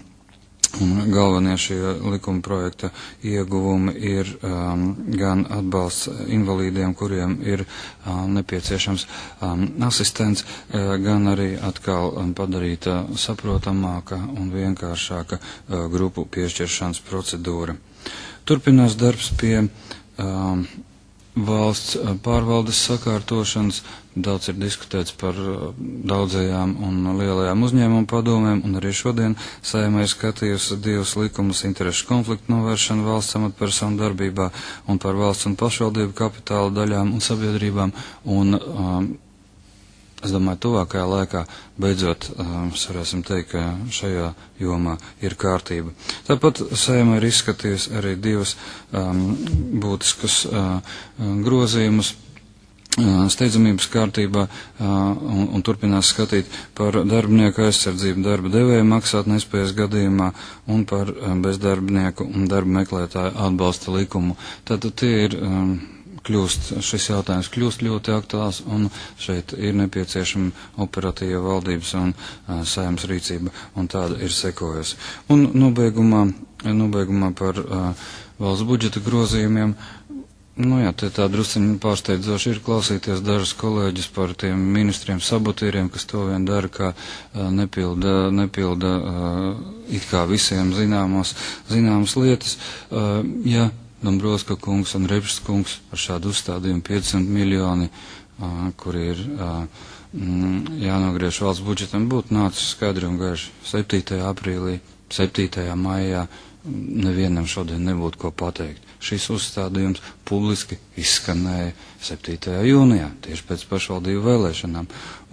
galvenie šie likuma projekta ieguvumi ir gan atbalsts invalīdiem, kuriem ir nepieciešams asistents, gan arī atkal padarīta saprotamāka un vienkāršāka grupu piešķiršanas procedūra. Turpinās darbs pie valsts pārvaldes sakārtošanas. Daudz ir diskutēts par daudzajām un lielajām uzņēmumu padomēm, un arī šodien Saeima ir skatījusi 2 likumus: interešu konfliktu novēršanu valsts amatpersonu darbībā un par valsts un pašvaldību kapitāla daļām un sabiedrībām. Un, es domāju, tuvākajā laikā beidzot varēsim teikt, ka šajā jomā ir kārtība. Tāpat Saeima ir izskatījusi arī 2 būtiskus grozījumus steidzamības kārtībā un turpinās skatīt par darbinieku aizsardzību darba devēja maksāt nespējas gadījumā un par bezdarbnieku un darba meklētāju atbalsta likumu. Tātad tie ir šis jautājums kļūst ļoti aktuāls, un šeit ir nepieciešama operatīva valdības un Saeimas rīcība, un tāda ir sekojusi. Un nobeigumā par valsts budžeta grozījumiem. Te tā drusciņi pārsteidzoši ir klausīties dažus kolēģus par tiem ministriem sabotīriem, kas to vien dara, kā nepilda it kā visiem zināmas lietas. Ja Dombrovska kungs un Repšs kungs ar šādu uzstādījumu 500 miljoni, kuri ir jānogriež valsts budžetam, būtu nācis skaidri un gaiši 7. aprīlī, 7. maijā, nevienam šodien nebūtu ko pateikt. Šis uzstādījums publiski izskanēja 7. jūnijā, tieši pēc pašvaldību vēlēšanām.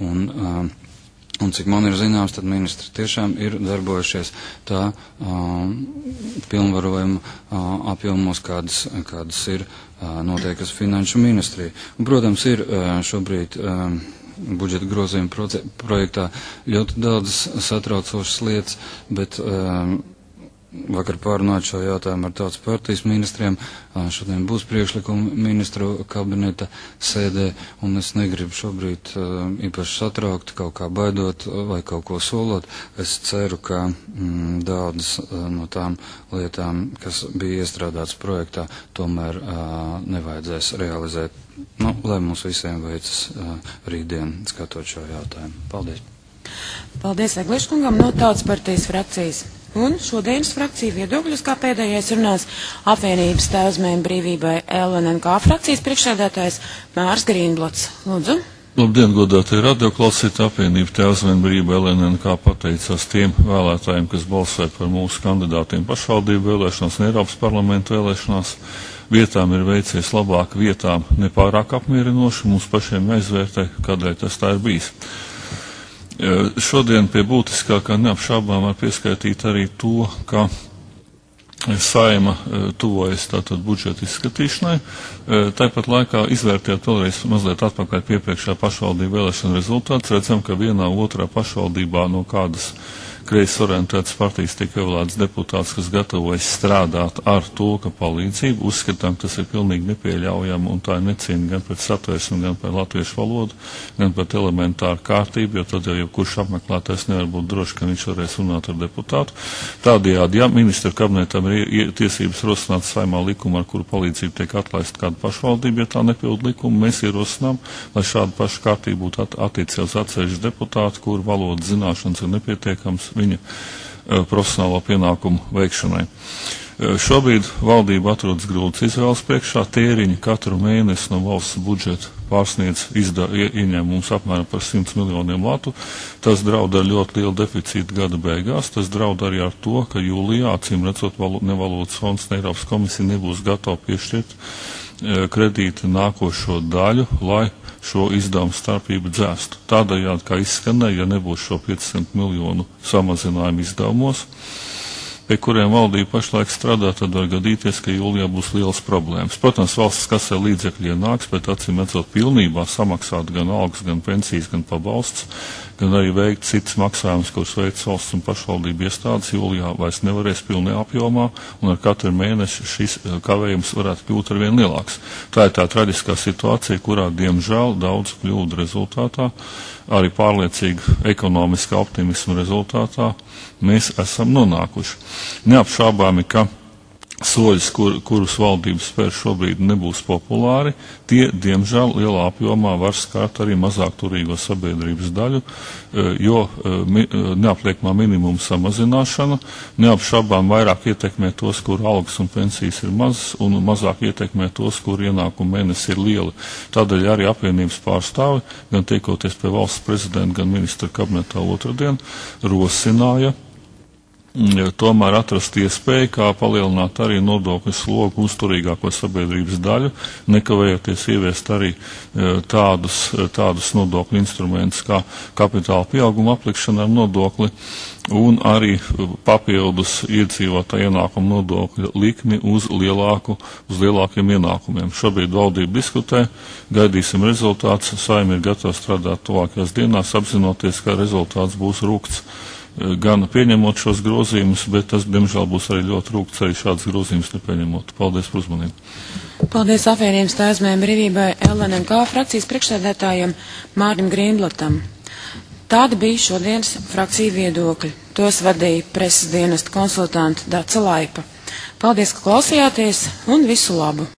Un cik man ir zināms, tad ministri tiešām ir darbojušies tā pilnvarojuma apjomos, kādas ir noteikas finanšu ministrija. Un, protams, ir šobrīd budžeta grozījuma projektā ļoti daudz satraucošas lietas, bet vakar pārunāt šo jautājumu ar Tautas partijas ministriem. Šodien būs priekšlikumi ministru kabineta sēdē, un es negribu šobrīd īpaši satraukt, kaut kā baidot vai kaut ko solot. Es ceru, ka daudzas no tām lietām, kas bija iestrādātas projektā, tomēr nevajadzēs realizēt. Lai mums visiem veicas rītdien skatot šo jautājumu. Paldies. Paldies Egliškungam no Tautas partijas frakcijas. Un šodienas frakcija viedokļus, kā pēdējais runās apvienības Tēvzmēm brīvībai LNNK frakcijas priekšsēdētājs Mārs Grīnblots. Lūdzu. Labdien, godātie radioklausītāji, apvienība Tēvzmēm brīvībai LNNK pateicās tiem vēlētājiem, kas balsoja par mūsu kandidātiem pašvaldību vēlēšanās un Eiropas parlamentu vēlēšanās. Vietām ir veicies labāk, vietām nepārāk apmierinoši. Mums pašiem jāizvērtē, kādēļ tas tā ir bijis. Šodien pie būtiskākā neapšaubām var pieskaitīt arī to, ka Saeima tuvojas tātad budžeta izskatīšanai. Tāpat laikā izvērtējot vēlreiz mazliet atpakaļ pie iepriekšējā pašvaldību vēlēšana rezultāts, redzam, ka vienā otrā pašvaldībā no kādas kreisi orientētas partijas tiek ievēlēts deputāts, kas gatavojas strādāt ar tulka palīdzību. Uzskatām, tas ir pilnīgi nepieļaujami, un tā ir necieņa gan pret satversmi, gan pret latviešu valodu, gan pret elementāru kārtību, jo tad jau kurš apmeklētājs nevar būt droši, ka viņš varēs runāt ar deputātu. Tādējādi, ja ministra kabinetam ir tiesības rosināt Saeimā likumu, ar kuru palīdzību tiek atlaista kāda pašvaldība, ja tā nepilda likumu, mēs ierosinām, lai šāda paša kārtība būtu attiecībā uz atsevišķu deputātu, kuru valodas zināšanas ir nepietiekams viņa profesionālo pienākumu veikšanai. Šobrīd valdība atrodas grūtas izvēles priekšā. Tēriņi katru mēnesi no valsts budžeta pārsniedz ieņēmumus apmēram par 100 miljoniem latu. Tas draud ar ļoti lielu deficītu gada beigās. Tas draud arī ar to, ka jūlijā, acīm redzot, ne Valūtas fonds, ne Eiropas komisija nebūs gatava piešķirt kredīti nākošo daļu, lai šo izdevumu starpību dzēstu. Tādējādi, kā izskanēja, ja nebūs šo 500 miljonu samazinājumu izdevumos, pie kuriem valdība pašlaik strādā, tad var gadīties, ka jūlijā būs liels problēmas. Protams, valsts kasē līdzekļi ienāks, bet acīm redzot pilnībā samaksāt gan algas, gan pensijas, gan pabalsts, gan arī veikt citas maksājumus, kurus veic valsts un pašvaldību iestādes, jūlijā vairs nevarēs pilnajā apjomā, un ar katru mēnesi šis kavējums varētu kļūt arvien lielāks. Tā ir tā traģiskā situācija, kurā, diemžēl, daudz kļūdu rezultātā, arī pārliecīga ekonomiskā optimisma rezultātā mēs esam nonākuši. Neapšābāmi, ka soļus, kurus valdības spēr šobrīd, nebūs populāri, tie, diemžēl, lielā apjomā var skart arī mazāk turīgo sabiedrības daļu, jo neapliekamā minimuma samazināšana neapšaubām vairāk ietekmē tos, kur algas un pensijas ir mazas, un mazāk ietekmē tos, kur ienākuma mēnesi ir lieli. Tādēļ arī apvienības pārstāvi, gan tiekoties pie valsts prezidenta, gan ministra kabinetā otrdien, rosināja tomēr atrast iespēju, kā palielināt arī nodokļu slogu uzturīgāko sabiedrības daļu, nekavējoties ieviest arī tādus nodokļu instrumentus kā kapitāla pieauguma aplikšana ar nodokli un arī papildus iedzīvotāju ienākumu nodokļu likmi uz lielākiem ienākumiem. Šobrīd valdība diskutē, gaidīsim rezultātus, Saeima ir gatava strādāt tuvākajās dienās, apzinoties, ka rezultāts būs rūgts. Gan pieņemot šos grozījumus, bet tas, diemžēl, būs arī ļoti rūgts arī šāds grozījums nepieņemot. Paldies par uzmanību. Paldies apvienības Taisnībai brīvībai LNMK frakcijas priekšsēdētājiem Mārtim Grīnblatam. Tādi bija šodienas frakciju viedokļi. Tos vadīja preses dienesta konsultanta Daca Laipa. Paldies, ka klausījāties un visu labu!